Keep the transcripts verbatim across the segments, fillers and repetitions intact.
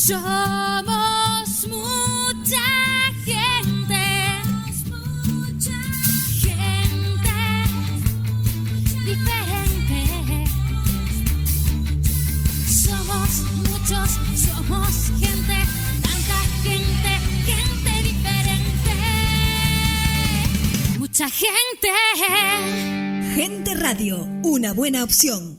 Somos mucha gente, mucha gente diferente. Somos muchos, somos gente, tanta gente, gente diferente. Mucha gente. Gente Radio, una buena opción.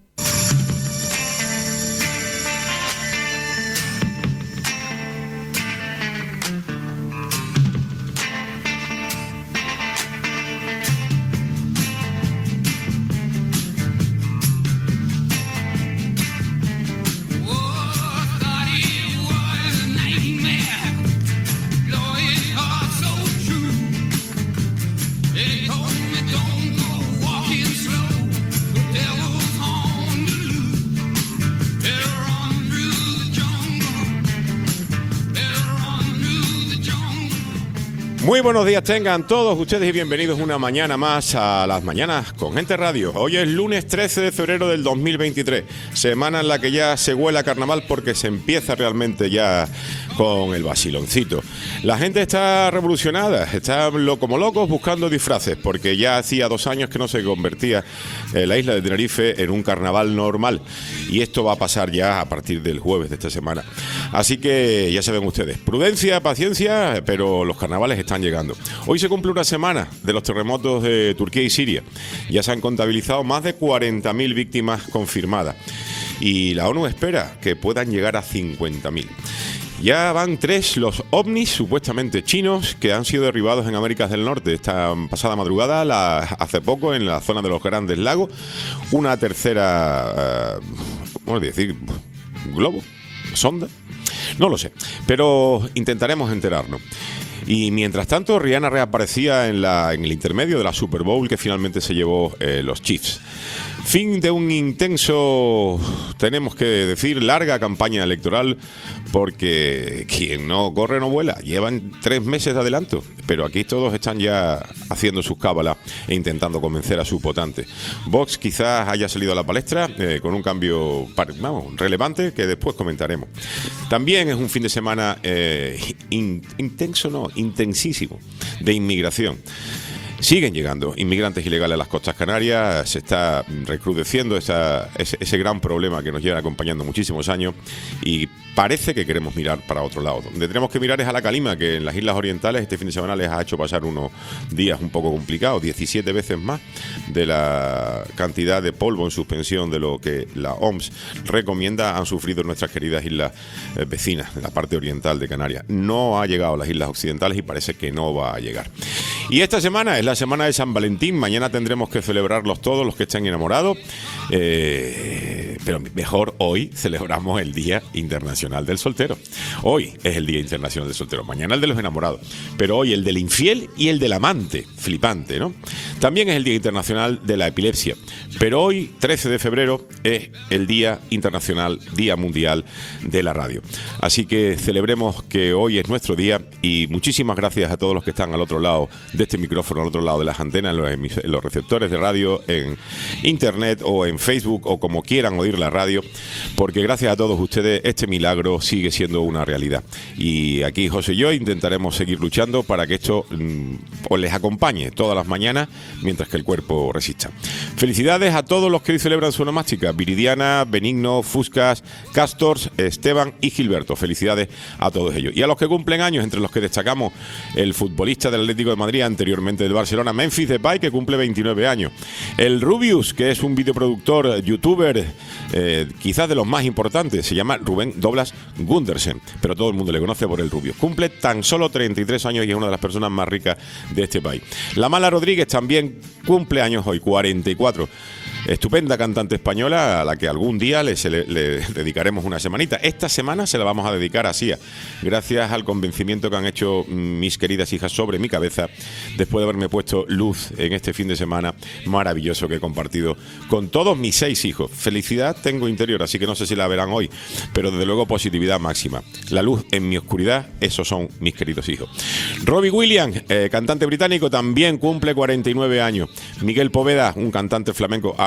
Muy buenos días tengan todos ustedes y bienvenidos una mañana más a Las Mañanas con Gente Radio. Hoy es lunes trece de febrero del dos mil veintitrés, semana en la que ya se huele a carnaval porque se empieza realmente ya con el vaciloncito. La gente está revolucionada, está lo, como locos buscando disfraces porque ya hacía dos años que no se convertía eh, la isla de Tenerife en un carnaval normal y esto va a pasar ya a partir del jueves de esta semana. Así que ya saben ustedes, prudencia, paciencia, pero los carnavales están llegando. Hoy se cumple una semana de los terremotos de Turquía y Siria. Ya se han contabilizado más de cuarenta mil víctimas confirmadas y la ONU espera que puedan llegar a cincuenta mil. Ya van tres los ovnis supuestamente chinos que han sido derribados en América del Norte esta pasada madrugada, la, hace poco en la zona de los Grandes Lagos. Una tercera, uh, ¿cómo decir? ¿Globo? ¿Sonda? No lo sé, pero intentaremos enterarnos. Y mientras tanto, Rihanna reaparecía en, la, en el intermedio de la Super Bowl que finalmente se llevó eh, los Chiefs. Fin de un intenso, tenemos que decir, larga campaña electoral, porque quien no corre no vuela. Llevan tres meses de adelanto, pero aquí todos están ya haciendo sus cábalas e intentando convencer a sus votantes. Vox quizás haya salido a la palestra eh, con un cambio vamos, relevante que después comentaremos. También es un fin de semana eh, in, intenso, no, intensísimo, de inmigración. Siguen llegando inmigrantes ilegales a las costas canarias, se está recrudeciendo esa, ese, ese gran problema que nos lleva acompañando muchísimos años y parece que queremos mirar para otro lado. Donde tenemos que mirar es a la Calima, que en las Islas Orientales este fin de semana les ha hecho pasar unos días un poco complicados, diecisiete veces más de la cantidad de polvo en suspensión de lo que la O M S recomienda han sufrido nuestras queridas islas eh, vecinas, en la parte oriental de Canarias. No ha llegado a las islas occidentales y parece que no va a llegar. Y esta semana es la semana de San Valentín, mañana tendremos que celebrarlos todos los que estén enamorados, eh, pero mejor hoy celebramos el Día Internacional del Soltero. Hoy es el Día Internacional del Soltero, mañana el de los enamorados, pero hoy el del infiel y el del amante, flipante, ¿no? También es el Día Internacional de la Epilepsia, pero hoy, trece de febrero, es el Día Internacional, Día Mundial de la Radio. Así que celebremos que hoy es nuestro día y muchísimas gracias a todos los que están al otro lado de este micrófono, al otro lado de las antenas, en los, emis- en los receptores de radio, en internet o en Facebook o como quieran oír la radio, porque gracias a todos ustedes este milagro sigue siendo una realidad. Y aquí José y yo intentaremos seguir luchando para que esto mmm, pues les acompañe todas las mañanas mientras que el cuerpo resista. Felicidades a todos los que hoy celebran su onomástica: Viridiana, Benigno, Fuscas, Castors, Esteban y Gilberto. Felicidades a todos ellos. Y a los que cumplen años, entre los que destacamos el futbolista del Atlético de Madrid, anteriormente del Barcelona, Memphis Depay, que cumple veintinueve años. El Rubius, que es un videoproductor, youtuber, eh, quizás de los más importantes, se llama Rubén Doblas Gundersen, pero todo el mundo le conoce por el Rubius. Cumple tan solo treinta y tres años y es una de las personas más ricas de este país. La Mala Rodríguez también cumple años hoy, cuarenta y cuatro. Estupenda cantante española a la que algún día le, le, le dedicaremos una semanita. Esta semana se la vamos a dedicar a Sia, gracias al convencimiento que han hecho mis queridas hijas sobre mi cabeza después de haberme puesto luz en este fin de semana maravilloso que he compartido con todos mis seis hijos. Felicidad tengo interior, así que no sé si la verán hoy, pero desde luego positividad máxima. La luz en mi oscuridad, esos son mis queridos hijos. Robbie Williams, eh, cantante británico, también cumple cuarenta y nueve años. Miguel Poveda, un cantante flamenco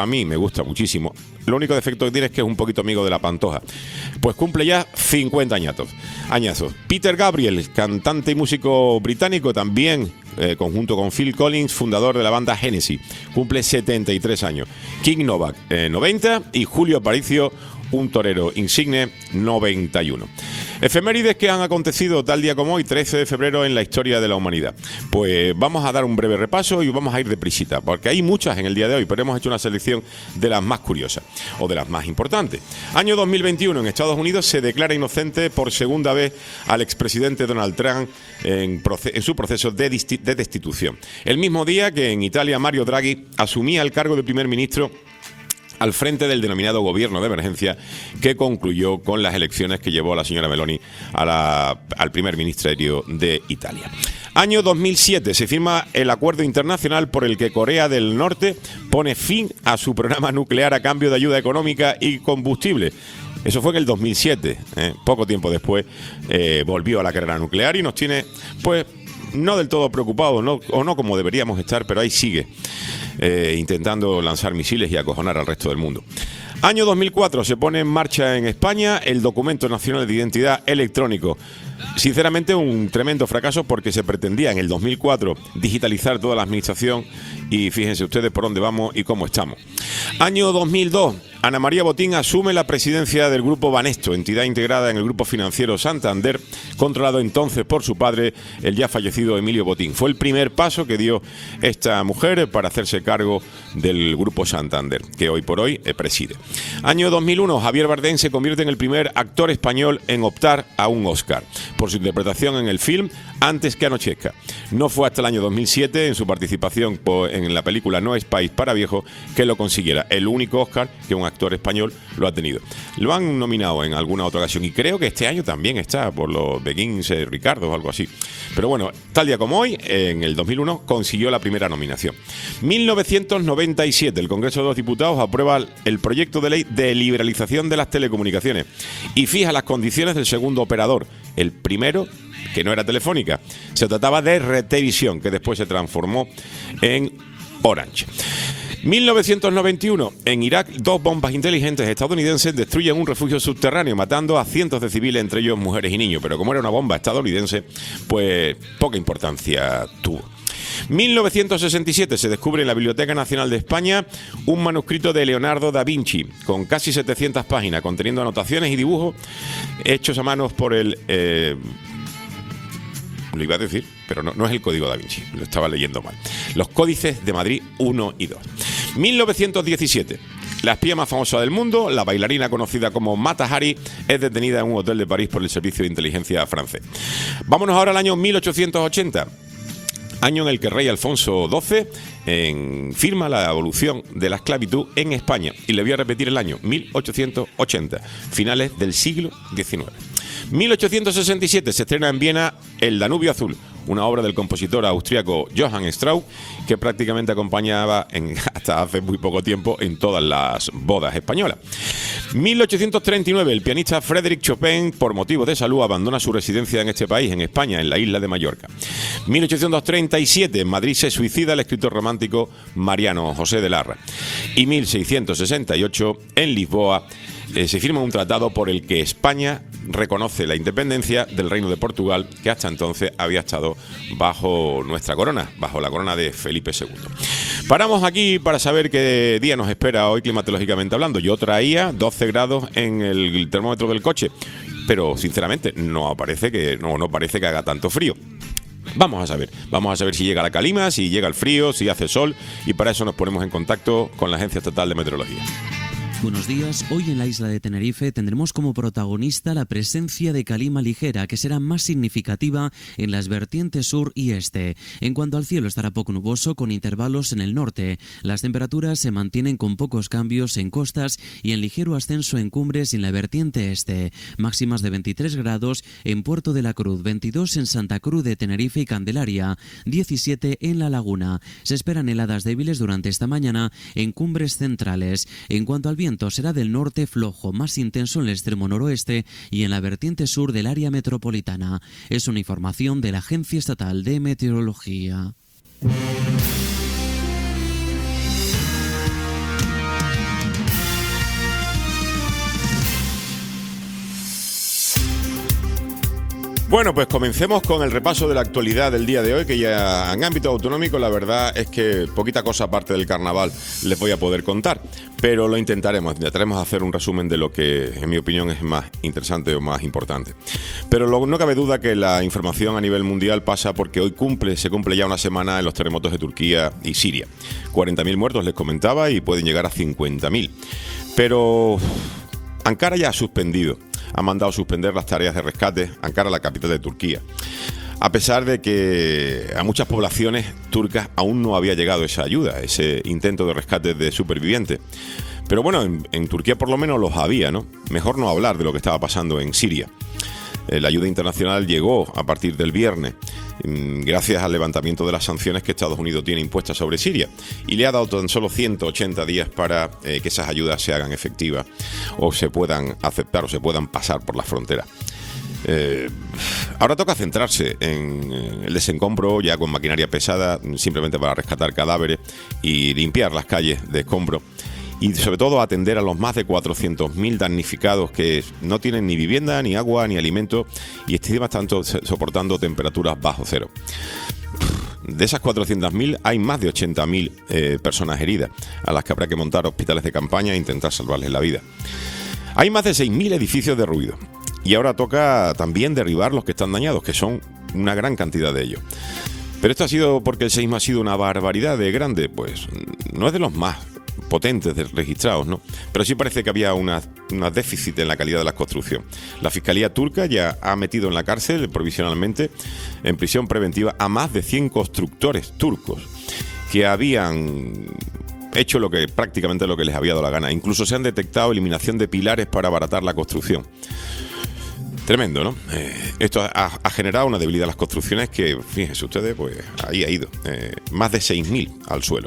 a mí me gusta muchísimo. Lo único defecto que tiene es que es un poquito amigo de la Pantoja. Pues cumple ya cincuenta añazos. añazos. Peter Gabriel, cantante y músico británico, también eh, conjunto con Phil Collins, fundador de la banda Genesis, cumple setenta y tres años. King Novak, eh, noventa, y Julio Aparicio, un torero insigne, noventa y uno. Efemérides que han acontecido tal día como hoy, trece de febrero, en la historia de la humanidad. Pues vamos a dar un breve repaso y vamos a ir deprisita, porque hay muchas en el día de hoy, pero hemos hecho una selección de las más curiosas o de las más importantes. Año dos mil veintiuno, en Estados Unidos se declara inocente por segunda vez al expresidente Donald Trump en, proce- en su proceso de, disti- de destitución. El mismo día que en Italia Mario Draghi asumía el cargo de primer ministro al frente del denominado gobierno de emergencia, que concluyó con las elecciones que llevó a la señora Meloni a la, al primer ministerio de Italia. Año dos mil siete, se firma el acuerdo internacional por el que Corea del Norte pone fin a su programa nuclear a cambio de ayuda económica y combustible. Eso fue en el dos mil siete, ¿eh? Poco tiempo después eh, volvió a la carrera nuclear y nos tiene, pues, no del todo preocupados, no, o no como deberíamos estar, pero ahí sigue, eh, intentando lanzar misiles y acojonar al resto del mundo. Año dos mil cuatro, se pone en marcha en España el Documento Nacional de Identidad Electrónico. Sinceramente, un tremendo fracaso, porque se pretendía en el dos mil cuatro digitalizar toda la administración y fíjense ustedes por dónde vamos y cómo estamos. Año dos mil dos, Ana María Botín asume la presidencia del Grupo Banesto, entidad integrada en el Grupo Financiero Santander, controlado entonces por su padre, el ya fallecido Emilio Botín. Fue el primer paso que dio esta mujer para hacerse cargo del Grupo Santander, que hoy por hoy preside. Año dos mil uno, Javier Bardem se convierte en el primer actor español en optar a un Oscar por su interpretación en el film Antes que anochezca. No fue hasta el año dos mil siete, en su participación en la película No es país para viejos, que lo consiguiera. El único Oscar que un actor español lo ha tenido. Lo han nominado en alguna otra ocasión y creo que este año también está por los Beguins eh, Ricardo o algo así. Pero bueno, tal día como hoy, en el dos mil uno consiguió la primera nominación. mil novecientos noventa y siete, el Congreso de los Diputados aprueba el proyecto de ley de liberalización de las telecomunicaciones y fija las condiciones del segundo operador. El primero, que no era Telefónica, se trataba de Retevisión, que después se transformó en Orange. mil novecientos noventa y uno, en Irak, dos bombas inteligentes estadounidenses destruyen un refugio subterráneo, matando a cientos de civiles, entre ellos mujeres y niños. Pero como era una bomba estadounidense, pues poca importancia tuvo. mil novecientos sesenta y siete, se descubre en la Biblioteca Nacional de España un manuscrito de Leonardo da Vinci con casi setecientas páginas, conteniendo anotaciones y dibujos hechos a manos por el... Eh, lo iba a decir, pero no, no es el Código da Vinci, lo estaba leyendo mal. Los Códices de Madrid uno y dos. mil novecientos diecisiete. La espía más famosa del mundo, la bailarina conocida como Mata Hari, es detenida en un hotel de París por el Servicio de Inteligencia francés. Vámonos ahora al año mil ochocientos ochenta. Año en el que el rey Alfonso doce en, firma la abolición de la esclavitud en España. Y le voy a repetir el año, mil ochocientos ochenta, finales del siglo diecinueve. mil ochocientos sesenta y siete, se estrena en Viena El Danubio Azul, una obra del compositor austríaco Johann Strauss, que prácticamente acompañaba en, hasta hace muy poco tiempo en todas las bodas españolas. mil ochocientos treinta y nueve, el pianista Frédéric Chopin, por motivos de salud, abandona su residencia en este país, en España, en la isla de Mallorca. mil ochocientos treinta y siete, en Madrid se suicida el escritor romántico Mariano José de Larra. Y mil seiscientos sesenta y ocho, en Lisboa, eh, se firma un tratado por el que España reconoce la independencia del Reino de Portugal, que hasta entonces había estado bajo nuestra corona, bajo la corona de Felipe segundo. Paramos aquí para saber qué día nos espera hoy climatológicamente hablando. Yo traía doce grados en el termómetro del coche, pero sinceramente no parece que no, no parece que haga tanto frío. Vamos a saber, vamos a saber si llega la calima, si llega el frío, si hace sol, y para eso nos ponemos en contacto con la Agencia Estatal de Meteorología. Buenos días. Hoy en la isla de Tenerife tendremos como protagonista la presencia de calima ligera, que será más significativa en las vertientes sur y este. En cuanto al cielo, estará poco nuboso con intervalos en el norte. Las temperaturas se mantienen con pocos cambios en costas y en ligero ascenso en cumbres y en la vertiente este. Máximas de veintitrés grados en Puerto de la Cruz, veintidós en Santa Cruz de Tenerife y Candelaria, diecisiete en La Laguna. Se esperan heladas débiles durante esta mañana en cumbres centrales. En cuanto al viento, será del norte flojo, más intenso en el extremo noroeste y en la vertiente sur del área metropolitana. Es una información de la Agencia Estatal de Meteorología. Bueno, pues comencemos con el repaso de la actualidad del día de hoy, que ya en ámbito autonómico la verdad es que poquita cosa aparte del carnaval les voy a poder contar, pero lo intentaremos, intentaremos hacer un resumen de lo que en mi opinión es más interesante o más importante. Pero lo, no cabe duda que la información a nivel mundial pasa porque hoy cumple, se cumple ya una semana en los terremotos de Turquía y Siria. cuarenta mil muertos les comentaba y pueden llegar a cincuenta mil. Pero Ankara ya ha suspendido. Ha mandado suspender las tareas de rescate, Ankara, la capital de Turquía, a pesar de que a muchas poblaciones turcas aún no había llegado esa ayuda, ese intento de rescate de supervivientes. Pero bueno, en, en Turquía por lo menos los había, ¿no? Mejor no hablar de lo que estaba pasando en Siria. La ayuda internacional llegó a partir del viernes, gracias al levantamiento de las sanciones que Estados Unidos tiene impuestas sobre Siria, y le ha dado tan solo ciento ochenta días para eh, que esas ayudas se hagan efectivas o se puedan aceptar o se puedan pasar por las fronteras. Eh, ahora toca centrarse en el desencombro ya con maquinaria pesada, simplemente para rescatar cadáveres y limpiar las calles de escombros. Y sobre todo atender a los más de cuatrocientos mil damnificados que no tienen ni vivienda, ni agua, ni alimento y encima están soportando temperaturas bajo cero. De esas cuatrocientos mil hay más de ochenta mil eh, personas heridas, a las que habrá que montar hospitales de campaña e intentar salvarles la vida. Hay más de seis mil edificios derruidos y ahora toca también derribar los que están dañados, que son una gran cantidad de ellos. Pero esto ha sido porque el seísmo ha sido una barbaridad de grande, pues no es de los más potentes registrados, ¿no? Pero sí parece que había una, una déficit en la calidad de la construcción. La Fiscalía turca ya ha metido en la cárcel provisionalmente, en prisión preventiva, a más de cien constructores turcos que habían hecho lo que prácticamente lo que les había dado la gana. Incluso se han detectado eliminación de pilares para abaratar la construcción. Tremendo, ¿no? Eh, esto ha, ha generado una debilidad en las construcciones que, fíjense ustedes, pues ahí ha ido. Eh, más de seis mil al suelo.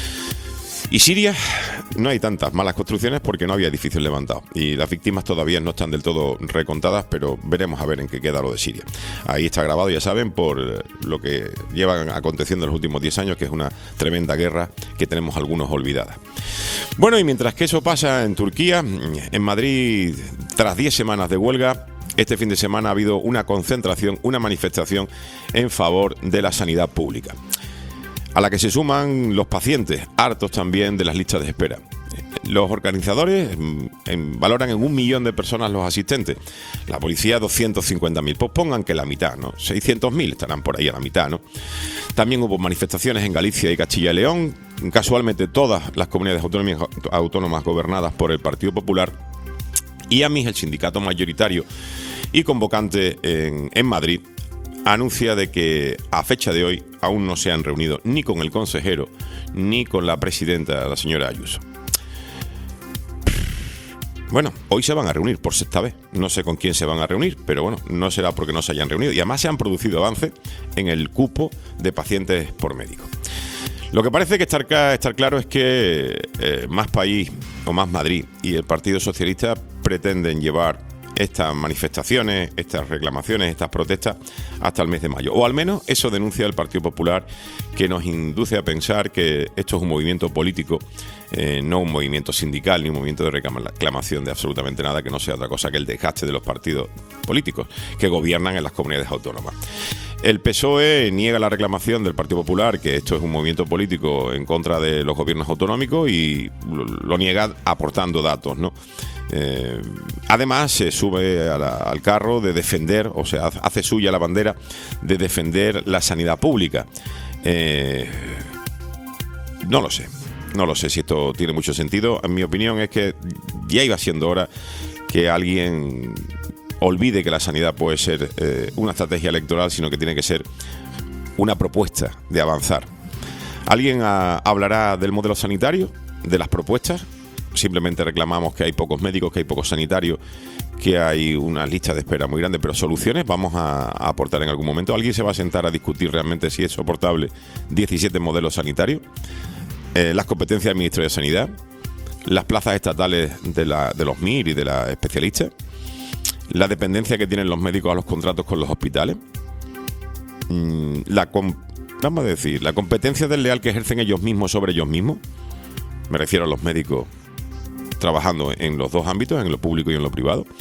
Y Siria, no hay tantas malas construcciones porque no había edificios levantados. Y las víctimas todavía no están del todo recontadas, pero veremos a ver en qué queda lo de Siria. Ahí está grabado, ya saben, por lo que llevan aconteciendo en los últimos diez años, que es una tremenda guerra que tenemos algunos olvidada. Bueno, y mientras que eso pasa en Turquía, en Madrid, tras diez semanas de huelga, este fin de semana ha habido una concentración, una manifestación en favor de la sanidad pública, a la que se suman los pacientes, hartos también de las listas de espera. Los organizadores en, valoran en un millón de personas los asistentes. La policía doscientos cincuenta mil. Pues pongan que la mitad, ¿no? seiscientos mil estarán por ahí a la mitad, ¿no? También hubo manifestaciones en Galicia y Castilla y León. Casualmente todas las comunidades autónomas, autónomas gobernadas por el Partido Popular. Y AMIS, el sindicato mayoritario y convocante en, en Madrid, anuncia de que a fecha de hoy aún no se han reunido ni con el consejero ni con la presidenta, la señora Ayuso. Bueno, hoy se van a reunir por sexta vez. No sé con quién se van a reunir, pero bueno, no será porque no se hayan reunido. Y además se han producido avances en el cupo de pacientes por médico. Lo que parece que estar, estar claro es que eh, Más País o Más Madrid y el Partido Socialista pretenden llevar estas manifestaciones, estas reclamaciones, estas protestas hasta el mes de mayo. O al menos eso denuncia el Partido Popular, que nos induce a pensar que esto es un movimiento político, eh, no un movimiento sindical ni un movimiento de reclamación de absolutamente nada, que no sea otra cosa que el desgaste de los partidos políticos que gobiernan en las comunidades autónomas. El P S O E niega la reclamación del Partido Popular, que esto es un movimiento político en contra de los gobiernos autonómicos, y lo, lo niega aportando datos, ¿no? Eh, además se sube a la, al carro de defender, o sea, hace suya la bandera de defender la sanidad pública. Eh, no lo sé, no lo sé si esto tiene mucho sentido. En mi opinión es que ya iba siendo hora que alguien olvide que la sanidad puede ser eh, una estrategia electoral, sino que tiene que ser una propuesta de avanzar. ¿Alguien a, hablará del modelo sanitario, de las propuestas? Simplemente reclamamos que hay pocos médicos, que hay pocos sanitarios, que hay una lista de espera muy grande, pero soluciones vamos a, a aportar en algún momento. ¿Alguien se va a sentar a discutir realmente si es soportable diecisiete modelos sanitarios? Eh, las competencias del Ministerio de Sanidad, las plazas estatales de, la, de los M I R y de las especialistas, la dependencia que tienen los médicos a los contratos con los hospitales, mm, la, vamos a decir, la competencia desleal que ejercen ellos mismos sobre ellos mismos. Me refiero a los médicos trabajando en los dos ámbitos, en lo público y en lo privado.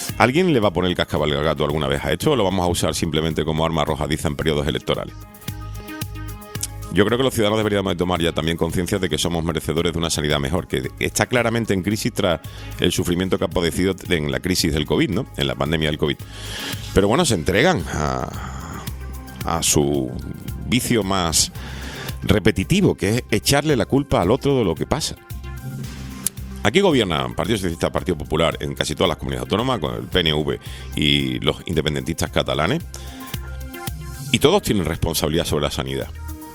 ¿Alguien le va a poner el cascabel al gato alguna vez a esto o lo vamos a usar simplemente como arma arrojadiza en periodos electorales? Yo creo que los ciudadanos deberíamos de tomar ya también conciencia de que somos merecedores de una sanidad mejor, que está claramente en crisis tras el sufrimiento que ha padecido en la crisis del COVID, ¿no? En la pandemia del COVID. Pero bueno, se entregan a, a su vicio más repetitivo, que es echarle la culpa al otro de lo que pasa. Aquí gobiernan Partido Socialista, Partido Popular en casi todas las comunidades autónomas, con el P N V y los independentistas catalanes, y todos tienen responsabilidad sobre la sanidad.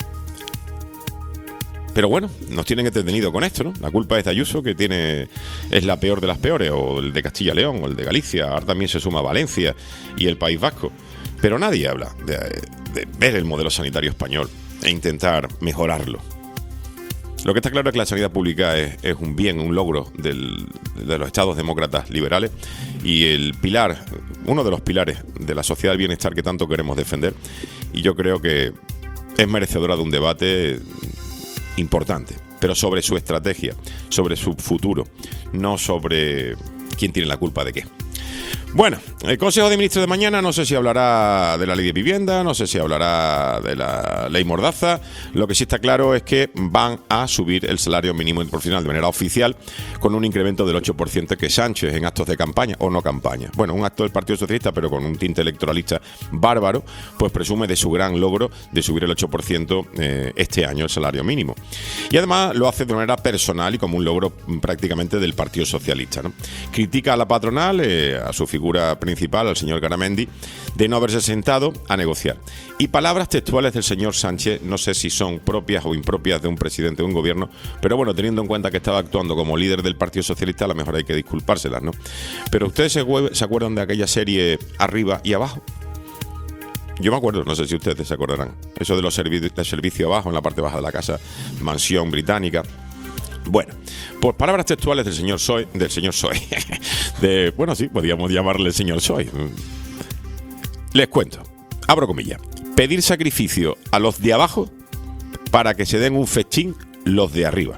Pero bueno, nos tienen entretenido con esto, ¿no? La culpa es de Ayuso, que tiene es la peor de las peores, o el de Castilla y León, o el de Galicia, ahora también se suma Valencia y el País Vasco. Pero nadie habla de, de ver el modelo sanitario español e intentar mejorarlo. Lo que está claro es que la sanidad pública es, es un bien, un logro del, de los estados demócratas liberales, y el pilar, uno de los pilares de la sociedad del bienestar que tanto queremos defender, y yo creo que es merecedora de un debate importante, pero sobre su estrategia, sobre su futuro, no sobre quién tiene la culpa de qué. Bueno, el Consejo de Ministros de mañana no sé si hablará de la ley de vivienda, no sé si hablará de la ley Mordaza. Lo que sí está claro es que van a subir el salario mínimo interprofesional de manera oficial, con un incremento del ocho por ciento que Sánchez, en actos de campaña o no campaña, bueno, un acto del Partido Socialista pero con un tinte electoralista bárbaro, pues presume de su gran logro de subir el ocho por ciento eh, este año el salario mínimo. Y además lo hace de manera personal y como un logro prácticamente del Partido Socialista, ¿no? Critica a la patronal, eh, a su figura principal, al señor Garamendi, de no haberse sentado a negociar. Y palabras textuales del señor Sánchez, no sé si son propias o impropias de un presidente de un gobierno, pero bueno, teniendo en cuenta que estaba actuando como líder del Partido Socialista, a lo mejor hay que disculpárselas, ¿no? Pero ustedes se, se acuerdan de aquella serie Arriba y Abajo. Yo me acuerdo, no sé si ustedes se acordarán, eso de los servicios de servicio abajo, en la parte baja de la casa, mansión británica. Bueno, por palabras textuales del señor Soy, del señor Soy, de, bueno, sí, podríamos llamarle el señor Soy. Les cuento, abro comillas, pedir sacrificio a los de abajo para que se den un festín los de arriba.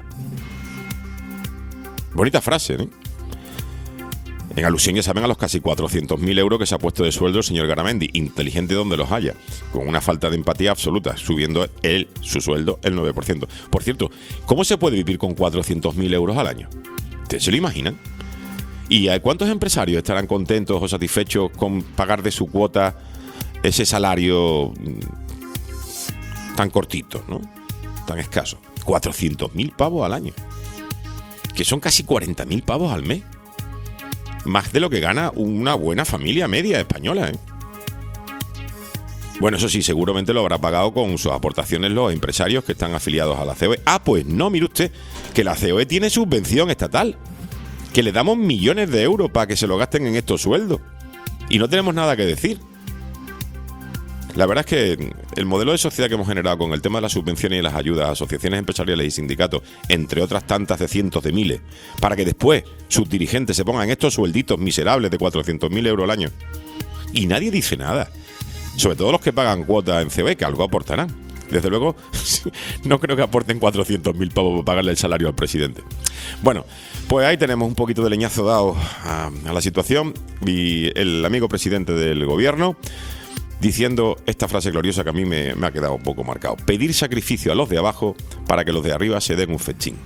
Bonita frase, ¿eh? En alusión, ya saben, a los casi cuatrocientos mil euros que se ha puesto de sueldo el señor Garamendi, inteligente donde los haya, con una falta de empatía absoluta, subiendo él su sueldo el nueve por ciento. Por cierto, ¿cómo se puede vivir con cuatrocientos mil euros al año? ¿Ustedes se lo imaginan? ¿Y a cuántos empresarios estarán contentos o satisfechos con pagar de su cuota ese salario tan cortito, ¿no? Tan escaso? cuatrocientos mil pavos al año, que son casi cuarenta mil pavos al mes. Más de lo que gana una buena familia media española, ¿eh? Bueno, eso sí, seguramente lo habrá pagado con sus aportaciones los empresarios que están afiliados a la C O E. Ah, pues no, mire usted, que la C O E tiene subvención estatal, que le damos millones de euros para que se lo gasten en estos sueldos. Y no tenemos nada que decir. La verdad es que el modelo de sociedad que hemos generado con el tema de las subvenciones y las ayudas a asociaciones empresariales y sindicatos, entre otras tantas de cientos de miles, para que después sus dirigentes se pongan estos suelditos miserables de cuatrocientos mil euros al año. Y nadie dice nada. Sobre todo los que pagan cuotas en C O E, que algo aportarán. Desde luego, no creo que aporten cuatrocientos mil pavos para pagarle el salario al presidente. Bueno, pues ahí tenemos un poquito de leñazo dado a, a la situación, y el amigo presidente del gobierno diciendo esta frase gloriosa que a mí me, me ha quedado un poco marcado: pedir sacrificio a los de abajo para que los de arriba se den un festín.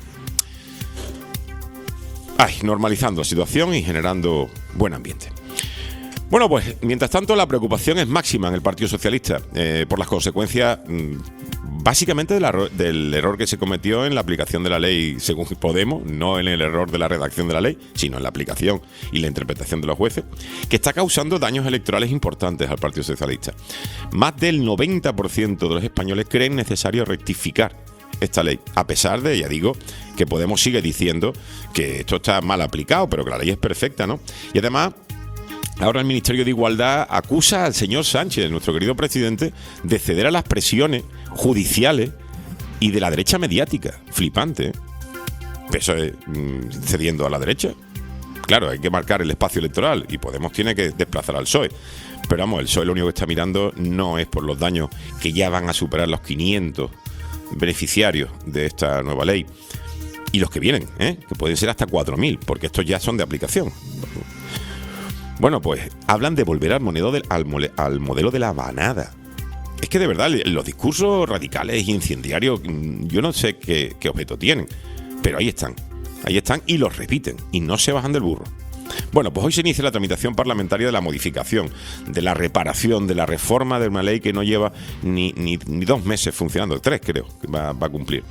Ay, normalizando la situación y generando buen ambiente. Bueno, pues mientras tanto la preocupación es máxima en el Partido Socialista eh, por las consecuencias mmm, básicamente del error, del error que se cometió en la aplicación de la ley según Podemos, no en el error de la redacción de la ley, sino en la aplicación y la interpretación de los jueces, que está causando daños electorales importantes al Partido Socialista. Más del noventa por ciento de los españoles creen necesario rectificar esta ley, a pesar de, ya digo, que Podemos sigue diciendo que esto está mal aplicado, pero que la ley es perfecta, ¿no? Y además, ahora el Ministerio de Igualdad acusa al señor Sánchez, nuestro querido presidente, de ceder a las presiones judiciales y de la derecha mediática. Flipante, ¿eh? Eso es mmm, cediendo a la derecha. Claro, hay que marcar el espacio electoral y Podemos tiene que desplazar al P S O E. Pero vamos, el P S O E lo único que está mirando no es por los daños que ya van a superar los quinientos beneficiarios de esta nueva ley y los que vienen, ¿eh? Que pueden ser hasta cuatro mil, porque estos ya son de aplicación. Bueno, pues hablan de volver al, modelo de, al, mole, al modelo de la manada. Es que de verdad, los discursos radicales e incendiarios, yo no sé qué, qué objeto tienen, pero ahí están, ahí están y los repiten y no se bajan del burro. Bueno, pues hoy se inicia la tramitación parlamentaria de la modificación, de la reparación, de la reforma de una ley que no lleva ni, ni, ni dos meses funcionando, tres creo que va, va a cumplir.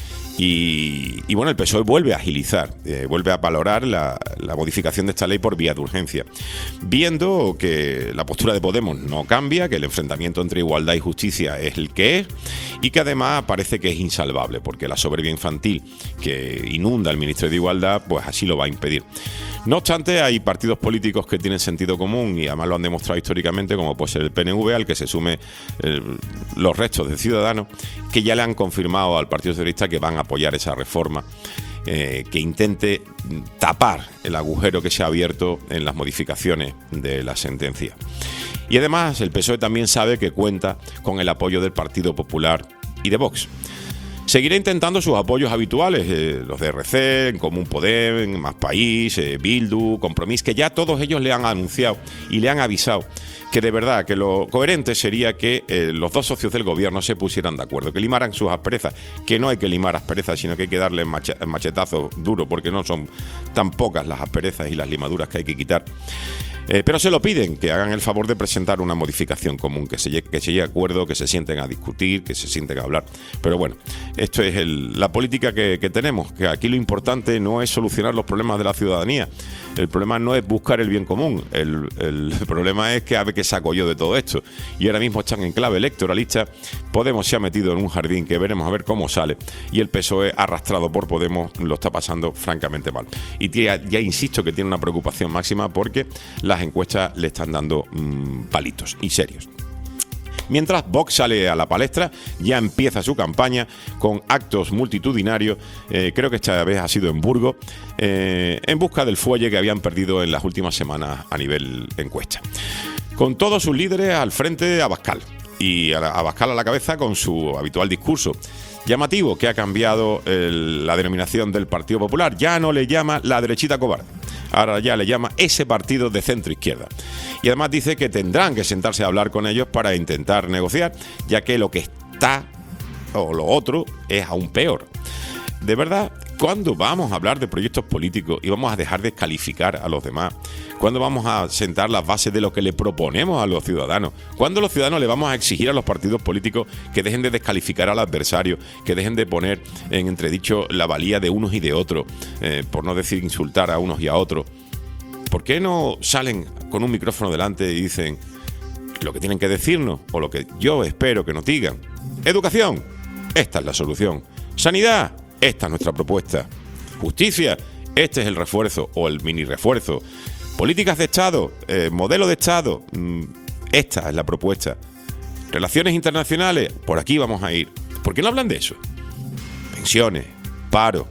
Y, y bueno, el P S O E vuelve a agilizar, eh, vuelve a valorar la, la modificación de esta ley por vía de urgencia, viendo que la postura de Podemos no cambia, que el enfrentamiento entre igualdad y justicia es el que es, y que además parece que es insalvable, porque la soberbia infantil que inunda el Ministerio de Igualdad, pues así lo va a impedir. No obstante, hay partidos políticos que tienen sentido común y además lo han demostrado históricamente, como puede ser el P N V, al que se sume eh, los restos de Ciudadanos, que ya le han confirmado al Partido Socialista que van a apoyar esa reforma eh, que intente tapar el agujero que se ha abierto en las modificaciones de la sentencia. Y además el P S O E también sabe que cuenta con el apoyo del Partido Popular y de Vox. Seguirá intentando sus apoyos habituales, eh, los de R C, en Común Podem, Más País, eh, Bildu, Compromís, que ya todos ellos le han anunciado y le han avisado que de verdad que lo coherente sería que eh, los dos socios del gobierno se pusieran de acuerdo, que limaran sus asperezas, que no hay que limar asperezas, sino que hay que darle mache- machetazos duros, porque no son tan pocas las asperezas y las limaduras que hay que quitar. Eh, pero se lo piden, que hagan el favor de presentar una modificación común, que se llegue, que se llegue a acuerdo, que se sienten a discutir, que se sienten a hablar. Pero bueno, esto es el, la política que, que tenemos, que aquí lo importante no es solucionar los problemas de la ciudadanía, el problema no es buscar el bien común, el, el, el problema es que a ver qué saco yo de todo esto. Y ahora mismo están en clave electoralista, Podemos se ha metido en un jardín que veremos a ver cómo sale, y el P S O E, arrastrado por Podemos, lo está pasando francamente mal. Y ya, ya insisto que tiene una preocupación máxima porque la las encuestas le están dando mmm, palitos y serios. Mientras Vox sale a la palestra, ya empieza su campaña con actos multitudinarios, eh, creo que esta vez ha sido en Burgos, eh, en busca del fuelle que habían perdido en las últimas semanas a nivel encuesta. Con todos sus líderes al frente, Abascal, y a Abascal a la cabeza con su habitual discurso. Llamativo que ha cambiado el, la denominación del Partido Popular, ya no le llama la derechita cobarde. Ahora ya le llama ese partido de centro-izquierda. Y además dice que tendrán que sentarse a hablar con ellos para intentar negociar, ya que lo que está, o lo otro, es aún peor. De verdad, ¿cuándo vamos a hablar de proyectos políticos y vamos a dejar de descalificar a los demás? ¿Cuándo vamos a sentar las bases de lo que le proponemos a los ciudadanos? ¿Cuándo los ciudadanos le vamos a exigir a los partidos políticos que dejen de descalificar al adversario, que dejen de poner en entredicho la valía de unos y de otros, eh, por no decir insultar a unos y a otros? ¿Por qué no salen con un micrófono delante y dicen lo que tienen que decirnos o lo que yo espero que nos digan? Educación, esta es la solución. Sanidad, esta es nuestra propuesta. Justicia, este es el refuerzo o el mini refuerzo. Políticas de Estado, eh, modelo de Estado, mmm, esta es la propuesta. Relaciones internacionales, por aquí vamos a ir. ¿Por qué no hablan de eso? Pensiones, paro,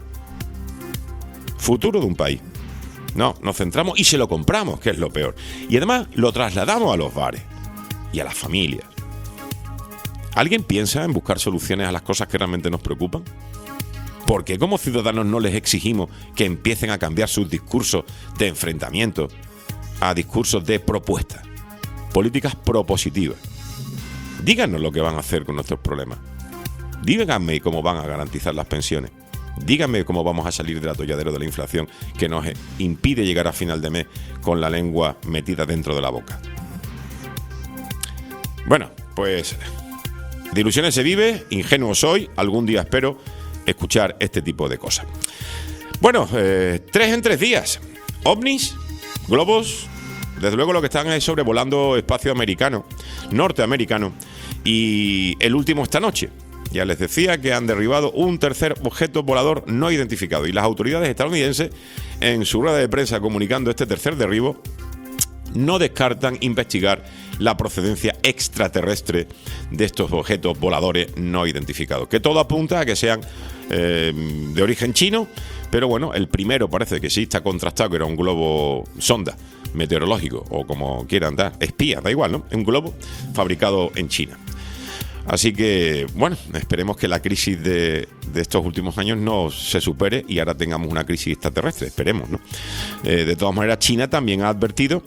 futuro de un país. No, nos centramos y se lo compramos, que es lo peor. Y además lo trasladamos a los bares y a las familias. ¿Alguien piensa en buscar soluciones a las cosas que realmente nos preocupan? ¿Por qué como ciudadanos no les exigimos que empiecen a cambiar sus discursos de enfrentamiento a discursos de propuestas? Políticas propositivas. Díganos lo que van a hacer con nuestros problemas. Díganme cómo van a garantizar las pensiones. Díganme cómo vamos a salir del atolladero de la inflación que nos impide llegar a final de mes con la lengua metida dentro de la boca. Bueno, pues de ilusiones se vive, ingenuo soy, algún día espero escuchar este tipo de cosas. Bueno, eh, tres en tres días. OVNIs, globos, desde luego lo que están es sobrevolando espacio americano, norteamericano, y el último esta noche. Ya les decía que han derribado un tercer objeto volador no identificado, y las autoridades estadounidenses, en su rueda de prensa comunicando este tercer derribo, no descartan investigar la procedencia extraterrestre de estos objetos voladores no identificados, que todo apunta a que sean eh, de origen chino, pero bueno, el primero parece que sí está contrastado, que era un globo sonda meteorológico, o como quieran dar, espía, da igual, ¿no? Un globo fabricado en China. Así que, bueno, esperemos que la crisis de, de estos últimos años no se supere y ahora tengamos una crisis extraterrestre, esperemos, ¿no? Eh, de todas maneras, China también ha advertido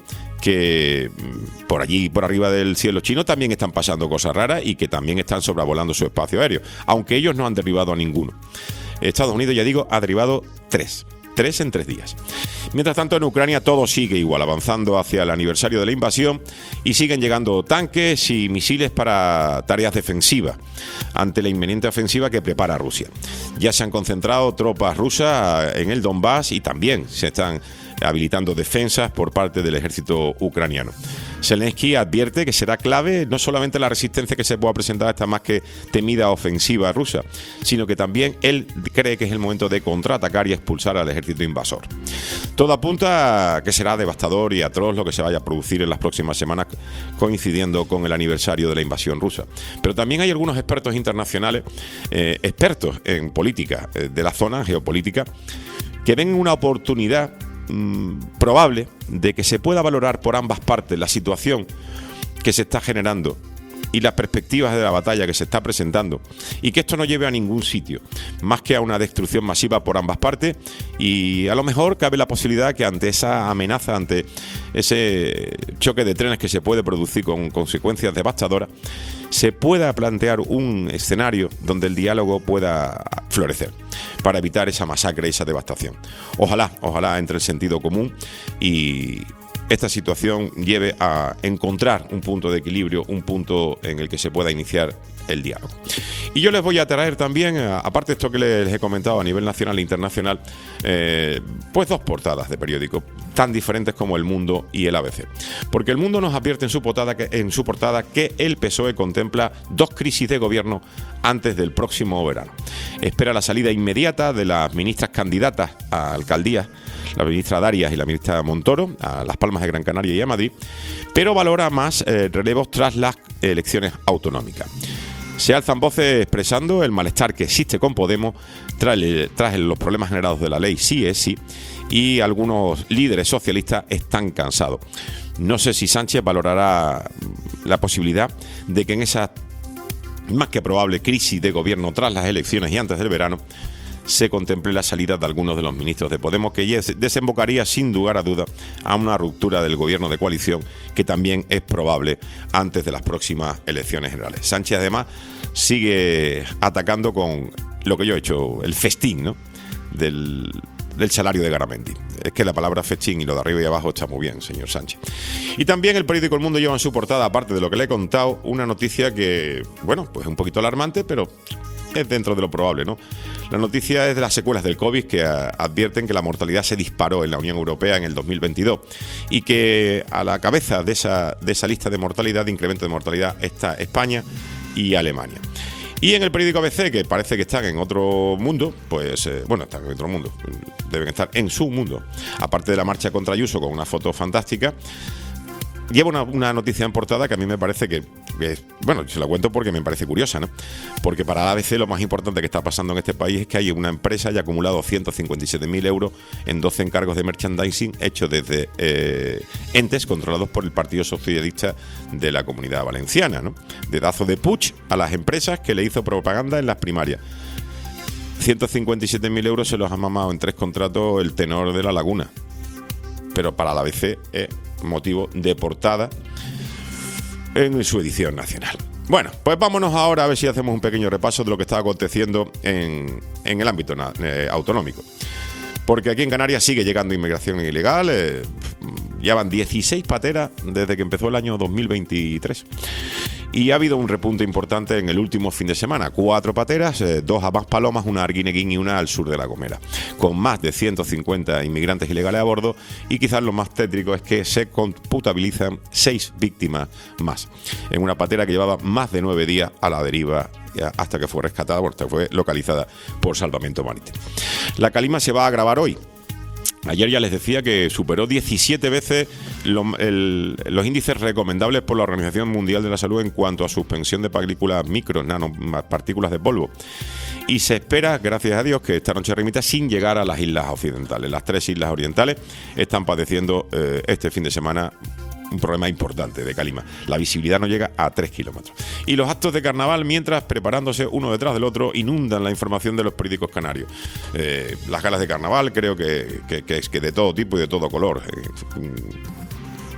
que por allí, por arriba del cielo chino, también están pasando cosas raras y que también están sobrevolando su espacio aéreo, aunque ellos no han derribado a ninguno. Estados Unidos, ya digo, ha derribado tres. Tres en tres días. Mientras tanto, en Ucrania todo sigue igual, avanzando hacia el aniversario de la invasión y siguen llegando tanques y misiles para tareas defensivas ante la inminente ofensiva que prepara Rusia. Ya se han concentrado tropas rusas en el Donbass y también se están habilitando defensas por parte del ejército ucraniano. Zelensky advierte que será clave no solamente la resistencia que se pueda presentar a esta más que temida ofensiva rusa, sino que también él cree que es el momento de contraatacar y expulsar al ejército invasor. Todo apunta a que será devastador y atroz lo que se vaya a producir en las próximas semanas, coincidiendo con el aniversario de la invasión rusa. Pero también hay algunos expertos internacionales, eh, expertos en política eh, de la zona geopolítica, que ven una oportunidad probable de que se pueda valorar por ambas partes la situación que se está generando y las perspectivas de la batalla que se está presentando, y que esto no lleve a ningún sitio más que a una destrucción masiva por ambas partes. Y a lo mejor cabe la posibilidad que ante esa amenaza, ante ese choque de trenes que se puede producir con consecuencias devastadoras, se pueda plantear un escenario donde el diálogo pueda florecer para evitar esa masacre y esa devastación. Ojalá, ojalá entre el sentido común y esta situación lleve a encontrar un punto de equilibrio, un punto en el que se pueda iniciar el diálogo. Y yo les voy a traer también, aparte de esto que les he comentado a nivel nacional e internacional, eh, pues dos portadas de periódicos tan diferentes como El Mundo y el A B C. Porque El Mundo nos advierte en su portada que, en su portada que el P S O E contempla dos crisis de gobierno antes del próximo verano. Espera la salida inmediata de las ministras candidatas a alcaldías, la ministra Darias y la ministra Montoro, a Las Palmas de Gran Canaria y a Madrid, pero valora más eh, relevos tras las elecciones autonómicas. Se alzan voces expresando el malestar que existe con Podemos tras, tras los problemas generados de la ley Sí es Sí, y algunos líderes socialistas están cansados. No sé si Sánchez valorará la posibilidad de que en esa más que probable crisis de gobierno tras las elecciones y antes del verano se contemple la salida de algunos de los ministros de Podemos, que ya desembocaría sin lugar a duda a una ruptura del gobierno de coalición que también es probable antes de las próximas elecciones generales. Sánchez además sigue atacando con lo que yo he hecho, el festín, ¿no?, del, del salario de Garamendi. Es que la palabra festín y lo de arriba y abajo está muy bien, señor Sánchez. Y también el periódico El Mundo lleva en su portada, aparte de lo que le he contado, una noticia que, bueno, pues es un poquito alarmante, pero es dentro de lo probable, ¿no? La noticia es de las secuelas del COVID, que a, advierten que la mortalidad se disparó en la Unión Europea en el dos mil veintidós y que a la cabeza de esa, de esa lista de mortalidad, de incremento de mortalidad, está España y Alemania. Y en el periódico A B C, que parece que están en otro mundo, pues, eh, bueno, están en otro mundo, deben estar en su mundo, aparte de la marcha contra Ayuso con una foto fantástica, lleva una, una noticia en portada que a mí me parece que, que, bueno, se la cuento porque me parece curiosa, ¿no? Porque para la A B C lo más importante que está pasando en este país es que hay una empresa que ha acumulado ciento cincuenta y siete mil euros en doce encargos de merchandising hechos desde eh, entes controlados por el Partido Socialista de la Comunidad Valenciana, ¿no? Dedazo de Puig a las empresas que le hizo propaganda en las primarias. ciento cincuenta y siete mil euros se los ha mamado en tres contratos el tenor de La Laguna. Pero para la A B C es motivo de portada en su edición nacional. Bueno, pues vámonos ahora a ver si hacemos un pequeño repaso de lo que está aconteciendo en, en el ámbito eh, autonómico. Porque aquí en Canarias sigue llegando inmigración ilegal. Eh, ya van dieciséis pateras desde que empezó el año dos mil veintitrés. Y ha habido un repunte importante en el último fin de semana. Cuatro pateras, eh, dos a Maspalomas, una a Arguineguín y una al sur de La Gomera, con más de ciento cincuenta inmigrantes ilegales a bordo. Y quizás lo más tétrico es que se computabilizan seis víctimas más, en una patera que llevaba más de nueve días a la deriva hasta que fue rescatada, porque fue localizada por Salvamento Marítimo. La calima se va a agravar hoy. Ayer ya les decía que superó diecisiete veces lo, el, los índices recomendables por la Organización Mundial de la Salud en cuanto a suspensión de partículas micro, nanopartículas de polvo. Y se espera, gracias a Dios, que esta noche remita sin llegar a las islas occidentales. Las tres islas orientales están padeciendo eh, este fin de semana un problema importante de calima. La visibilidad no llega a tres kilómetros. Y los actos de carnaval, mientras preparándose uno detrás del otro, inundan la información de los periódicos canarios. Eh, las galas de carnaval, creo que, que, que es que de todo tipo y de todo color. Eh,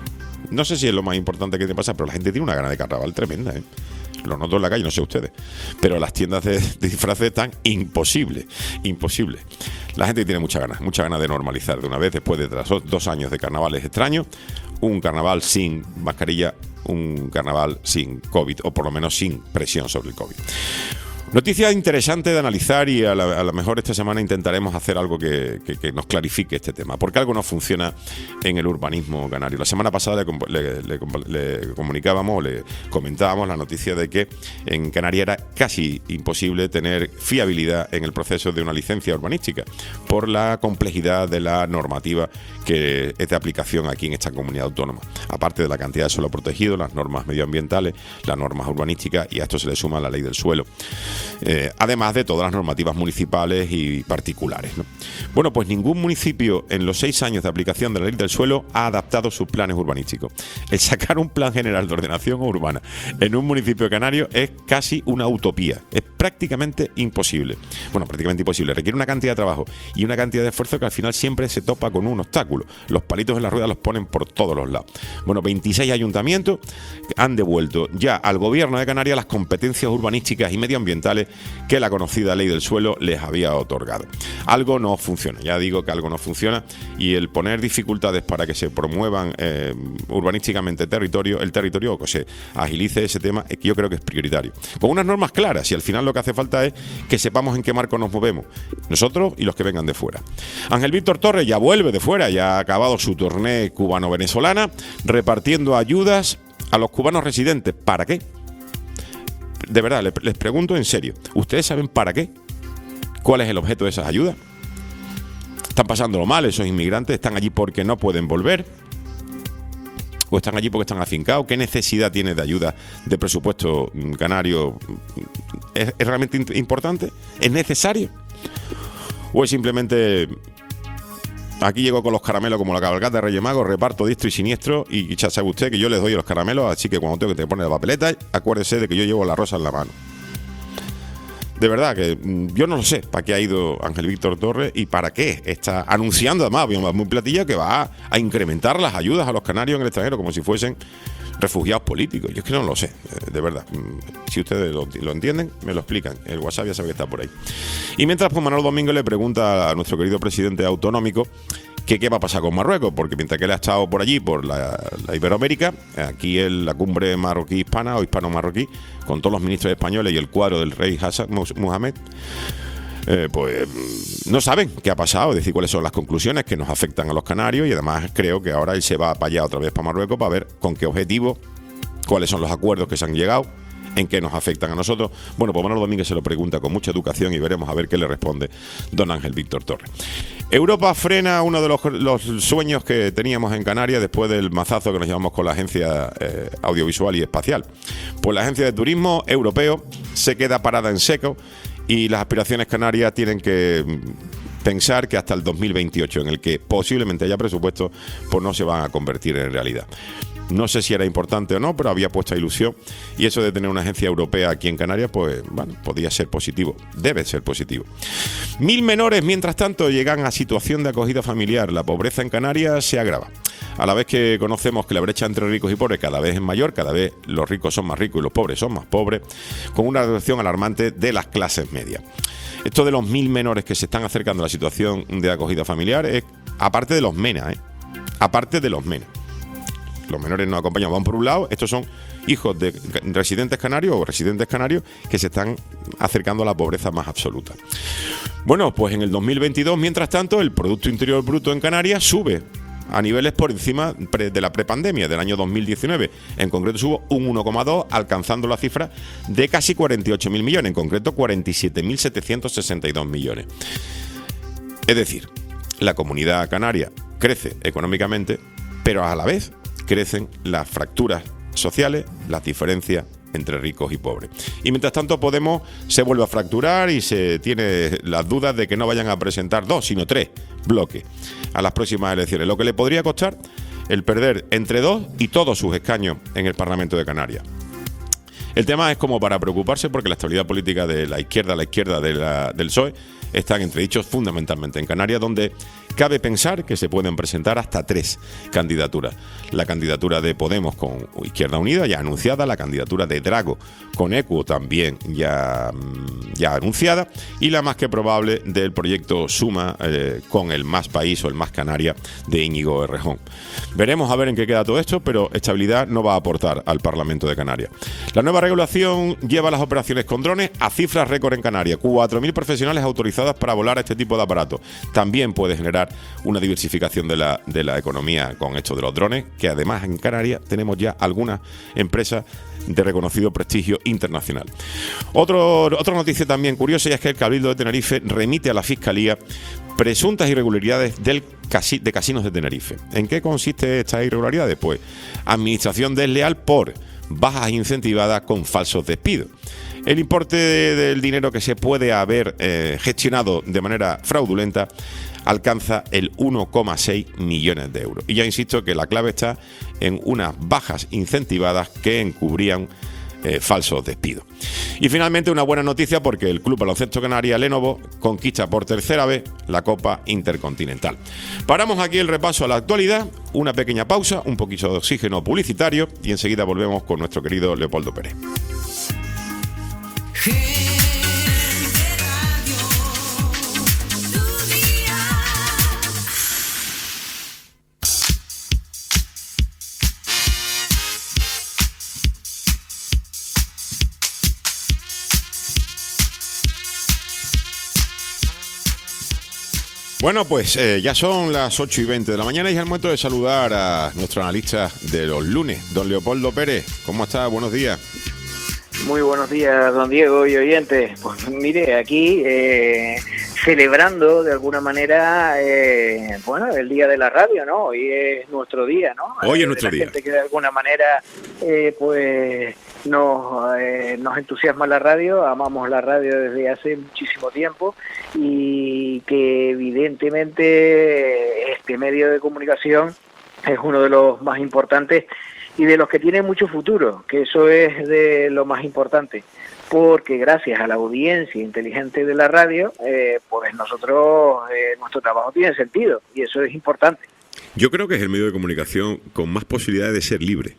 no sé si es lo más importante que te pasa, pero la gente tiene una gana de carnaval tremenda, ¿eh? Lo noto en la calle, no sé ustedes, pero las tiendas de, de disfraces están imposibles, imposibles. La gente tiene mucha ganas, mucha ganas de normalizar de una vez, después de tras dos años de carnavales extraños, un carnaval sin mascarilla, un carnaval sin COVID, o por lo menos sin presión sobre el COVID. Noticia interesante de analizar y a lo mejor esta semana intentaremos hacer algo que, que, que nos clarifique este tema, porque algo no funciona en el urbanismo canario. La semana pasada le, le, le, le comunicábamos, le comentábamos la noticia de que en Canarias era casi imposible tener fiabilidad en el proceso de una licencia urbanística por la complejidad de la normativa que es de aplicación aquí en esta comunidad autónoma. Aparte de la cantidad de suelo protegido, las normas medioambientales, las normas urbanísticas, y a esto se le suma la ley del suelo. Eh, además de todas las normativas municipales y particulares, ¿no? Bueno, pues ningún municipio en los seis años de aplicación de la ley del suelo ha adaptado sus planes urbanísticos. El sacar un plan general de ordenación urbana en un municipio canario es casi una utopía, es prácticamente imposible. Bueno, prácticamente imposible, requiere una cantidad de trabajo y una cantidad de esfuerzo que al final siempre se topa con un obstáculo. Los palitos en la rueda los ponen por todos los lados. Bueno, veintiséis ayuntamientos han devuelto ya al gobierno de Canarias las competencias urbanísticas y medioambientales que la conocida ley del suelo les había otorgado. Algo no funciona, ya digo que algo no funciona, y el poner dificultades para que se promuevan eh, urbanísticamente territorio, el territorio, o que se agilice ese tema, yo creo que es prioritario. Con unas normas claras, y al final lo que hace falta es que sepamos en qué marco nos movemos, nosotros y los que vengan de fuera. Ángel Víctor Torres ya vuelve de fuera, ya ha acabado su tournée cubano-venezolana, repartiendo ayudas a los cubanos residentes. ¿Para qué? De verdad, les pregunto en serio, ¿ustedes saben para qué? ¿Cuál es el objeto de esas ayudas? ¿Están pasándolo mal esos inmigrantes? ¿Están allí porque no pueden volver? ¿O están allí porque están afincados? ¿Qué necesidad tiene de ayuda de presupuesto canario? ¿Es, es realmente importante? ¿Es necesario? ¿O es simplemente... Aquí llego con los caramelos como la cabalgata de Reyes Magos, reparto diestro y siniestro, y ya sabe usted que yo les doy los caramelos, así que cuando tengo que te poner la papeleta, acuérdese de que yo llevo la rosa en la mano. De verdad que yo no lo sé para qué ha ido Ángel Víctor Torres y para qué está anunciando además muy platilla que va a, a incrementar las ayudas a los canarios en el extranjero como si fuesen refugiados políticos. Yo es que no lo sé, de verdad. Si ustedes lo, lo entienden, me lo explican. El WhatsApp ya sabe que está por ahí. Y mientras, pues Manolo Domingo le pregunta a nuestro querido presidente autonómico que qué va a pasar con Marruecos, porque mientras que él ha estado por allí, por la, la Iberoamérica, aquí en la cumbre marroquí hispana o hispano-marroquí, con todos los ministros españoles y el cuadro del rey Hassan Mohamed, Eh, pues no saben qué ha pasado, es decir, cuáles son las conclusiones que nos afectan a los canarios, y además creo que ahora él se va para allá otra vez para Marruecos para ver con qué objetivo, cuáles son los acuerdos que se han llegado, en qué nos afectan a nosotros. Bueno, pues Manolo Domínguez se lo pregunta con mucha educación y veremos a ver qué le responde don Ángel Víctor Torres. Europa frena uno de los, los sueños que teníamos en Canarias después del mazazo que nos llevamos con la agencia eh, audiovisual y espacial. Pues la agencia de turismo europeo se queda parada en seco y las aspiraciones canarias tienen que pensar que hasta el dos mil veintiocho, en el que posiblemente haya presupuesto, pues no se van a convertir en realidad. No sé si era importante o no, pero había puesta ilusión, y eso de tener una agencia europea aquí en Canarias, pues bueno, podía ser positivo, debe ser positivo. Mil menores, mientras tanto, llegan a situación de acogida familiar. La pobreza en Canarias se agrava. A la vez que conocemos que la brecha entre ricos y pobres cada vez es mayor, cada vez los ricos son más ricos y los pobres son más pobres, con una reducción alarmante de las clases medias. Esto de los mil menores que se están acercando a la situación de acogida familiar es aparte de los MENA, ¿eh? aparte de los MENA. Los menores no acompañados van por un lado, estos son hijos de residentes canarios o residentes canarios que se están acercando a la pobreza más absoluta. Bueno, pues en el dos mil veintidós, mientras tanto, el Producto Interior Bruto en Canarias sube a niveles por encima de la prepandemia del año dos mil diecinueve. En concreto subo un uno coma dos, alcanzando la cifra de casi cuarenta y ocho mil millones, en concreto cuarenta y siete mil setecientos sesenta y dos millones. Es decir, la comunidad canaria crece económicamente, pero a la vez crecen las fracturas sociales, las diferencias entre ricos y pobres. Y mientras tanto Podemos se vuelve a fracturar y se tiene las dudas de que no vayan a presentar dos, sino tres bloques a las próximas elecciones, lo que le podría costar el perder entre dos y todos sus escaños en el Parlamento de Canarias. El tema es como para preocuparse, porque la estabilidad política de la izquierda, la izquierda de la, del P S O E están entredichos fundamentalmente en Canarias, donde cabe pensar que se pueden presentar hasta tres candidaturas. La candidatura de Podemos con Izquierda Unida ya anunciada, la candidatura de Drago con Equo también ya, ya anunciada, y la más que probable del proyecto Suma eh, con el Más País o el Más Canarias de Íñigo Errejón. Veremos a ver en qué queda todo esto, pero estabilidad no va a aportar al Parlamento de Canarias. La nueva regulación lleva las operaciones con drones a cifras récord en Canarias. cuatro mil profesionales autorizadas para volar este tipo de aparatos. También puede generar una diversificación de la, de la economía con esto de los drones, que además en Canarias tenemos ya algunas empresas de reconocido prestigio internacional. Otro, otra noticia también curiosa, y es que el Cabildo de Tenerife remite a la Fiscalía presuntas irregularidades del casi, de casinos de Tenerife. ¿En qué consiste estas irregularidades? Pues administración desleal por bajas incentivadas con falsos despidos. El importe de, del dinero que se puede haber eh, gestionado de manera fraudulenta alcanza el uno coma seis millones de euros. Y ya insisto que la clave está en unas bajas incentivadas que encubrían eh, falsos despidos. Y finalmente una buena noticia, porque el Club Baloncesto Canarias Lenovo conquista por tercera vez la Copa Intercontinental. Paramos aquí el repaso a la actualidad, una pequeña pausa, un poquito de oxígeno publicitario y enseguida volvemos con nuestro querido Leopoldo Pérez. Bueno, pues eh, ya son las ocho y veinte de la mañana y es el momento de saludar a nuestro analista de los lunes, don Leopoldo Pérez. ¿Cómo está? Buenos días. Muy buenos días, don Diego y oyentes. Pues mire, aquí eh, celebrando de alguna manera, eh, bueno, el Día de la Radio, ¿no? Hoy es nuestro día, ¿no? Hoy es de nuestro la día. Gente que de alguna manera, eh, pues, nos, eh, nos entusiasma la radio, amamos la radio desde hace muchísimo tiempo y que evidentemente este medio de comunicación es uno de los más importantes y de los que tiene mucho futuro, que eso es de lo más importante, porque gracias a la audiencia inteligente de la radio, eh, pues nosotros, eh, nuestro trabajo tiene sentido, y eso es importante. Yo creo que es el medio de comunicación con más posibilidades de ser libre.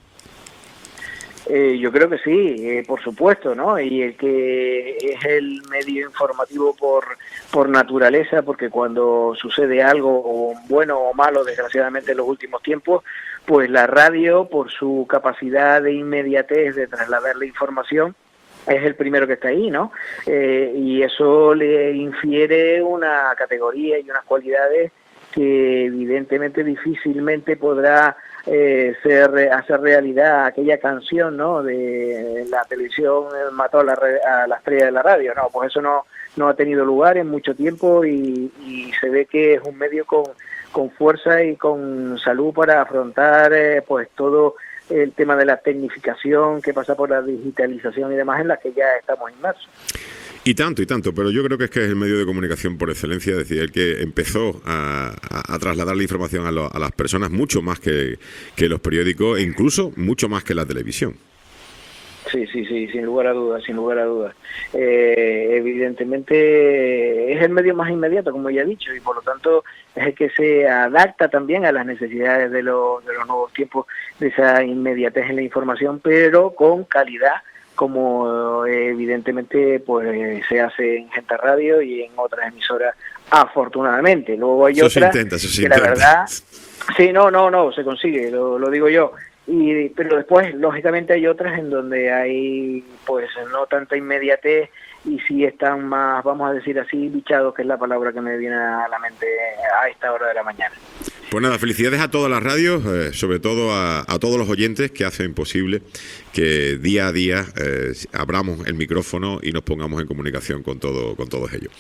Eh, yo creo que sí, eh, por supuesto, ¿no? Y el que es el medio informativo por por naturaleza, porque cuando sucede algo bueno o malo, desgraciadamente en los últimos tiempos, pues la radio, por su capacidad de inmediatez de trasladar la información, es el primero que está ahí, ¿no? Eh, y eso le infiere una categoría y unas cualidades que evidentemente difícilmente podrá eh, ser hacer realidad aquella canción, ¿no? De la televisión mató a la, a la estrella de la radio, ¿no? Pues eso no no ha tenido lugar en mucho tiempo y, y se ve que es un medio con, con fuerza y con salud para afrontar eh, pues todo el tema de la tecnificación que pasa por la digitalización y demás en la que ya estamos inmersos. Y tanto, y tanto, pero yo creo que es que es el medio de comunicación por excelencia, es decir, el que empezó a, a, a trasladar la información a, lo, a las personas mucho más que, que los periódicos e incluso mucho más que la televisión. Sí, sí, sí, sin lugar a dudas, sin lugar a dudas. Eh, evidentemente es el medio más inmediato, como ya he dicho, y por lo tanto es el que se adapta también a las necesidades de, lo, de los nuevos tiempos, de esa inmediatez en la información, pero con calidad, como eh, evidentemente pues se hace en Gente Radio y en otras emisoras, afortunadamente. Luego hay eso otras se intenta, eso se que intenta. la verdad, sí, no, no, no, se consigue, lo, lo digo yo. Y pero después lógicamente hay otras en donde hay pues no tanta inmediatez y sí están más, vamos a decir así, bichados, que es la palabra que me viene a la mente a esta hora de la mañana. Pues nada, felicidades a todas las radios, eh, sobre todo a, a todos los oyentes que hacen posible que día a día eh, abramos el micrófono y nos pongamos en comunicación con todo con todos ellos.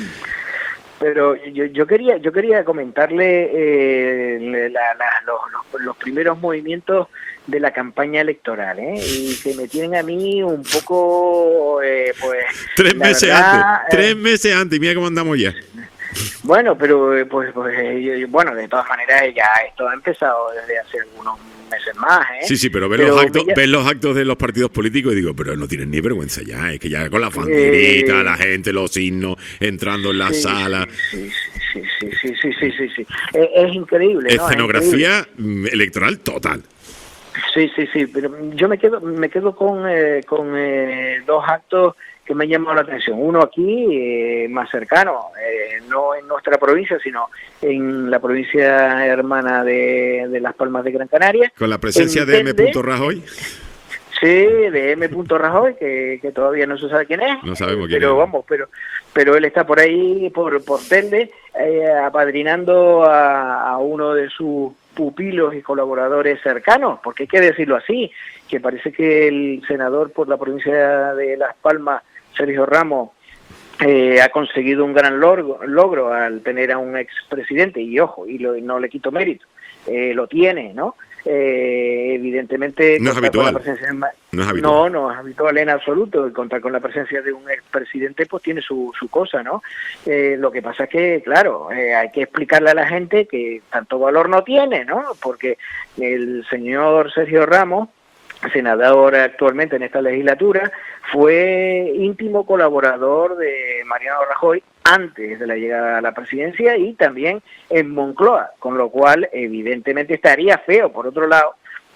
Pero yo, yo quería yo quería comentarle eh, la, la, los, los, los primeros movimientos de la campaña electoral, ¿eh? Y que me tienen a mí un poco, eh, pues... Tres meses verdad, antes, eh, tres meses antes, y mira cómo andamos ya. Bueno, pero pues, pues eh, bueno, de todas maneras ya esto ha empezado desde hace algunos meses más, ¿eh? Sí, sí, pero ves, Pero los actos, ya- ves los actos de los partidos políticos y digo, pero no tienen ni vergüenza ya, es que ya con la banderita, Eh, la gente, los signos, entrando en la Sí, sala, Sí, sí, sí, sí, sí, sí, sí, sí. Eh, Es increíble, ¿no? Es escenografía mm, electoral total. Sí, sí, sí, pero yo me quedo me quedo con, eh, con eh, dos actos que me han llamado la atención. Uno aquí, eh, más cercano, eh, no en nuestra provincia, sino en la provincia hermana de, de Las Palmas de Gran Canaria. Con la presencia En de M. Telde, Rajoy, Sí, de M. Rajoy, que, que todavía no se sabe quién es. No sabemos quién pero es. vamos, pero pero él está por ahí, por, por Telde, eh, apadrinando a, a uno de sus pupilos y colaboradores cercanos, porque hay que decirlo así, que parece que el senador por la provincia de Las Palmas, Sergio Ramos, eh, ha conseguido un gran logro, logro al tener a un expresidente, y ojo, y lo, no le quito mérito, eh, lo tiene, ¿no? Eh, evidentemente No es contar con la habitual. presencia de ma- No es habitual. no, no es habitual en absoluto. Y contar con la presencia de un expresidente pues tiene su, su cosa, ¿no? Eh, lo que pasa es que, claro, eh, hay que explicarle a la gente que tanto valor no tiene, ¿no? Porque el señor Sergio Ramos, senador actualmente en esta legislatura, fue íntimo colaborador de Mariano Rajoy antes de la llegada a la presidencia y también en Moncloa, con lo cual evidentemente estaría feo, por otro lado,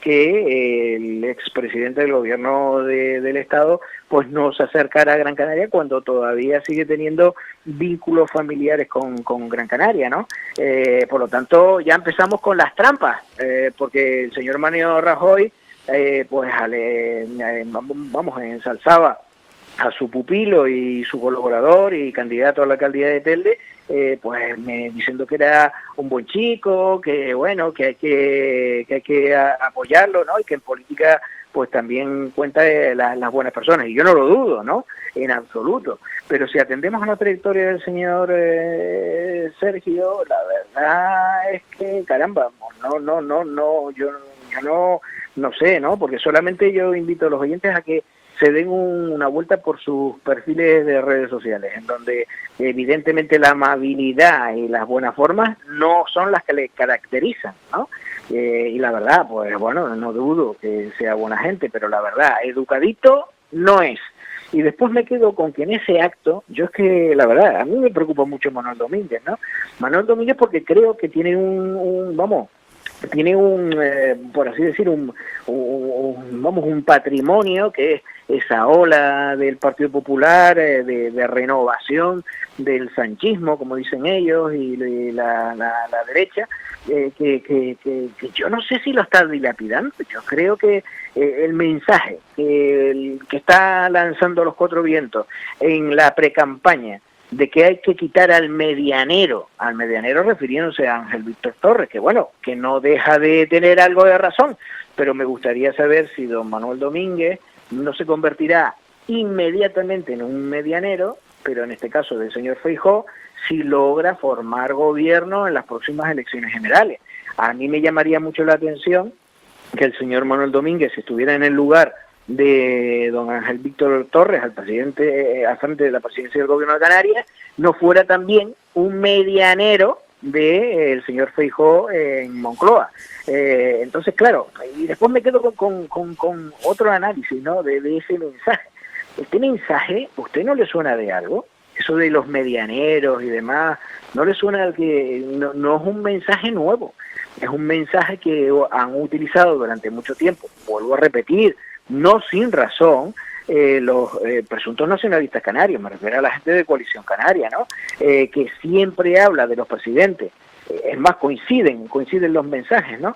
que el expresidente del gobierno de, del Estado pues no se acercara a Gran Canaria cuando todavía sigue teniendo vínculos familiares con, con Gran Canaria, ¿no? Eh, por lo tanto, ya empezamos con las trampas, eh, porque el señor Mariano Rajoy Eh, pues ale, eh, vamos, ensalzaba a su pupilo y su colaborador y candidato a la alcaldía de Telde, eh, pues me, diciendo que era un buen chico, que bueno, que hay que, que hay que a, apoyarlo, ¿no? Y que en política pues también cuenta de la, las buenas personas, y yo no lo dudo, ¿no? En absoluto. Pero si atendemos a la trayectoria del señor eh, Sergio, la verdad es que, caramba, no, no, no, no, yo, yo no... No sé, ¿no? Porque solamente yo invito a los oyentes a que se den un, una vuelta por sus perfiles de redes sociales, en donde evidentemente la amabilidad y las buenas formas no son las que le caracterizan, ¿no? Eh, y la verdad, pues bueno, no dudo que sea buena gente, pero la verdad, educadito no es. Y después me quedo con que en ese acto, yo es que, la verdad, a mí me preocupa mucho Manuel Domínguez, ¿no? Manuel Domínguez porque creo que tiene un, un vamos... tiene un, eh, por así decir, un, un, un, vamos, un patrimonio que es esa ola del Partido Popular, eh, de, de renovación del sanchismo, como dicen ellos, y de la, la, la derecha, eh, que, que, que, que yo no sé si lo está dilapidando. Yo creo que eh, el mensaje que, el, que está lanzando los Cuatro Vientos en la precampaña, de que hay que quitar al medianero, al medianero refiriéndose a Ángel Víctor Torres, que bueno, que no deja de tener algo de razón, pero me gustaría saber si don Manuel Domínguez no se convertirá inmediatamente en un medianero, pero en este caso del señor Feijóo, si logra formar gobierno en las próximas elecciones generales. A mí me llamaría mucho la atención que el señor Manuel Domínguez estuviera en el lugar de don Ángel Víctor Torres, al presidente, eh, al frente de la presidencia del gobierno de Canarias, no fuera también un medianero del eh, señor Feijóo eh, en Moncloa. Eh, entonces, claro, y después me quedo con, con, con, con otro análisis, ¿no? de, de ese mensaje. Este mensaje, ¿a usted no le suena de algo? Eso de los medianeros y demás, ¿no le suena que no, no es un mensaje nuevo? Es un mensaje que han utilizado durante mucho tiempo, vuelvo a repetir, no sin razón, eh, los eh, presuntos nacionalistas canarios, me refiero a la gente de Coalición Canaria, ¿no? Eh, que siempre habla de los presidentes, eh, es más, coinciden, coinciden los mensajes, ¿no?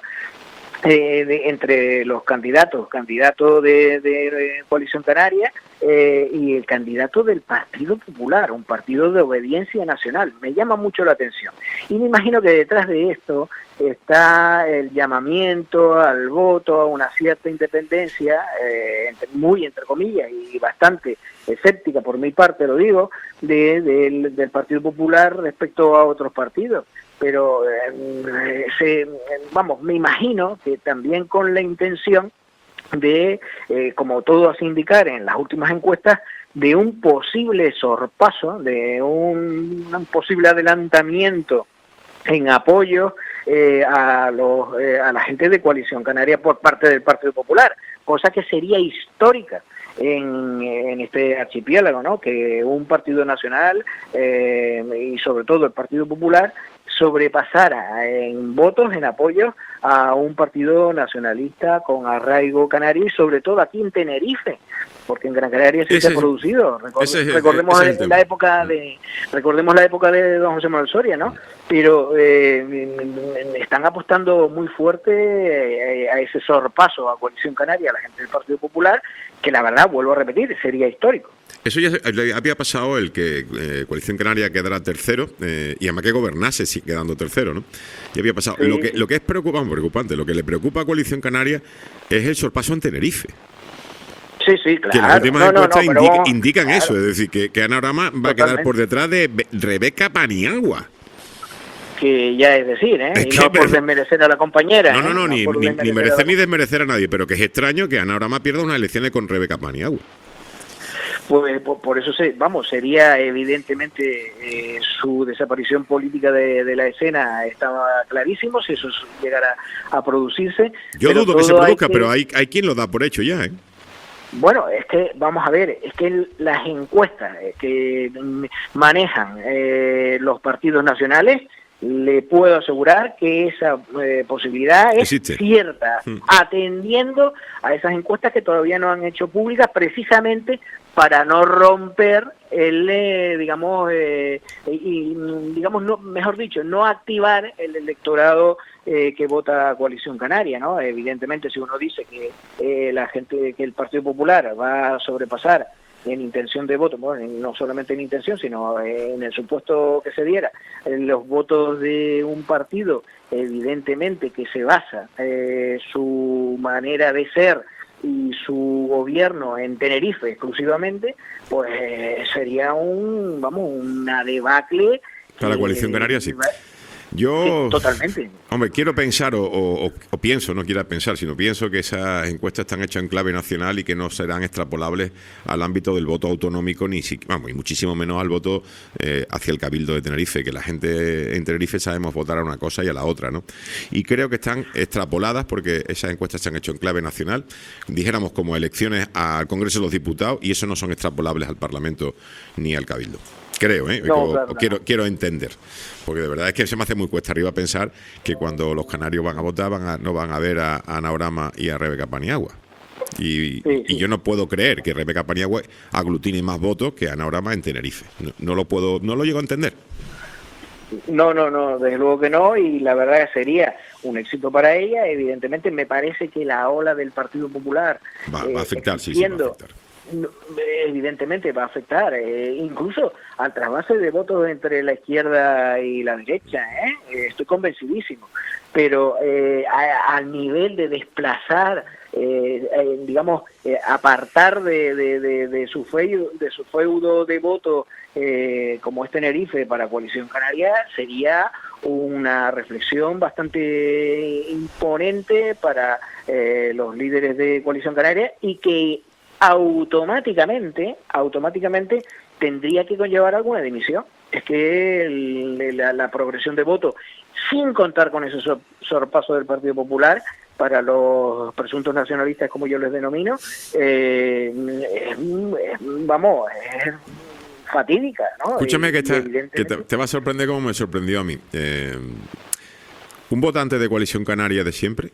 Eh, de, entre los candidatos, candidato de, de, de Coalición Canaria eh, y el candidato del Partido Popular, un partido de obediencia nacional. Me llama mucho la atención. Y me imagino que detrás de esto está el llamamiento al voto, a una cierta independencia, eh, muy entre comillas y bastante escéptica por mi parte, lo digo, de, de, del Partido Popular respecto a otros partidos. Pero, eh, se, vamos, me imagino que también con la intención de, eh, como todo hace indicar en las últimas encuestas, de un posible sorpaso, de un, un posible adelantamiento en apoyo eh, a, los, eh, a la gente de Coalición Canaria por parte del Partido Popular, cosa que sería histórica en, en este archipiélago, ¿no? Que un partido nacional eh, y sobre todo el Partido Popular sobrepasara en votos, en apoyo a un partido nacionalista con arraigo canario y sobre todo aquí en Tenerife, porque en Gran Canaria sí se ha producido. Record, ese es, recordemos ese es el la tema. época de recordemos la época de don José Manuel Soria, ¿no? Pero eh, están apostando muy fuerte eh, a ese sorpaso a Coalición Canaria, a la gente del Partido Popular, que la verdad, vuelvo a repetir, sería histórico. Eso ya le había pasado, el que eh, Coalición Canaria quedara tercero, eh, y además que gobernase sí, quedando tercero, ¿no? Ya había pasado. Sí, lo que sí. lo que es preocupante, preocupante, lo que le preocupa a Coalición Canaria es el sorpaso en Tenerife. Sí, sí, claro. Que las últimas no, no, encuestas no, indica- pero, indican claro, eso, es decir, que, que Anaurama va Totalmente. a quedar por detrás de Be- Rebeca Paniagua. que ya es decir, ¿eh? Es y que no por me- desmerecer a la compañera. No, no, ¿eh? no, ni, por ni, desmerecer ni a la merecer ni desmerecer a nadie, pero que es extraño que Anaurama pierda unas elecciones con Rebeca Paniagua. Pues por, por eso, se, vamos, sería evidentemente eh, su desaparición política de, de la escena estaba clarísimo, si eso llegara a producirse. Yo pero dudo que se todo hay produzca, que- pero hay, hay quien lo da por hecho ya, ¿eh? Bueno, es que, vamos a ver, es que el- las encuestas eh, que mm, manejan eh, los partidos nacionales, le puedo asegurar que esa eh, posibilidad es Existe. cierta, Hmm. atendiendo a esas encuestas que todavía no han hecho públicas, precisamente para no romper el, eh, digamos, eh, y, y, digamos, no, mejor dicho, no activar el electorado eh, que vota Coalición Canaria, ¿no? Evidentemente, si uno dice que eh, la gente, que el Partido Popular va a sobrepasar en intención de voto, bueno, no solamente en intención, sino en el supuesto que se diera, en los votos de un partido, evidentemente que se basa eh, su manera de ser y su gobierno en Tenerife exclusivamente, pues eh, sería un, vamos, una debacle. Para la eh, Coalición Canaria, sí. Sí, Yo, totalmente. hombre, quiero pensar, o, o- o pienso, no quiero pensar, sino pienso que esas encuestas están hechas en clave nacional y que no serán extrapolables al ámbito del voto autonómico, ni si, vamos, y muchísimo menos al voto eh, hacia el Cabildo de Tenerife, que la gente en Tenerife sabemos votar a una cosa y a la otra, ¿no? Y creo que están extrapoladas porque esas encuestas se han hecho en clave nacional, dijéramos como elecciones al Congreso de los Diputados, y eso no son extrapolables al Parlamento ni al Cabildo. Creo, ¿eh? No, o, claro, o quiero, quiero entender. Porque de verdad es que se me hace muy cuesta arriba pensar que cuando los canarios van a votar van a, no van a ver a, a Anaurama y a Rebeca Paniagua. Y, Sí, sí. y yo no puedo creer que Rebeca Paniagua aglutine más votos que Anaurama en Tenerife. No, no lo puedo, no lo llego a entender. No, no, no, desde luego que no, y la verdad que sería un éxito para ella. Evidentemente, me parece que la ola del Partido Popular Va, eh, va a afectar, sí, sí, va a existiendo, afectar. no, evidentemente va a afectar, eh, incluso al trasvase de votos entre la izquierda y la derecha, ¿eh? Eh, estoy convencidísimo, pero eh, a- al nivel de desplazar, eh, eh, digamos, eh, apartar de, de, de, de su feudo, de su feudo de voto eh, como es Tenerife para Coalición Canaria, sería una reflexión bastante imponente para eh, los líderes de Coalición Canaria y que automáticamente, automáticamente tendría que conllevar alguna dimisión. Es que el- la, la progresión de voto, sin contar con ese sor- sorpaso del Partido Popular, para los presuntos nacionalistas, como yo les denomino, eh, es- es- vamos, es fatídica, ¿no? Escúchame Y- que, y está, que evidentemente- te, te va a sorprender como me sorprendió a mí. Eh, un votante de Coalición Canaria de siempre,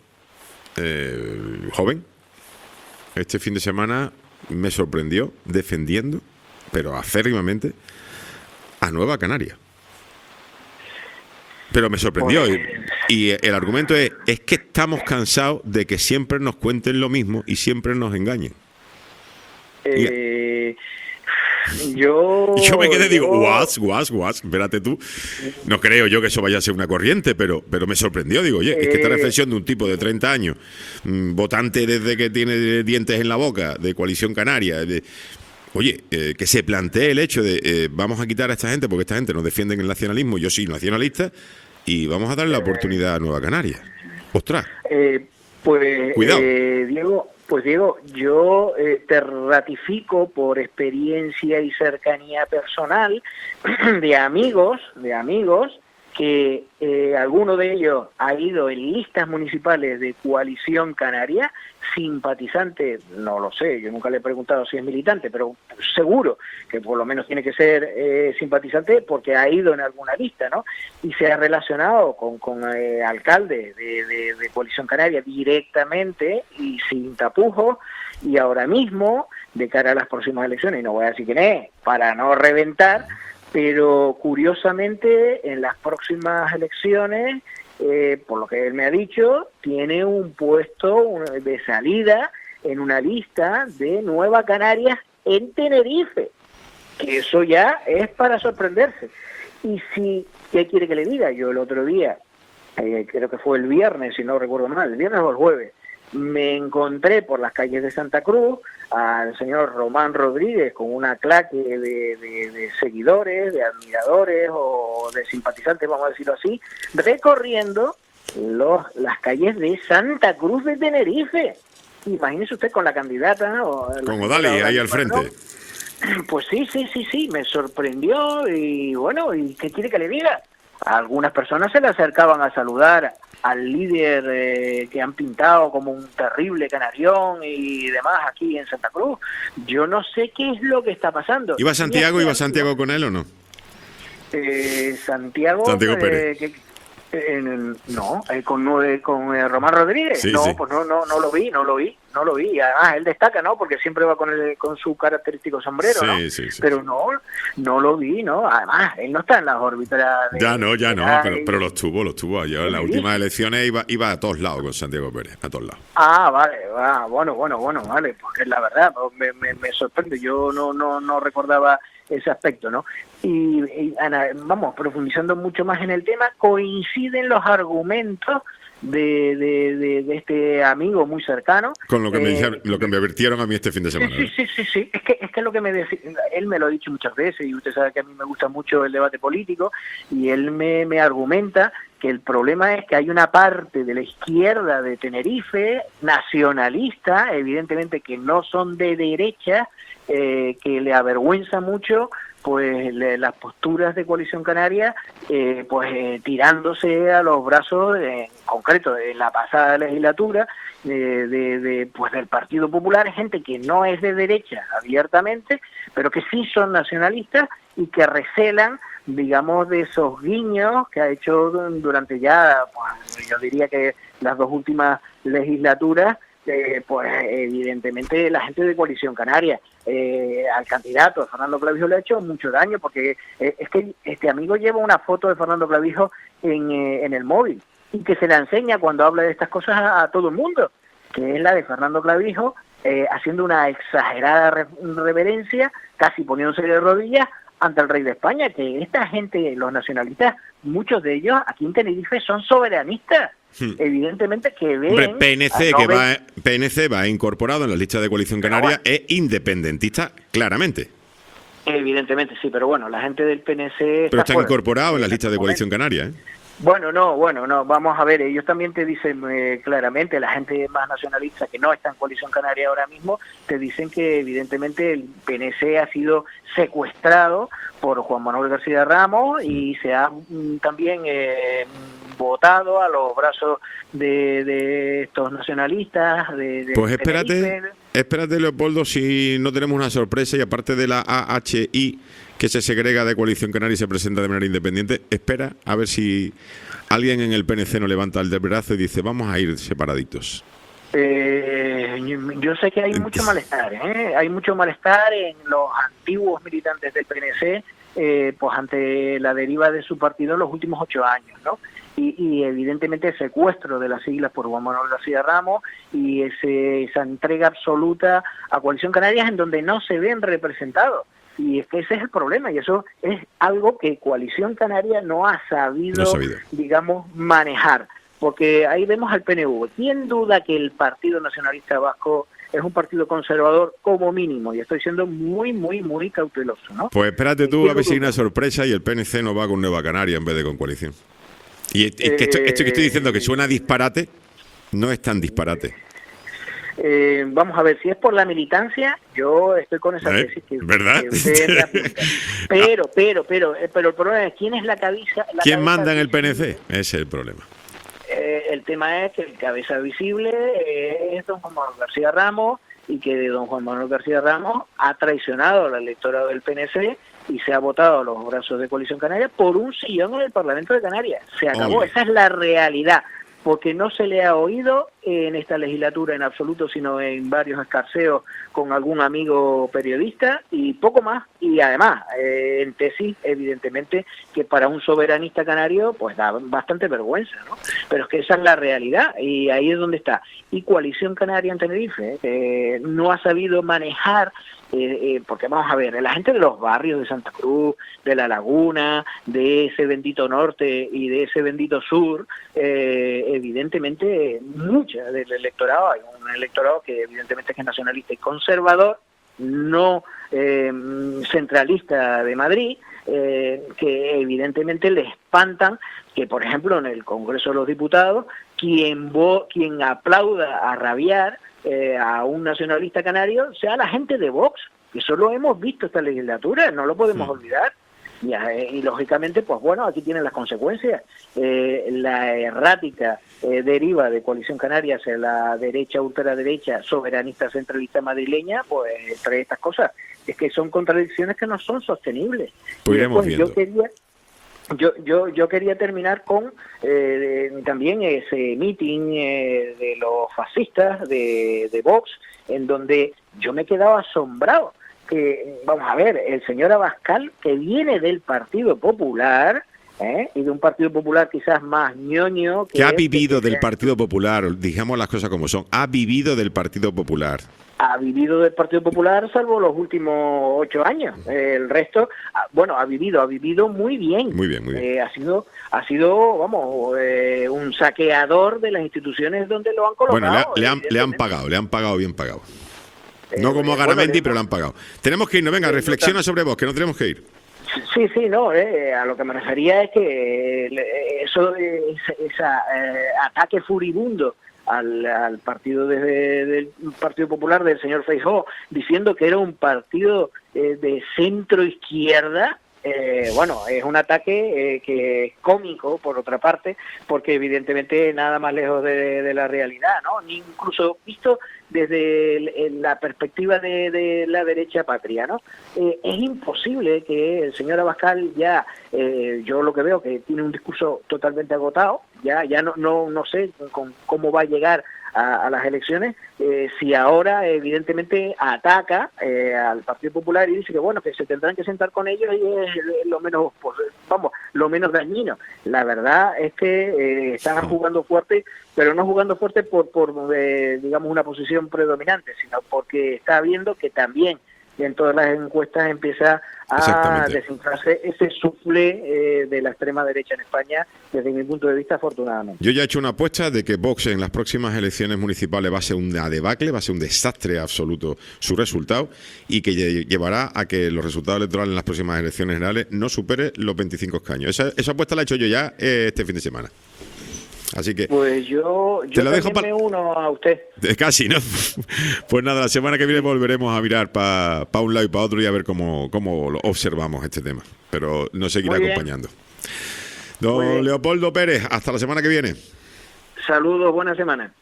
eh, joven, este fin de semana me sorprendió defendiendo, pero acérrimamente, a Nueva Canaria. Pero me sorprendió. Pues- Y, y el argumento es, es que estamos cansados de que siempre nos cuenten lo mismo y siempre nos engañen. Eh, yo... Y yo me quedé, digo, yo- guas, guas, guas, espérate tú. No creo yo que eso vaya a ser una corriente, pero, pero me sorprendió. Digo, oye, es que esta Eh. reflexión de un tipo de treinta años, mm, votante desde que tiene dientes en la boca, de Coalición Canaria, de, oye, eh, que se plantee el hecho de eh, vamos a quitar a esta gente porque esta gente nos defiende en el nacionalismo, yo soy nacionalista, y vamos a darle la oportunidad a Nueva Canaria. Ostras, Eh, pues, Cuidado. eh, Diego, pues Diego, yo eh, te ratifico por experiencia y cercanía personal de amigos, de amigos que eh, alguno de ellos ha ido en listas municipales de Coalición Canaria, simpatizante, no lo sé, yo nunca le he preguntado si es militante, pero seguro que por lo menos tiene que ser eh, simpatizante porque ha ido en alguna lista, ¿no? Y se ha relacionado con, con eh, alcaldes de, de, de Coalición Canaria directamente y sin tapujos, y ahora mismo, de cara a las próximas elecciones, y no voy a decir quién es, para no reventar, pero curiosamente en las próximas elecciones, eh, por lo que él me ha dicho, tiene un puesto de salida en una lista de Nueva Canarias en Tenerife, que eso ya es para sorprenderse. Y si, ¿qué quiere que le diga? Yo el otro día, eh, creo que fue el viernes, si no recuerdo mal, el viernes o el jueves, me encontré por las calles de Santa Cruz al señor Román Rodríguez con una claque de, de, de seguidores, de admiradores o de simpatizantes, vamos a decirlo así, recorriendo los, las calles de Santa Cruz de Tenerife. Imagínese usted con la candidata, ¿no? Como Dali, ahí al frente. Pues sí, sí, sí, sí, me sorprendió y bueno, ¿y qué quiere que le diga? Algunas personas se le acercaban a saludar al líder eh, que han pintado como un terrible canarión y demás aquí en Santa Cruz. Yo no sé qué es lo que está pasando. ¿Iba Santiago, iba Santiago con él o no? Eh, Santiago, Santiago eh, Pérez. que, eh, no, eh, con, eh, con eh, Román Rodríguez. Sí, no, sí. pues no, no, no lo vi, no lo vi, no lo vi. Además, él destaca, ¿no? Porque siempre va con el, con su característico sombrero, Sí, ¿no? sí, sí. Pero no, no lo vi, ¿no? Además, él no está en las órbitas de... Ya no, ya de no, nadie. pero, pero los tuvo, los tuvo. Yo en las Sí. últimas elecciones iba, iba a todos lados con Santiago Pérez, a todos lados. Ah, vale, va, bueno, bueno, bueno, vale, porque la verdad me, me, me sorprende, yo no, no, no recordaba ese aspecto, ¿no? Y, y Ana, vamos, profundizando mucho más en el tema, coinciden los argumentos de, de, de, de este amigo muy cercano. Con lo que, me eh, dijeron, lo que me advirtieron a mí este fin de Sí, semana. sí, sí, sí, sí, es que es que lo que me decía, él me lo ha dicho muchas veces y usted sabe que a mí me gusta mucho el debate político y él me, me argumenta que el problema es que hay una parte de la izquierda de Tenerife, nacionalista, evidentemente que no son de derecha, eh, que le avergüenza mucho pues le, las posturas de Coalición Canaria, eh, pues eh, tirándose a los brazos, eh, en concreto en la pasada legislatura, eh, de, de pues del Partido Popular, gente que no es de derecha abiertamente, pero que sí son nacionalistas y que recelan, digamos, de esos guiños que ha hecho durante ya, pues, yo diría que las dos últimas legislaturas, eh, pues evidentemente la gente de Coalición Canaria. Eh, al candidato Fernando Clavijo le ha hecho mucho daño porque eh, es que este amigo lleva una foto de Fernando Clavijo en, eh, en el móvil y que se la enseña cuando habla de estas cosas a, a todo el mundo, que es la de Fernando Clavijo eh, haciendo una exagerada re reverencia, casi poniéndose de rodillas ante el rey de España, que esta gente, los nacionalistas, muchos de ellos aquí en Tenerife son soberanistas. Hmm. Evidentemente que ven... Hombre, P N C, no que ven... va, P N C va incorporado en la lista de Coalición Canaria, bueno, es independentista, claramente. Evidentemente, sí, pero bueno, la gente del P N C... Pero está están incorporados en la lista de Coalición Canaria, ¿eh? Bueno, no, bueno, no, vamos a ver, ellos también te dicen eh, claramente, la gente más nacionalista que no está en Coalición Canaria ahora mismo, te dicen que evidentemente el P N C ha sido secuestrado por Juan Manuel García Ramos y se ha mm, también eh, votado a los brazos de, de estos nacionalistas. De, de pues espérate, Tenerife. espérate Leopoldo, si no tenemos una sorpresa y aparte de la A H I que se segrega de Coalición Canaria y se presenta de manera independiente, espera a ver si alguien en el P N C no levanta el del brazo y dice vamos a ir separaditos. Eh, yo sé que hay mucho malestar, ¿eh? Hay mucho malestar en los antiguos militantes del P N C, eh, pues ante la deriva de su partido en los últimos ocho años, ¿no? Y, y evidentemente el secuestro de las siglas por Juan Manuel García Ramos y ese, esa entrega absoluta a Coalición Canaria en donde no se ven representados. Y es que ese es el problema, y eso es algo que Coalición Canaria no ha sabido, no ha sabido. digamos, manejar. Porque ahí vemos al P N V. ¿Quién duda que el Partido Nacionalista Vasco es un partido conservador como mínimo? Y estoy siendo muy, muy, muy cauteloso, ¿no? Pues espérate tú a ver si hay una sorpresa y el P N C no va con Nueva Canaria en vez de con Coalición. Y es, es que esto, esto que estoy diciendo que suena disparate, no es tan disparate. Eh, vamos a ver, si es por la militancia, yo estoy con esa ¿Eh? tesis que, ¿Verdad? que usted me apunta. Pero, pero, pero, eh, pero el problema es quién es la cabeza. La ¿Quién cabeza manda en el P N visible? C? Ese es el problema. Eh, el tema es que el cabeza visible eh, es don Juan Manuel García Ramos, y que don Juan Manuel García Ramos ha traicionado al electorado del P N C y se ha votado a los brazos de Coalición Canaria por un sillón en el Parlamento de Canarias. Se acabó, Oye. esa es la realidad, porque no se le ha oído en esta legislatura en absoluto, sino en varios escarceos con algún amigo periodista y poco más. Y además, eh, en tesis, evidentemente, que para un soberanista canario, pues da bastante vergüenza, ¿no? Pero es que esa es la realidad y ahí es donde está. Y Coalición Canaria en Tenerife eh, no ha sabido manejar. Eh, eh, porque vamos a ver, la gente de los barrios de Santa Cruz, de La Laguna, de ese bendito norte y de ese bendito sur, eh, evidentemente mucha del electorado, hay un electorado que evidentemente es nacionalista y conservador, no eh, centralista de Madrid, eh, que evidentemente le espantan que, por ejemplo, en el Congreso de los Diputados, quien, vo quien aplauda a rabiar Eh, a un nacionalista canario sea la gente de Vox. Eso lo hemos visto esta legislatura, no lo podemos sí. olvidar. Y, eh, y lógicamente, pues bueno, aquí tienen las consecuencias. Eh, la errática eh, deriva de Coalición Canaria hacia la derecha, ultraderecha, soberanista, centralista madrileña, pues trae estas cosas. Es que son contradicciones que no son sostenibles. Pues y iremos después, viendo. Yo quería... Yo, yo, yo quería terminar con eh, también ese meeting eh, de los fascistas de, de Vox, en donde yo me he quedado asombrado. Que, vamos a ver, el señor Abascal, que viene del Partido Popular, ¿eh? y de un Partido Popular quizás más ñoño... Que, que ha es, vivido que, del Partido Popular, digamos las cosas como son, ha vivido del Partido Popular. Ha vivido del Partido Popular salvo los últimos ocho años. Eh, el resto, bueno, ha vivido, ha vivido muy bien. Muy bien, muy bien. Eh, ha sido, ha sido, vamos, eh, un saqueador de las instituciones donde lo han colocado. Bueno, le, ha, le, han, le han pagado, le han pagado bien pagado. No Eh, como eh, Garamendi, bueno, pero le han pagado. Tenemos que irnos, venga, eh, reflexiona total. sobre vos, que no tenemos que ir. Sí, sí, no, eh, a lo que me refería es que eh, eso, eh, ese eh, ataque furibundo al, al partido de, del Partido Popular del señor Feijóo, diciendo que era un partido eh, de centro izquierda, eh, bueno, es un ataque eh, que es cómico, por otra parte, porque evidentemente nada más lejos de, de la realidad, ¿no? Ni incluso visto desde el, el, la perspectiva de, de la derecha patria, ¿no? Eh, es imposible que el señor Abascal ya, eh, yo lo que veo que tiene un discurso totalmente agotado, ya ya no no no sé con, cómo va a llegar a, a las elecciones, eh, si ahora evidentemente ataca eh, al Partido Popular y dice que bueno, que se tendrán que sentar con ellos y es lo menos, pues, vamos, lo menos dañino. La verdad es que eh, están jugando fuerte, pero no jugando fuerte por, por eh, digamos, una posición predominante, sino porque está viendo que también en todas las encuestas empieza a desinflarse ese sufle eh, de la extrema derecha en España, desde mi punto de vista, afortunadamente. Yo ya he hecho una apuesta de que Vox en las próximas elecciones municipales va a ser una debacle, va a ser un desastre absoluto su resultado, y que llevará a que los resultados electorales en las próximas elecciones generales no supere los veinticinco escaños. Esa, esa apuesta la he hecho yo ya eh, este fin de semana. Así que pues yo, yo te lo dejo me uno a usted. Casi, ¿no? Pues nada, la semana que viene volveremos a mirar para pa un lado y para otro y a ver cómo, cómo lo observamos este tema. Pero nos seguirá acompañando. Don Leopoldo Pérez, hasta la semana que viene. Saludos, buena semana.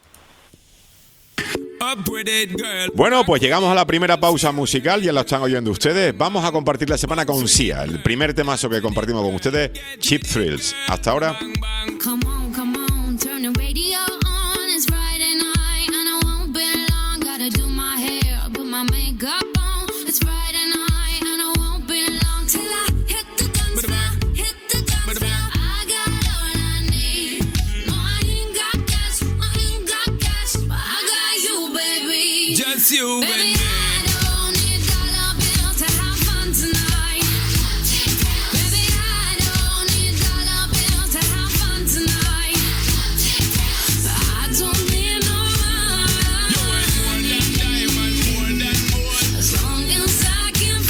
Bueno, pues llegamos a la primera pausa musical, ya lo están oyendo ustedes. Vamos a compartir la semana con Sia, el primer temazo que compartimos con ustedes, Cheap Thrills. Hasta ahora. Come on, come on, turn the radio on. It's Friday night and I won't be long. Gotta do my hair, put my makeup on. It's Friday night and I won't be long till I hit the guns now, hit the guns now. I got all I need. No, I ain't got cash, I ain't got cash, but I got you, baby. Just you, baby. I don't need dollar bills to have fun tonight. Baby, I don't need dollar bills to have fun tonight. But I don't need no money. As long as I can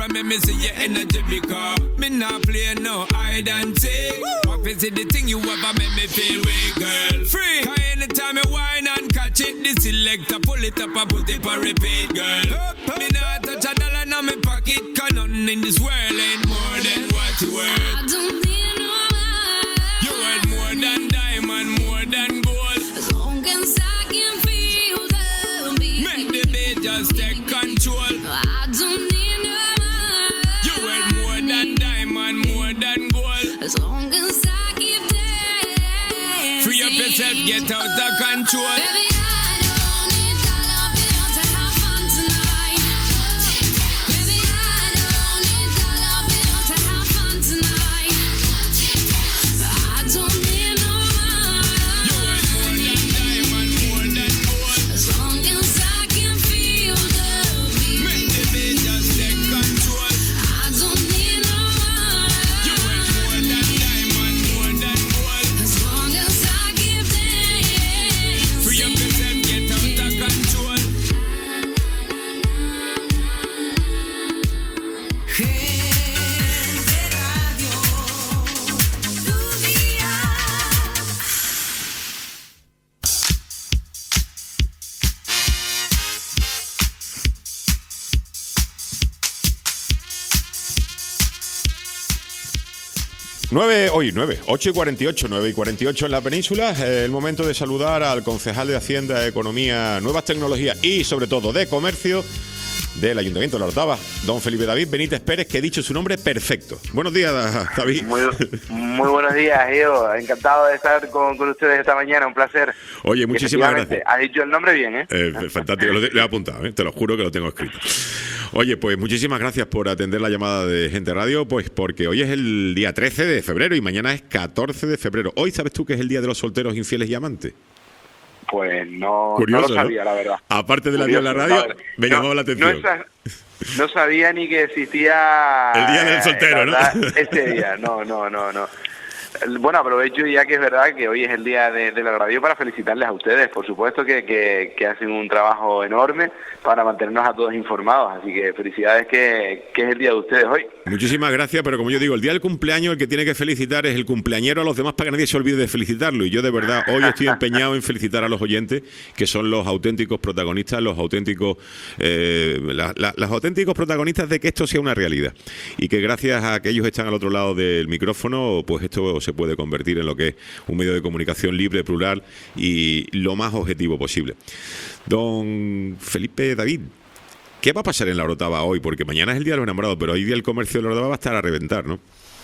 and make me see your energy because me not play no hide and seek. What is it the thing you ever make me feel way, girl? Free. Cause anytime I whine and catch it, the selector pull it up and put it for repeat, girl. Me not touch a dollar in my pocket, cause nothing in this world ain't more than what you worth. I don't need no man. You worth more than diamond, more than gold. As long as I can feel the beat. Make the beat just take control. I don't need no man. You worth more than diamond, more than gold. As long as I keep dancing. Free up yourself, get out of control. Baby, I don't need dollar bills to have fun tonight. Baby, I don't need dollar bills to have fun tonight. I don't need no You man. worth more than diamond, more than gold. As long as I can feel the Make beat. the beat just take control. I don't need no You worth more man. than diamond, more than gold. As long as I keep dancing. Free up yourself, get out of control. nueve, hoy nueve, ocho y cuarenta y ocho, nueve y cuarenta y ocho en la península. Eh, el momento de saludar al concejal de Hacienda, Economía, Nuevas Tecnologías y sobre todo de Comercio del Ayuntamiento de La Orotava, don Felipe David Benítez Pérez, que he dicho su nombre perfecto. Buenos días, David. Muy, muy buenos días, yo. Encantado de estar con, con ustedes esta mañana, un placer. Oye, muchísimas gracias. Ha dicho el nombre bien, ¿eh? Eh, fantástico, lo, lo he apuntado, ¿eh? Te lo juro que lo tengo escrito. Oye, pues muchísimas gracias por atender la llamada de Gente Radio, pues porque hoy es el día trece de febrero y mañana es catorce de febrero. Hoy, ¿sabes tú que es el día de los solteros, infieles y amantes? Pues no, Curioso, no lo sabía, ¿no? la verdad. Aparte de la día en la radio, Curioso, me no, llamó la atención. No, esa- no sabía ni que existía... El día del eh, soltero, la ¿no? verdad, Este día, no, no, no, no. Bueno, aprovecho ya que es verdad que hoy es el día de, de la radio para felicitarles a ustedes. Por supuesto que, que, que hacen un trabajo enorme para mantenernos a todos informados. Así que felicidades que, que es el día de ustedes hoy. Muchísimas gracias, pero como yo digo, el día del cumpleaños el que tiene que felicitar es el cumpleañero a los demás para que nadie se olvide de felicitarlo. Y yo de verdad hoy estoy empeñado en felicitar a los oyentes, que son los auténticos protagonistas, los auténticos, eh, la, la, los auténticos protagonistas de que esto sea una realidad. Y que gracias a que ellos están al otro lado del micrófono, pues esto se puede convertir en lo que es un medio de comunicación libre, plural y lo más objetivo posible. Don Felipe David, ¿qué va a pasar en La Orotava hoy? Porque mañana es el Día de los Enamorados, pero hoy día el comercio de La Orotava va a estar a reventar, ¿no?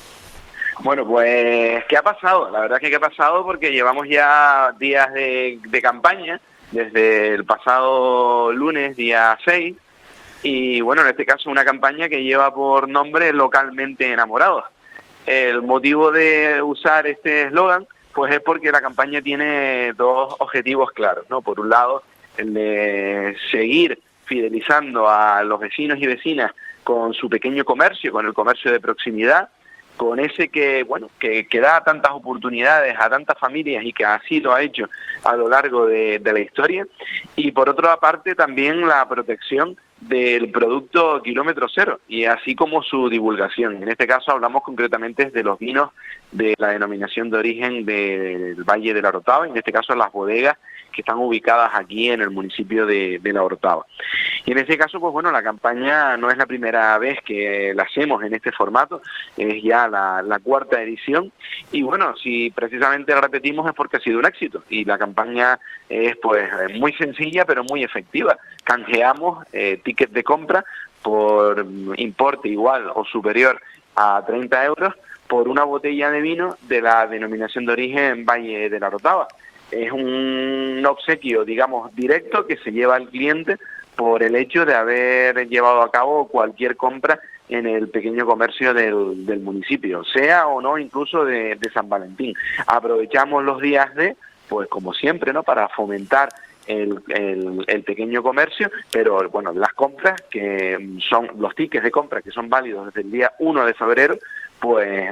Bueno, pues, ¿qué ha pasado? La verdad es que ¿qué ha pasado? Porque llevamos ya días de, de campaña, desde el pasado lunes, día seis, y bueno, en este caso una campaña que lleva por nombre Localmente Enamorados. El motivo de usar este eslogan, pues es porque la campaña tiene dos objetivos claros, ¿no? Por un lado, el de seguir fidelizando a los vecinos y vecinas con su pequeño comercio, con el comercio de proximidad, con ese que, bueno, que, que da tantas oportunidades a tantas familias y que así lo ha hecho a lo largo de, de la historia. Y por otra parte también la protección del producto kilómetro cero y así como su divulgación. En este caso hablamos concretamente de los vinos de la denominación de origen del Valle de La Orotava, en este caso las bodegas que están ubicadas aquí en el municipio de, de La Orotava. Y en este caso, pues bueno, la campaña no es la primera vez que la hacemos en este formato, es ya la, la cuarta edición, y bueno, si precisamente la repetimos es porque ha sido un éxito, y la campaña es pues muy sencilla pero muy efectiva. Canjeamos eh, tickets de compra por importe igual o superior a treinta euros por una botella de vino de la denominación de origen Valle de La Orotava. Es un obsequio, digamos, directo que se lleva al cliente por el hecho de haber llevado a cabo cualquier compra en el pequeño comercio del, del municipio, sea o no incluso de, de San Valentín. Aprovechamos los días de, pues como siempre, ¿no?, para fomentar el, el, el pequeño comercio, pero bueno, las compras, que son los tickets de compra que son válidos desde el día uno de febrero, pues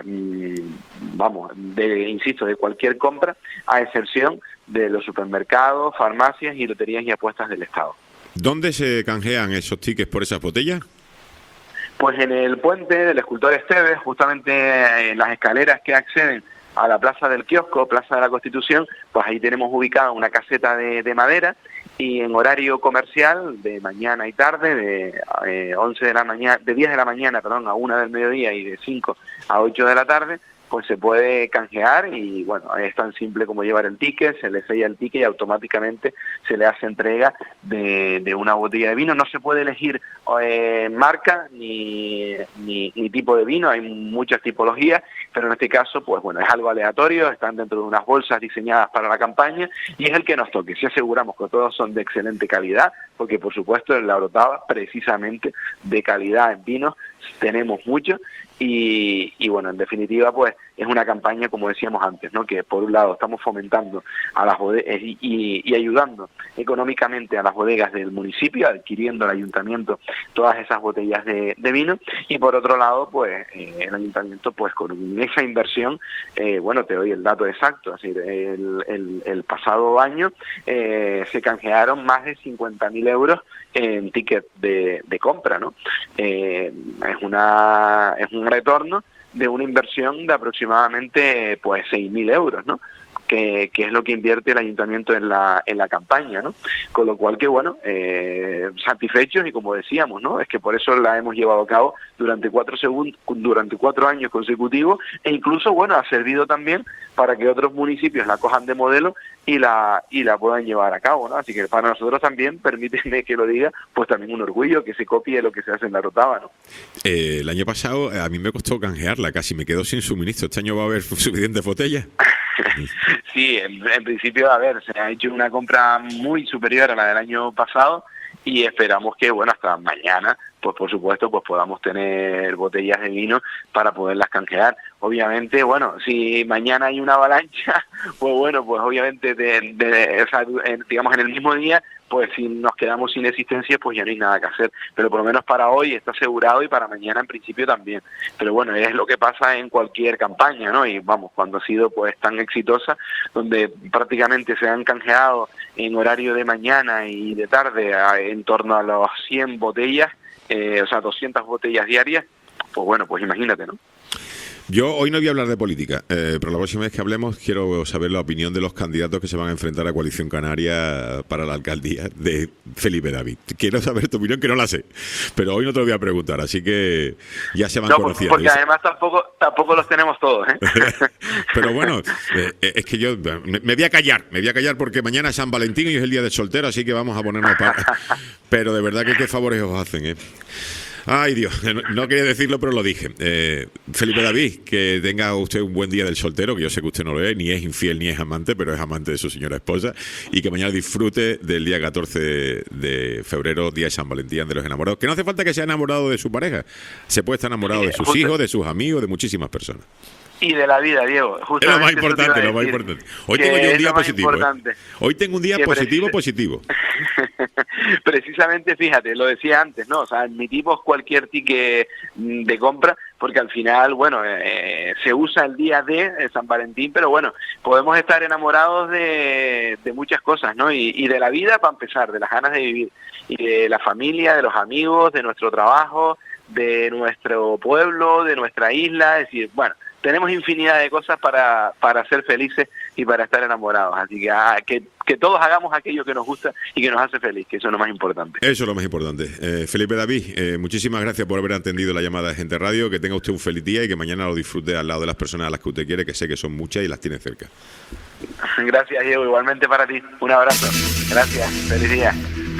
vamos, de, insisto, de cualquier compra, a excepción de los supermercados, farmacias y loterías y apuestas del Estado. ¿Dónde se canjean esos tickets por esas botellas? Pues en el puente del escultor Esteves, justamente en las escaleras que acceden a la Plaza del Kiosco, Plaza de la Constitución, pues ahí tenemos ubicada una caseta de, de madera, y en horario comercial de mañana y tarde, de eh, once de la mañana, de diez de la mañana, perdón, a una del mediodía, y de cinco a ocho de la tarde, pues se puede canjear, y bueno, es tan simple como llevar el ticket, se le sella el ticket y automáticamente se le hace entrega de, de una botella de vino. No se puede elegir eh, marca ni, ni, ni tipo de vino, hay muchas tipologías, pero en este caso, pues bueno, es algo aleatorio, están dentro de unas bolsas diseñadas para la campaña, y es el que nos toque. Si aseguramos que todos son de excelente calidad, porque por supuesto en La Orotava, precisamente de calidad en vinos, tenemos mucho. Y, y bueno, en definitiva, pues es una campaña, como decíamos antes, ¿no? Que por un lado estamos fomentando a las bodegas y, y, y ayudando económicamente a las bodegas del municipio, adquiriendo el ayuntamiento todas esas botellas de, de vino, y por otro lado, pues eh, el ayuntamiento, pues con esa inversión, eh, bueno, te doy el dato exacto, es decir, el, el, el pasado año eh, se canjearon más de cincuenta mil euros en ticket de, de compra, ¿no? Eh, es una es un retorno de una inversión de aproximadamente pues seis mil euros, ¿no? Que, que es lo que invierte el ayuntamiento en la en la campaña, ¿no? Con lo cual que bueno, eh, satisfechos, y como decíamos, ¿no? Es que por eso la hemos llevado a cabo durante cuatro segundos, durante cuatro años consecutivos, e incluso bueno, ha servido también para que otros municipios la cojan de modelo y la y la puedan llevar a cabo, ¿no? Así que para nosotros también, permíteme que lo diga, pues también un orgullo que se copie lo que se hace en La Orotava, ¿no? Eh, el año pasado a mí me costó canjearla, casi me quedó sin suministro. ¿Este año va a haber suficientes botellas? Sí, en, en principio, a ver, se ha hecho una compra muy superior a la del año pasado, y esperamos que, bueno, hasta mañana, pues por supuesto, pues podamos tener botellas de vino para poderlas canjear. Obviamente, bueno, si mañana hay una avalancha, pues bueno, pues obviamente, de, de, o sea, digamos en el mismo día, pues si nos quedamos sin existencia, pues ya no hay nada que hacer. Pero por lo menos para hoy está asegurado, y para mañana en principio también. Pero bueno, es lo que pasa en cualquier campaña, ¿no? Y vamos, cuando ha sido pues tan exitosa, donde prácticamente se han canjeado en horario de mañana y de tarde a, en torno a las cien botellas, eh, o sea, doscientas botellas diarias, pues bueno, pues imagínate, ¿no? Yo hoy no voy a hablar de política, eh, pero la próxima vez que hablemos quiero saber la opinión de los candidatos que se van a enfrentar a Coalición Canaria para la alcaldía de Felipe David. Quiero saber tu opinión, que no la sé, pero hoy no te lo voy a preguntar, así que ya se van no, conociendo. Porque además tampoco tampoco los tenemos todos, ¿eh? Pero bueno, eh, es que yo me, me voy a callar, me voy a callar porque mañana es San Valentín y es el día del soltero, así que vamos a ponernos para... Pero de verdad que qué favores os hacen, ¿eh? Ay, Dios, no, no quería decirlo, pero lo dije. Eh, Felipe David, que tenga usted un buen día del soltero, que yo sé que usted no lo es, ni es infiel ni es amante, pero es amante de su señora esposa, y que mañana disfrute del día catorce de febrero, día de San Valentín, de los enamorados. Que no hace falta que sea enamorado de su pareja, se puede estar enamorado de sus hijos, de sus amigos, de muchísimas personas. Y de la vida, Diego. Es lo más importante, lo más importante. Hoy tengo yo un día positivo. ¿eh? Hoy tengo un día que positivo, precis- positivo. Precisamente, fíjate, lo decía antes, ¿no? O sea, admitimos cualquier ticket de compra, porque al final, bueno, eh, se usa el día de San Valentín, pero bueno, podemos estar enamorados de, de muchas cosas, ¿no? Y, y de la vida, para empezar, de las ganas de vivir, y de la familia, de los amigos, de nuestro trabajo, de nuestro pueblo, de nuestra isla, es decir, bueno, tenemos infinidad de cosas para, para ser felices y para estar enamorados. Así que, ah, que que todos hagamos aquello que nos gusta y que nos hace feliz, que eso es lo más importante. Eso es lo más importante. Eh, Felipe David, eh, muchísimas gracias por haber atendido la llamada de Gente Radio. Que tenga usted un feliz día y que mañana lo disfrute al lado de las personas a las que usted quiere, que sé que son muchas y las tiene cerca. Gracias, Diego. Igualmente para ti. Un abrazo. Gracias. Feliz día.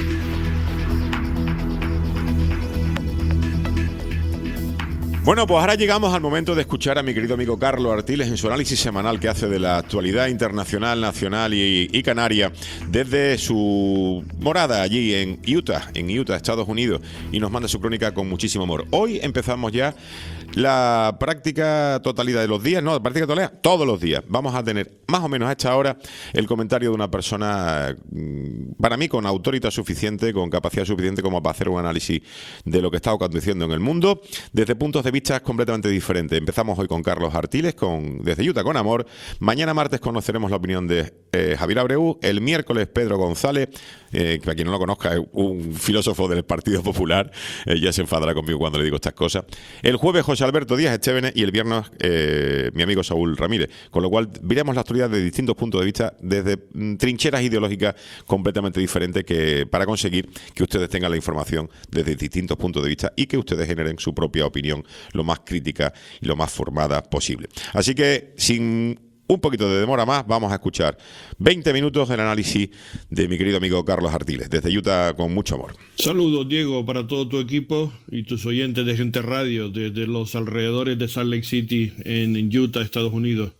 Bueno, pues ahora llegamos al momento de escuchar a mi querido amigo Carlos Artiles en su análisis semanal que hace de la actualidad internacional, nacional y, y canaria desde su morada allí en Utah, en Utah, Estados Unidos, y nos manda su crónica con muchísimo amor. Hoy empezamos ya la práctica totalidad de los días, no, la práctica totalidad, todos los días, vamos a tener más o menos a esta hora el comentario de una persona, para mí, con autoridad suficiente, con capacidad suficiente como para hacer un análisis de lo que está aconteciendo en el mundo, desde puntos de vista completamente diferentes. Empezamos hoy con Carlos Artiles, con, desde Utah con Amor. Mañana martes conoceremos la opinión de eh, Javier Abreu. El miércoles Pedro González, eh, que para quien no lo conozca es un filósofo del Partido Popular, eh, ya se enfadará conmigo cuando le digo estas cosas. El jueves José Alberto Díaz Estévenes y el viernes eh, mi amigo Saúl Ramírez. Con lo cual veremos la actualidad de distintos puntos de vista, desde mm, trincheras ideológicas completamente diferentes, que para conseguir que ustedes tengan la información desde distintos puntos de vista y que ustedes generen su propia opinión lo más crítica y lo más formada posible. Así que, sin un poquito de demora más, vamos a escuchar veinte minutos del análisis de mi querido amigo Carlos Artiles, desde Utah con mucho amor. Saludos, Diego, para todo tu equipo y tus oyentes de Gente Radio desde los alrededores de Salt Lake City en Utah, Estados Unidos.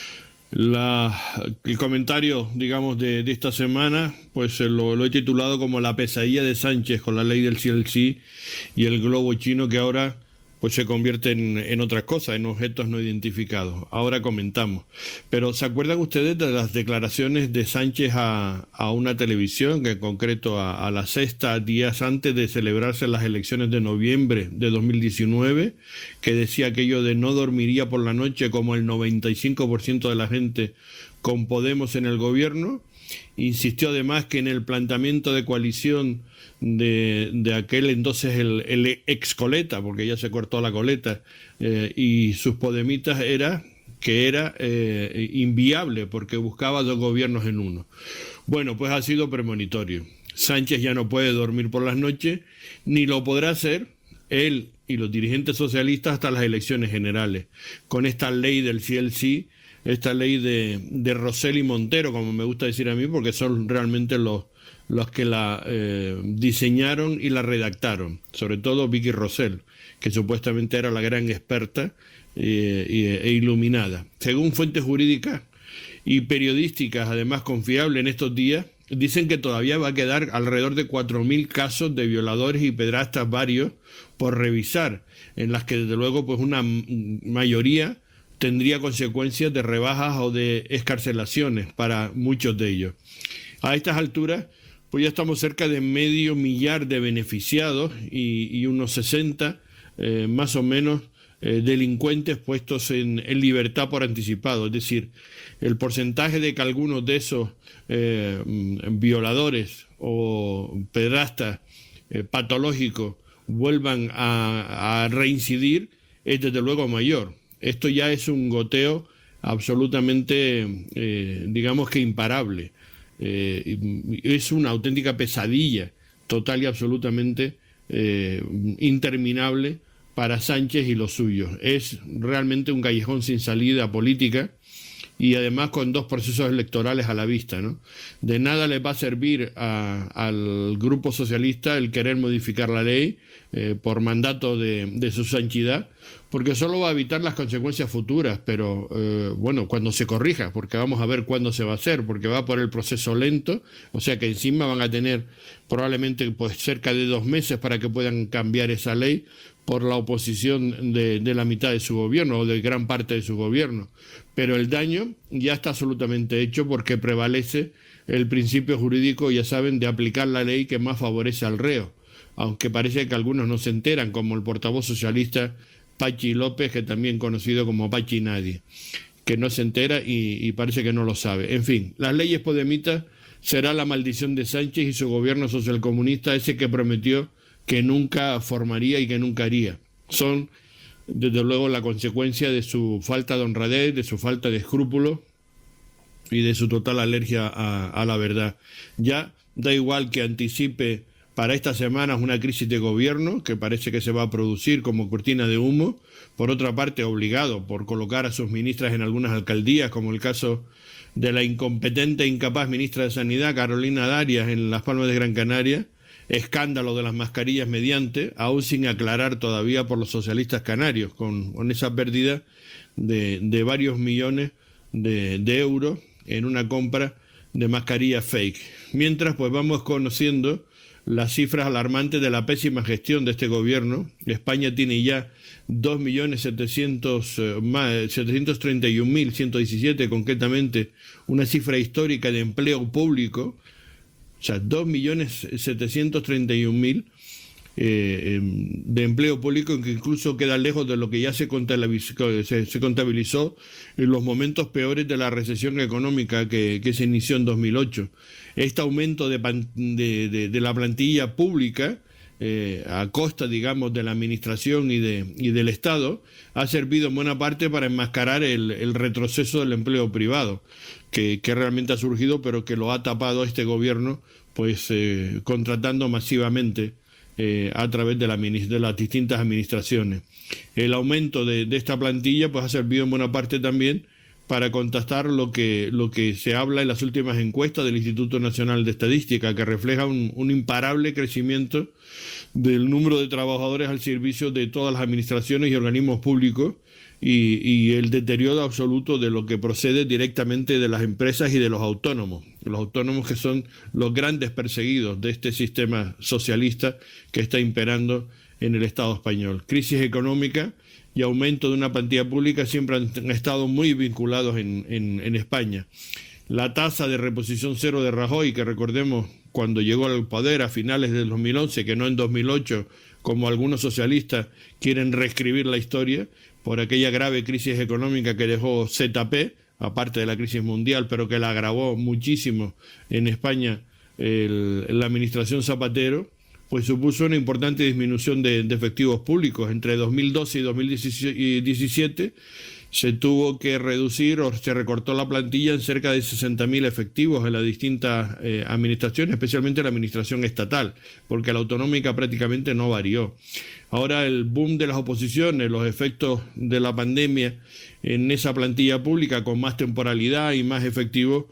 La, el comentario, digamos, de, de esta semana, pues lo, lo he titulado como la pesadilla de Sánchez con la ley del C L C y el globo chino, que ahora pues se convierte en, en otras cosas, en objetos no identificados. Ahora comentamos. Pero ¿se acuerdan ustedes de las declaraciones de Sánchez a, a una televisión, que en concreto a, a La Sexta, días antes de celebrarse las elecciones de noviembre de dos mil diecinueve, que decía aquello de no dormiría por la noche como el noventa y cinco por ciento de la gente con Podemos en el gobierno? Insistió además que en el planteamiento de coalición de, de aquel entonces el, el ex coleta, porque ya se cortó la coleta, eh, y sus podemitas, era que era eh, inviable porque buscaba dos gobiernos en uno. Bueno, pues ha sido premonitorio. Sánchez ya no puede dormir por las noches, ni lo podrá hacer él y los dirigentes socialistas hasta las elecciones generales, con esta ley del C L C, esta ley de, de Rosell y Montero, como me gusta decir a mí, porque son realmente los, los que la eh, diseñaron y la redactaron, sobre todo Vicky Rosell, que supuestamente era la gran experta eh, e iluminada. Según fuentes jurídicas y periodísticas, además confiables en estos días, dicen que todavía va a quedar alrededor de cuatro mil casos de violadores y pedrastas varios por revisar, en las que desde luego pues una mayoría tendría consecuencias de rebajas o de excarcelaciones para muchos de ellos. A estas alturas, pues ya estamos cerca de medio millar de beneficiados y, y unos sesenta, eh, más o menos, eh, delincuentes puestos en, en libertad por anticipado. Es decir, el porcentaje de que algunos de esos eh, violadores o pedrastas eh, patológicos vuelvan a, a reincidir es desde luego mayor. Esto ya es un goteo absolutamente, eh, digamos que imparable. Eh, es una auténtica pesadilla, total y absolutamente eh, interminable para Sánchez y los suyos. Es realmente un callejón sin salida política y además con dos procesos electorales a la vista, ¿no? De nada les va a servir a, al grupo socialista el querer modificar la ley eh, por mandato de, de su santidad, porque solo va a evitar las consecuencias futuras, pero eh, bueno, cuando se corrija, porque vamos a ver cuándo se va a hacer, porque va por el proceso lento, o sea que encima van a tener probablemente pues cerca de dos meses para que puedan cambiar esa ley por la oposición de, de la mitad de su gobierno o de gran parte de su gobierno. Pero el daño ya está absolutamente hecho porque prevalece el principio jurídico, ya saben, de aplicar la ley que más favorece al reo, aunque parece que algunos no se enteran, como el portavoz socialista Pachi López, que también conocido como Pachi Nadie, que no se entera y, y parece que no lo sabe. En fin, las leyes podemitas será la maldición de Sánchez y su gobierno socialcomunista, ese que prometió que nunca formaría y que nunca haría. Son, desde luego, la consecuencia de su falta de honradez, de su falta de escrúpulos y de su total alergia a, a la verdad. Ya da igual que anticipe para estas semanas una crisis de gobierno que parece que se va a producir como cortina de humo, por otra parte obligado por colocar a sus ministras en algunas alcaldías, como el caso de la incompetente e incapaz ministra de Sanidad, Carolina Darias, en Las Palmas de Gran Canaria, escándalo de las mascarillas mediante, aún sin aclarar todavía por los socialistas canarios, con, con esa pérdida de, de varios millones de, de euros en una compra de mascarillas fake. Mientras, pues vamos conociendo las cifras alarmantes de la pésima gestión de este gobierno. España tiene ya dos millones setecientos treinta y un mil ciento diecisiete concretamente, una cifra histórica de empleo público, o sea, dos millones setecientos treinta y un mil eh, de empleo público, que incluso queda lejos de lo que ya se contabilizó, se, se contabilizó en los momentos peores de la recesión económica que, que se inició en dos mil ocho. Este aumento de, de, de, de la plantilla pública, eh, a costa, digamos, de la administración y, de, y del Estado, ha servido en buena parte para enmascarar el, el retroceso del empleo privado, que, que realmente ha surgido, pero que lo ha tapado este gobierno, pues eh, contratando masivamente eh, a través de, la, de las distintas administraciones. El aumento de, de esta plantilla pues ha servido en buena parte también para contrastar lo que, lo que se habla en las últimas encuestas del Instituto Nacional de Estadística, que refleja un, un imparable crecimiento del número de trabajadores al servicio de todas las administraciones y organismos públicos, y, y el deterioro absoluto de lo que procede directamente de las empresas y de los autónomos. Los autónomos, que son los grandes perseguidos de este sistema socialista que está imperando en el Estado español. Crisis económica y aumento de una plantilla pública siempre han, han estado muy vinculados en, en, en España. La tasa de reposición cero de Rajoy, que recordemos cuando llegó al poder a finales del dos mil once, que no en dos mil ocho, como algunos socialistas quieren reescribir la historia, por aquella grave crisis económica que dejó Z P, aparte de la crisis mundial, pero que la agravó muchísimo en España el, la administración Zapatero, pues supuso una importante disminución de, de efectivos públicos. Entre dos mil doce y dos mil diecisiete se tuvo que reducir o se recortó la plantilla en cerca de sesenta mil efectivos en las distintas eh, administraciones, especialmente la administración estatal, porque la autonómica prácticamente no varió. Ahora el boom de las oposiciones, los efectos de la pandemia en esa plantilla pública con más temporalidad y más efectivos,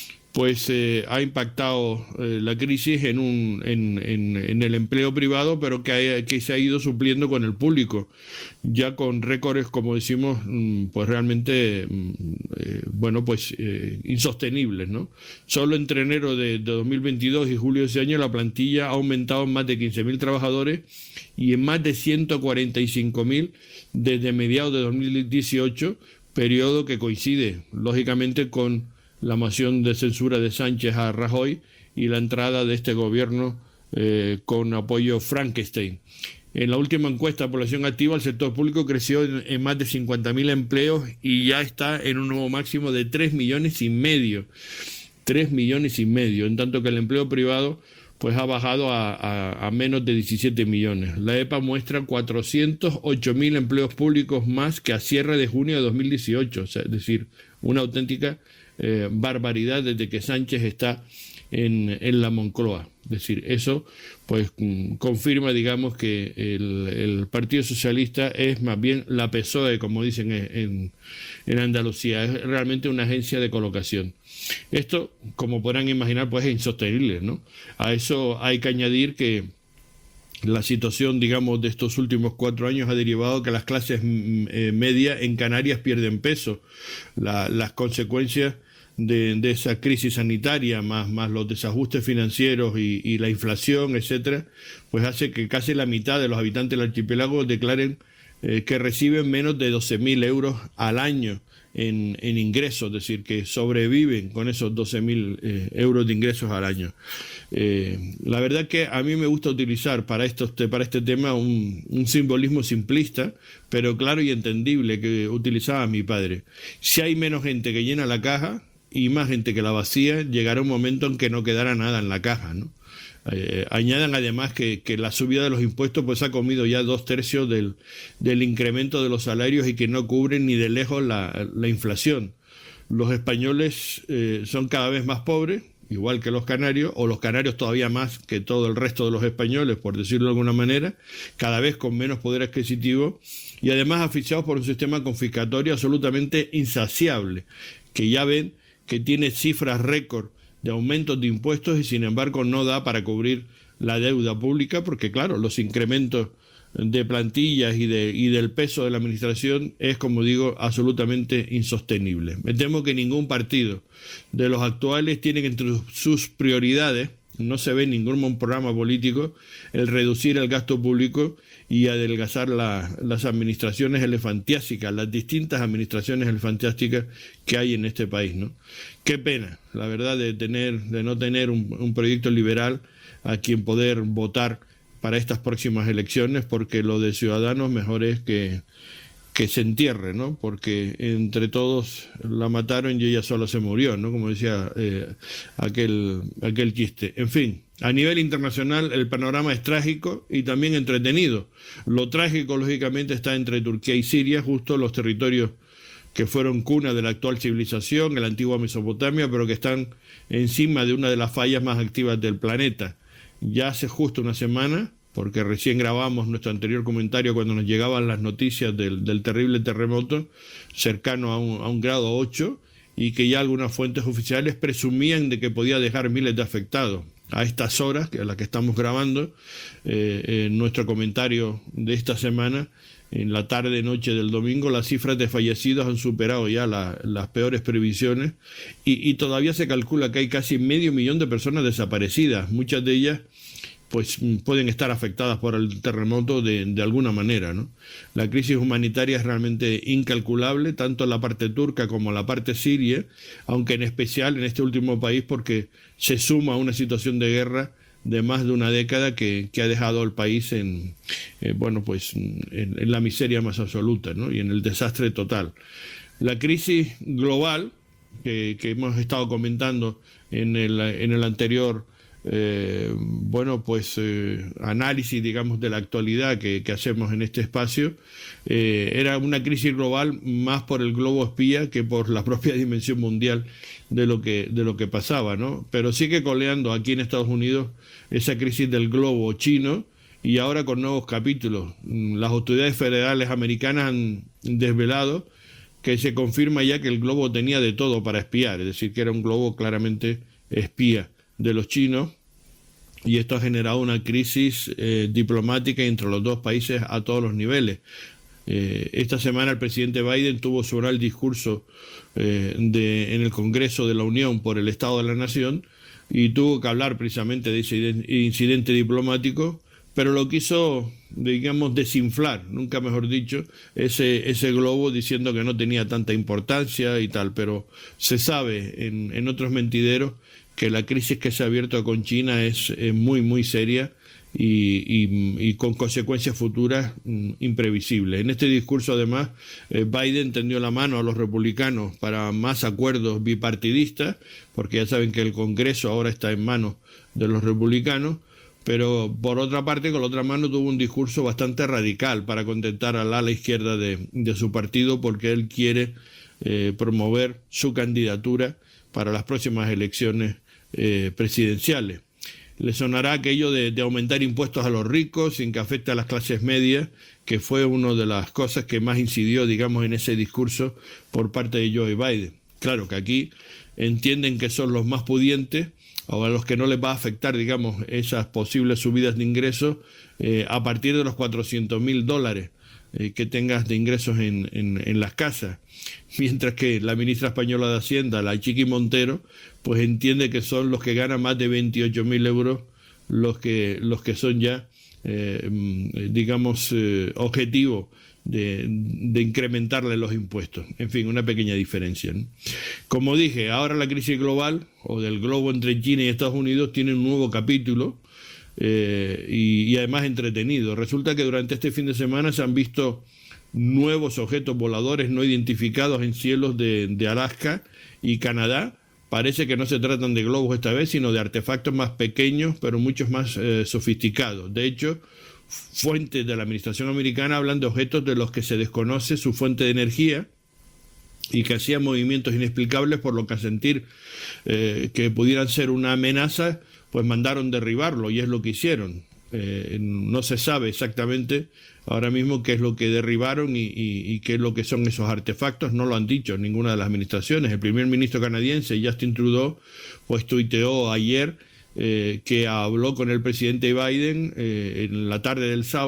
pues eh, ha impactado eh, la crisis en, un, en, en, en el empleo privado, pero que, hay, que se ha ido supliendo con el público, ya con récords, como decimos, pues realmente, eh, bueno, pues eh, insostenibles, ¿no? Solo entre enero de, de dos mil veintidós y julio de ese año la plantilla ha aumentado en más de quince mil trabajadores y en más de ciento cuarenta y cinco mil desde mediados de dos mil dieciocho, periodo que coincide, lógicamente, con la moción de censura de Sánchez a Rajoy y la entrada de este gobierno eh, con apoyo Frankenstein. En la última encuesta de población activa, el sector público creció en, en más de cincuenta mil empleos y ya está en un nuevo máximo de tres millones y medio. tres millones y medio, en tanto que el empleo privado pues ha bajado a, a, a menos de diecisiete millones. La E P A muestra cuatrocientos ocho mil empleos públicos más que a cierre de junio de dos mil dieciocho, o sea, es decir, una auténtica Eh, barbaridad desde que Sánchez está en, en la Moncloa. Es decir, eso pues confirma, digamos, que el, el Partido Socialista es más bien la P S O E, como dicen en, en Andalucía, es realmente una agencia de colocación. Esto, como podrán imaginar, pues es insostenible, ¿no? A eso hay que añadir que la situación, digamos, de estos últimos cuatro años ha derivado que las clases eh, medias en Canarias pierden peso. La, las consecuencias de, de esa crisis sanitaria, más, más los desajustes financieros y, y la inflación, etcétera, pues hace que casi la mitad de los habitantes del archipiélago declaren eh, que reciben menos de doce mil euros al año en, en ingresos, es decir, que sobreviven con esos doce mil eh, euros de ingresos al año. Eh, la verdad que a mí me gusta utilizar para, estos, para este tema un, un simbolismo simplista, pero claro y entendible, que utilizaba mi padre. Si hay menos gente que llena la caja y más gente que la vacía, llegará un momento en que no quedará nada en la caja, ¿no? Eh, añadan además que, que la subida de los impuestos pues ha comido ya dos tercios del, del incremento de los salarios y que no cubren ni de lejos la, la inflación. Los españoles eh, son cada vez más pobres, igual que los canarios, o los canarios todavía más que todo el resto de los españoles, por decirlo de alguna manera, cada vez con menos poder adquisitivo y además asfixiados por un sistema confiscatorio absolutamente insaciable, que ya ven que tiene cifras récord de aumentos de impuestos y sin embargo no da para cubrir la deuda pública, porque claro, los incrementos de plantillas y, de, y del peso de la administración es, como digo, absolutamente insostenible. Me temo que ningún partido de los actuales tiene entre sus prioridades no se ve en ningún programa político el reducir el gasto público y adelgazar la, las administraciones elefantiásticas, las distintas administraciones elefantiásticas que hay en este país, ¿no? Qué pena, la verdad, de tener, de no tener un, un proyecto liberal a quien poder votar para estas próximas elecciones, porque lo de Ciudadanos mejor es que, que se entierre, ¿no? Porque entre todos la mataron y ella sola se murió, ¿no? Como decía eh, aquel, aquel chiste. En fin, a nivel internacional el panorama es trágico y también entretenido. Lo trágico, lógicamente, está entre Turquía y Siria, justo los territorios que fueron cuna de la actual civilización, en la antigua Mesopotamia, pero que están encima de una de las fallas más activas del planeta. Ya hace justo una semana, porque recién grabamos nuestro anterior comentario cuando nos llegaban las noticias del, del terrible terremoto cercano a un, a un grado ocho, y que ya algunas fuentes oficiales presumían de que podía dejar miles de afectados. A estas horas, a las que estamos grabando, eh, en nuestro comentario de esta semana, en la tarde-noche del domingo, las cifras de fallecidos han superado ya la, las peores previsiones y, y todavía se calcula que hay casi medio millón de personas desaparecidas. Muchas de ellas pues pueden estar afectadas por el terremoto de, de alguna manera, ¿no? La crisis humanitaria es realmente incalculable, tanto en la parte turca como en la parte siria, aunque en especial en este último país porque se suma a una situación de guerra de más de una década que, que ha dejado al país en, eh, bueno, pues en, en la miseria más absoluta, ¿no? Y en el desastre total. La crisis global que, que hemos estado comentando en el, en el anterior Eh, bueno, pues eh, análisis, digamos, de la actualidad que, que hacemos en este espacio, eh, era una crisis global más por el globo espía que por la propia dimensión mundial de lo que, de lo que pasaba, ¿no? Pero sigue coleando aquí en Estados Unidos esa crisis del globo chino y ahora con nuevos capítulos. Las autoridades federales americanas han desvelado que se confirma ya que el globo tenía de todo para espiar, es decir, que era un globo claramente espía de los chinos, y esto ha generado una crisis eh, diplomática entre los dos países a todos los niveles. Eh, esta semana el presidente Biden tuvo su oral discurso eh, de, en el Congreso de la Unión por el Estado de la Nación y tuvo que hablar precisamente de ese incidente diplomático, pero lo quiso, digamos, desinflar, nunca mejor dicho, ese, ese globo, diciendo que no tenía tanta importancia y tal, pero se sabe en, en otros mentideros que la crisis que se ha abierto con China es, es muy, muy seria y, y, y con consecuencias futuras mm, imprevisibles. En este discurso, además, eh, Biden tendió la mano a los republicanos para más acuerdos bipartidistas, porque ya saben que el Congreso ahora está en manos de los republicanos, pero por otra parte, con la otra mano tuvo un discurso bastante radical para contentar al ala izquierda de, de su partido, porque él quiere eh, promover su candidatura para las próximas elecciones Eh, presidenciales. Le sonará aquello de, de aumentar impuestos a los ricos sin que afecte a las clases medias, que fue una de las cosas que más incidió, digamos, en ese discurso por parte de Joe Biden. Claro que aquí entienden que son los más pudientes o a los que no les va a afectar, digamos, esas posibles subidas de ingresos eh, a partir de los cuatrocientos mil dólares eh, que tengas de ingresos en, en, en las casas. Mientras que la ministra española de Hacienda, la Chiqui Montero, pues entiende que son los que ganan más de veintiocho mil euros los que, los que son ya, eh, digamos, eh, objetivo de, de incrementarle los impuestos. En fin, una pequeña diferencia, ¿no? Como dije, ahora la crisis global, o del globo entre China y Estados Unidos, tiene un nuevo capítulo eh, y, y además entretenido. Resulta que durante este fin de semana se han visto nuevos objetos voladores no identificados en cielos de, de Alaska y Canadá. Parece que no se tratan de globos esta vez, sino de artefactos más pequeños, pero muchos más eh, sofisticados. De hecho, fuentes de la administración americana hablan de objetos de los que se desconoce su fuente de energía y que hacían movimientos inexplicables, por lo que a sentir eh, que pudieran ser una amenaza, pues mandaron derribarlo, y es lo que hicieron. Eh, no se sabe exactamente ahora mismo qué es lo que derribaron y, y, y qué es lo que son esos artefactos. No lo han dicho ninguna de las administraciones. El primer ministro canadiense, Justin Trudeau, pues tuiteó ayer eh, que habló con el presidente Biden eh, en la tarde del sábado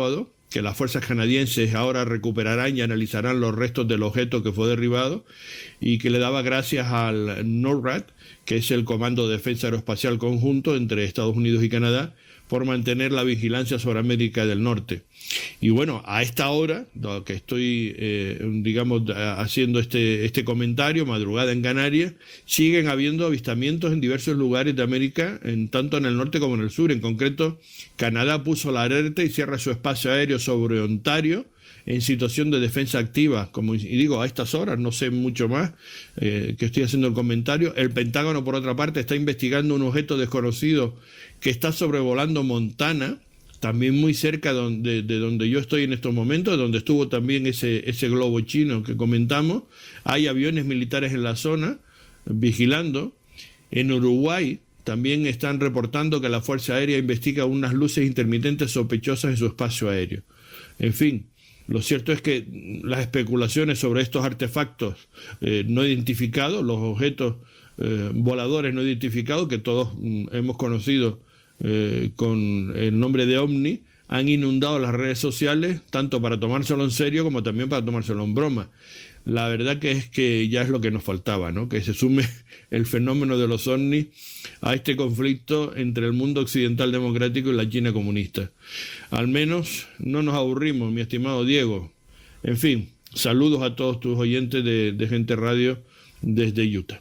que las fuerzas canadienses ahora recuperarán y analizarán los restos del objeto que fue derribado, y que le daba gracias al NORAD, que es el Comando de Defensa Aeroespacial Conjunto entre Estados Unidos y Canadá, por mantener la vigilancia sobre América del Norte. Y bueno, a esta hora, que estoy, eh, digamos, haciendo este, este comentario, madrugada en Canarias, siguen habiendo avistamientos en diversos lugares de América, en, tanto en el norte como en el sur. En concreto, Canadá puso la alerta y cierra su espacio aéreo sobre Ontario en situación de defensa activa. Como y digo, a estas horas, no sé mucho más, eh, que estoy haciendo el comentario. El Pentágono, por otra parte, está investigando un objeto desconocido que está sobrevolando Montana, también muy cerca donde, de donde yo estoy en estos momentos, donde estuvo también ese, ese globo chino que comentamos. Hay aviones militares en la zona vigilando. En Uruguay también están reportando que la Fuerza Aérea investiga unas luces intermitentes sospechosas en su espacio aéreo. En fin, lo cierto es que las especulaciones sobre estos artefactos eh, no identificados, los objetos eh, voladores no identificados, que todos mm, hemos conocido Eh, con el nombre de OVNI, han inundado las redes sociales, tanto para tomárselo en serio como también para tomárselo en broma. La verdad que es que ya es lo que nos faltaba, ¿no? Que se sume el fenómeno de los ovnis a este conflicto entre el mundo occidental democrático y la China comunista. Al menos no nos aburrimos, mi estimado Diego. En fin, saludos a todos tus oyentes de, de Gente Radio desde Utah.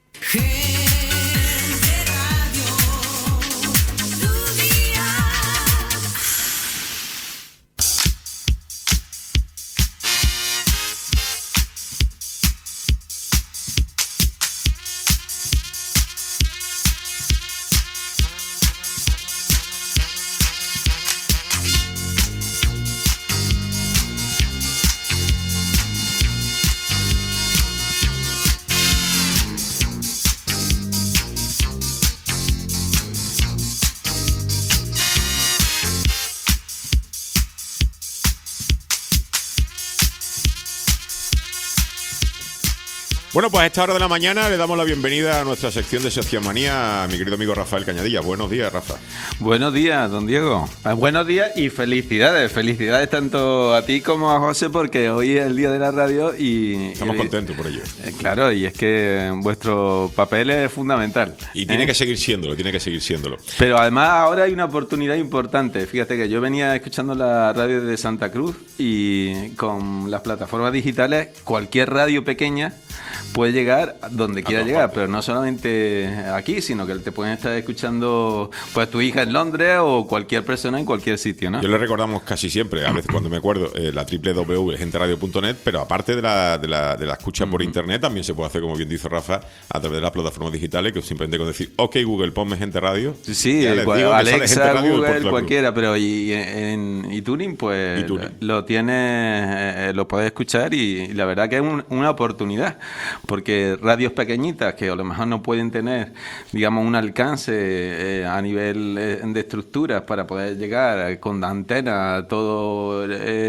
Bueno, pues a esta hora de la mañana le damos la bienvenida a nuestra sección de Sociomanía a mi querido amigo Rafael Cañadilla. Buenos días, Rafa. Buenos días, don Diego. Buenos días y felicidades. Felicidades tanto a ti como a José, porque hoy es el día de la radio y... Estamos y, contentos por ello. Eh, claro, y es que vuestro papel es fundamental. Y tiene ¿eh? que seguir siéndolo, tiene que seguir siéndolo. Pero además ahora hay una oportunidad importante. Fíjate que yo venía escuchando la radio de Santa Cruz y con las plataformas digitales, cualquier radio pequeña puede llegar donde quiera llegar, pero no solamente aquí, sino que te pueden estar escuchando pues tu hija en Londres o cualquier persona en cualquier sitio, ¿no? Yo le recordamos casi siempre, a veces cuando me acuerdo, eh, la doble u doble u doble u punto gente radio punto net, pero aparte de la, de la, de la escucha por internet, también se puede hacer, como bien dice Rafa, a través de las plataformas digitales, que simplemente con decir, ok Google, ponme Gente Radio. Sí, el, digo Alexa, Google, cualquiera, pero y en iTunes, pues iTunes. lo tienes, eh, lo puedes escuchar y, y la verdad que es un, una oportunidad. Porque radios pequeñitas que a lo mejor no pueden tener, digamos, un alcance eh, a nivel eh, de estructuras para poder llegar con antena a toda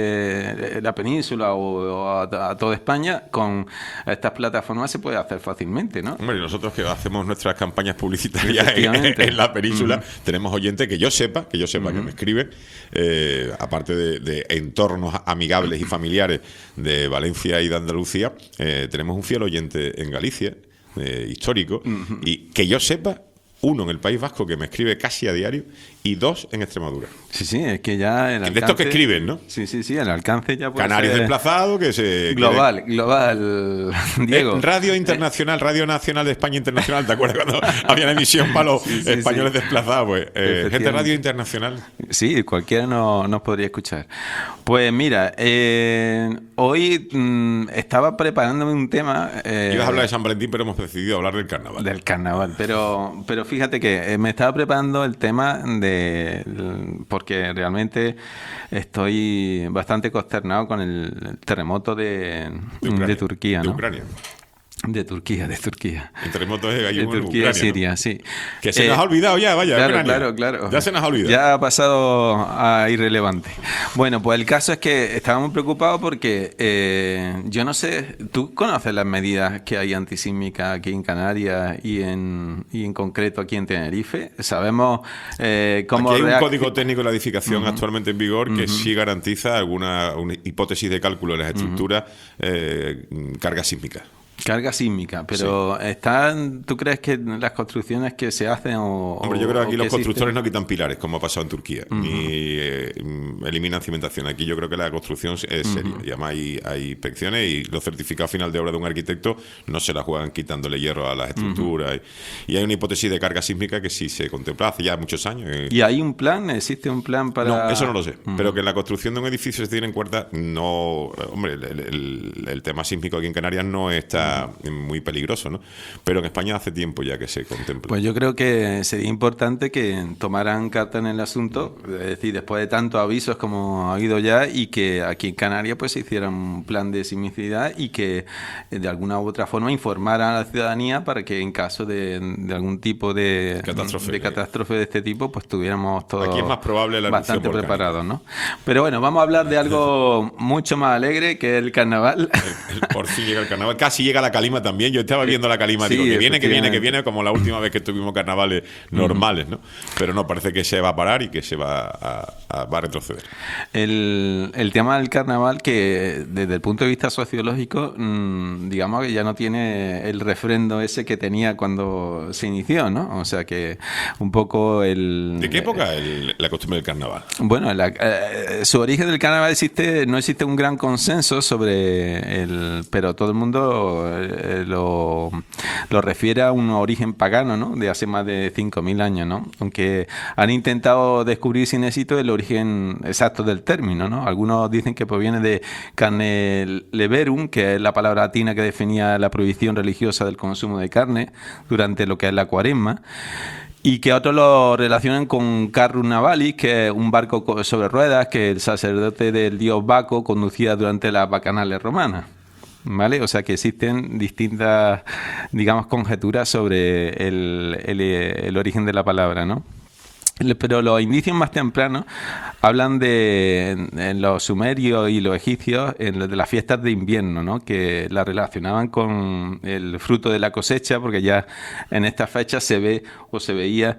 eh, la península o, o a, a toda España, con estas plataformas se puede hacer fácilmente, ¿no? Hombre, y nosotros que hacemos nuestras campañas publicitarias en, en la península, mm. tenemos oyentes que yo sepa, que yo sepa mm. que me escriben, eh, aparte de, de entornos amigables y familiares de Valencia y de Andalucía, eh, tenemos un fiel oyente en Galicia, eh, histórico, uh-huh. y que yo sepa, uno en el País Vasco que me escribe casi a diario y dos en Extremadura. Sí, sí, es que ya el alcance... De estos que escriben, ¿no? Sí, sí, sí, el alcance ya puede Canarios ser... desplazados, que se... Global, quiere... global, Diego. Eh, Radio Internacional, Radio Nacional de España Internacional, ¿te acuerdas cuando había una emisión para los sí, sí, españoles sí. desplazados? Pues, eh, Gente Radio Internacional. Sí, cualquiera nos no podría escuchar. Pues mira, eh, hoy mmm, estaba preparándome un tema... Eh, Ibas a hablar de San Valentín, pero hemos decidido hablar del carnaval. Del carnaval, pero, pero fíjate que eh, me estaba preparando el tema de... porque realmente estoy bastante consternado con el terremoto de, de, Ucrania, de Turquía, ¿no? De Ucrania. De Turquía, de Turquía. El terremoto es ahí de en Turquía, Ucrania, Siria, ¿no? sí. Que se eh, nos ha olvidado ya, vaya. Claro, Ucrania. claro, claro. Ya se nos ha olvidado. Ya ha pasado a irrelevante. Bueno, pues el caso es que estábamos preocupados porque eh, yo no sé, ¿tú conoces las medidas que hay antisísmicas aquí en Canarias y en, y en concreto aquí en Tenerife? Sabemos eh, cómo... Aquí hay un reac- código técnico de la edificación uh-huh. actualmente en vigor que uh-huh. sí garantiza alguna una hipótesis de cálculo de las estructuras uh-huh. eh, carga sísmica. Carga sísmica, pero sí. ¿están, ¿tú crees que las construcciones que se hacen o...? Hombre, yo creo que aquí que los constructores existen? no quitan pilares, como ha pasado en Turquía, uh-huh. ni eh, eliminan cimentación. Aquí yo creo que la construcción es seria. Uh-huh. Y además hay, hay inspecciones y los certificados final de obra de un arquitecto no se la juegan quitándole hierro a las estructuras. Uh-huh. Y, y hay una hipótesis de carga sísmica que sí se contempla hace ya muchos años. ¿Y hay un plan? ¿Existe un plan para...? No, eso no lo sé. Uh-huh. Pero que en la construcción de un edificio se tiene en cuenta, no... Hombre, el, el, el tema sísmico aquí en Canarias no está uh-huh. muy peligroso, ¿no? Pero en España hace tiempo ya que se contempla. Pues yo creo que sería importante que tomaran carta en el asunto, es decir, después de tantos avisos como ha habido ya, y que aquí en Canarias pues se hiciera un plan de sismicidad y que de alguna u otra forma informaran a la ciudadanía para que en caso de, de algún tipo de catástrofe, de catástrofe de este tipo, pues tuviéramos todos aquí es más probable la bastante preparados, ¿no? Pero bueno, vamos a hablar de algo mucho más alegre, que es el carnaval. El, el, por fin llega el carnaval, casi llega la calima también. Yo estaba viendo la calima, sí, digo, que viene, que viene, que viene, como la última vez que tuvimos carnavales normales, ¿no? Pero no, parece que se va a parar y que se va a, a, va a retroceder. El, el tema del carnaval, que desde el punto de vista sociológico, mmm, digamos que ya no tiene el refrendo ese que tenía cuando se inició, ¿no? O sea que un poco el... ¿De qué época el, la costumbre del carnaval? Bueno, la, eh, su origen del carnaval existe, no existe un gran consenso sobre el... Pero todo el mundo eh, lo Lo, refiere a un origen pagano, ¿no? De hace más de cinco mil años, ¿no? Aunque han intentado descubrir sin éxito el origen exacto del término, ¿no? Algunos dicen que proviene de carne leverum, que es la palabra latina que definía la prohibición religiosa del consumo de carne durante lo que es la cuaresma, y que otros lo relacionan con Carrus Navalis, que es un barco sobre ruedas que el sacerdote del dios Baco conducía durante las bacanales romanas. ¿Vale? O sea que existen distintas, digamos, conjeturas sobre el, el, el origen de la palabra, ¿no? Pero los indicios más tempranos hablan de en los sumerios y los egipcios en de las fiestas de invierno, ¿no? Que la relacionaban con el fruto de la cosecha, porque ya en estas fechas se ve o se veía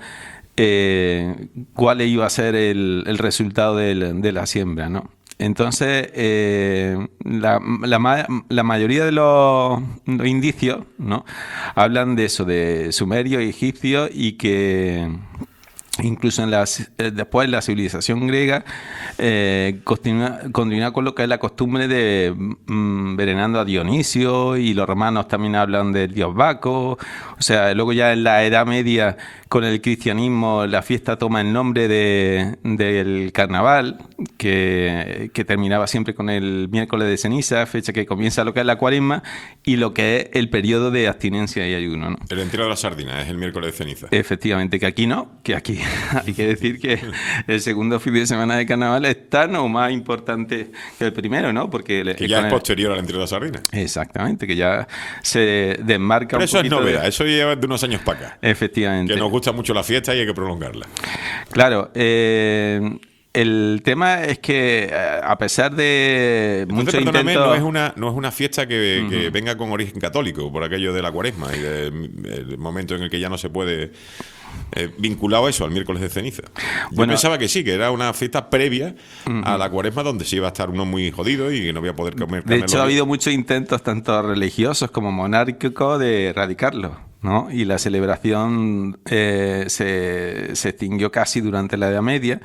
eh, cuál iba a ser el, el resultado de, de la siembra, ¿no? Entonces, eh, la, la, la mayoría de los, los indicios, ¿no? Hablan de eso, de sumerios y egipcios, y que incluso en las, después en la civilización griega eh, continúa, continúa con lo que es la costumbre de mm, envenenando a Dionisio, y los romanos también hablan del dios Baco. O sea, luego ya en la Edad Media, con el cristianismo, la fiesta toma el nombre de, del carnaval, que, que terminaba siempre con el miércoles de ceniza, fecha que comienza lo que es la cuaresma y lo que es el periodo de abstinencia y ayuno, ¿no? El entierro de la sardina es el miércoles de ceniza. Efectivamente, que aquí no, que aquí hay que decir que el segundo fin de semana de carnaval es tan o más importante que el primero, ¿no? Porque que ya es posterior al entierro de la sardina. Exactamente, que ya se desmarca. Pero un eso es novedad, de... eso lleva de unos años para acá. Efectivamente. Que nos gusta mucho la fiesta y hay que prolongarla. Claro, eh... el tema es que, a pesar de muchos intentos... No es una, no es una fiesta que, uh-huh. que venga con origen católico, por aquello de la cuaresma y del momento en el que ya no se puede... Eh, vinculado a eso, al miércoles de ceniza. Yo bueno, pensaba que sí, que era una fiesta previa uh-huh. a la cuaresma, donde se iba a estar uno muy jodido y que no iba a poder comer carne. De hecho, ha habido muchos intentos, tanto religiosos como monárquicos, de erradicarlo, ¿no? Y la celebración eh, se, se extinguió casi durante la Edad Media,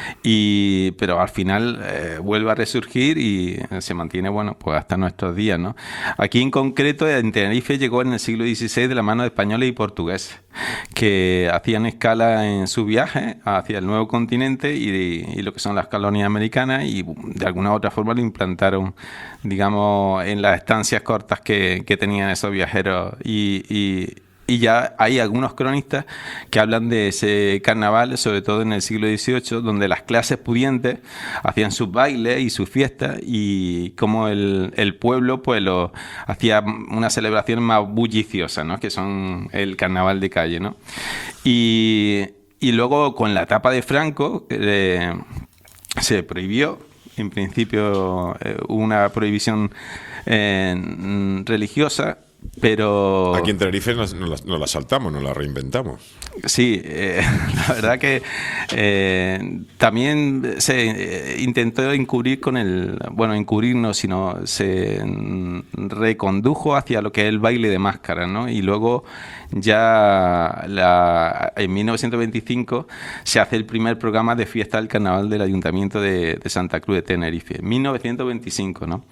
y, pero al final eh, vuelve a resurgir y se mantiene, bueno, pues hasta nuestros días, ¿no? Aquí en concreto, en Tenerife, llegó en el siglo dieciséis de la mano de españoles y portugueses, que hacían escala en su viaje hacia el nuevo continente y, y lo que son las colonias americanas, y de alguna u otra forma lo implantaron, digamos, en las estancias cortas que, que tenían esos viajeros y, y Y ya hay algunos cronistas que hablan de ese carnaval, sobre todo en el siglo dieciocho, donde las clases pudientes hacían sus bailes y sus fiestas, y como el, el pueblo pues lo hacía una celebración más bulliciosa, ¿no? Que son el carnaval de calle, ¿no? Y, y luego con la etapa de Franco eh, se prohibió, en principio eh, hubo una prohibición eh, religiosa. Pero aquí en Tenerife nos, nos, la, nos la saltamos, nos la reinventamos. Sí, eh, la verdad que eh, también se intentó encubrir con el, bueno, encubrir no, sino se recondujo hacia lo que es el baile de máscaras, ¿no? Y luego ya la, en mil novecientos veinticinco se hace el primer programa de fiesta del carnaval del Ayuntamiento de, de Santa Cruz de Tenerife, mil novecientos veinticinco, ¿no?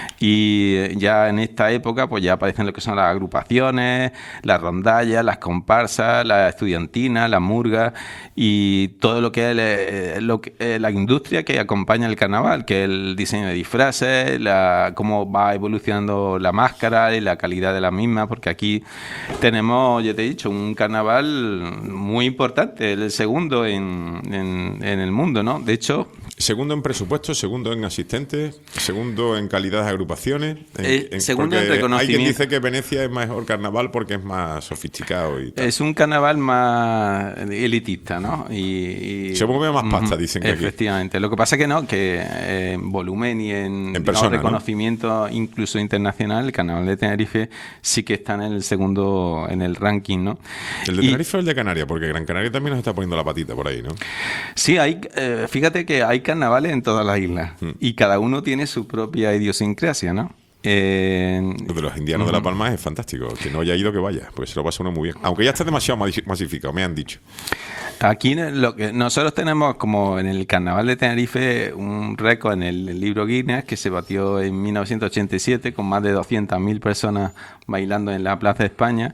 Y ya en esta época pues ya aparecen lo que son las agrupaciones, las rondallas, las comparsas, las estudiantinas, las murgas y todo lo que es el, lo que, la industria que acompaña el carnaval, que es el diseño de disfraces, la, cómo va evolucionando la máscara y la calidad de la misma, porque aquí tenemos, ya te he dicho, un carnaval muy importante, el segundo en, en, en el mundo, ¿no? De hecho... Segundo en presupuesto, segundo en asistentes, segundo en calidad de agrupaciones. En, eh, en, segundo en reconocimiento. Hay quien dice que Venecia es mejor carnaval porque es más sofisticado y tal. Es un carnaval más elitista, ¿no? Y, y se mueve más pasta, dicen que efectivamente. Aquí. Lo que pasa es que no, que eh, en volumen y en, en persona, digamos, reconocimiento, ¿no? Incluso internacional, el carnaval de Tenerife sí que está en el segundo, en el ranking, ¿no? ¿El de y, Tenerife o el de Canarias? Porque Gran Canaria también nos está poniendo la patita por ahí, ¿no? Sí, hay, eh, fíjate que hay carnavales en todas las islas mm. y cada uno tiene su propia idiosincrasia, ¿no? Eh, Lo de los indianos uh-huh. de La Palma es fantástico. Que no haya ido, que vaya, pues se lo pasa uno muy bien. Aunque ya está demasiado masificado, me han dicho. Aquí lo que nosotros tenemos, como en el Carnaval de Tenerife, un récord en el, el libro Guinness que se batió en mil novecientos ochenta y siete con más de doscientas mil personas bailando en la Plaza de España,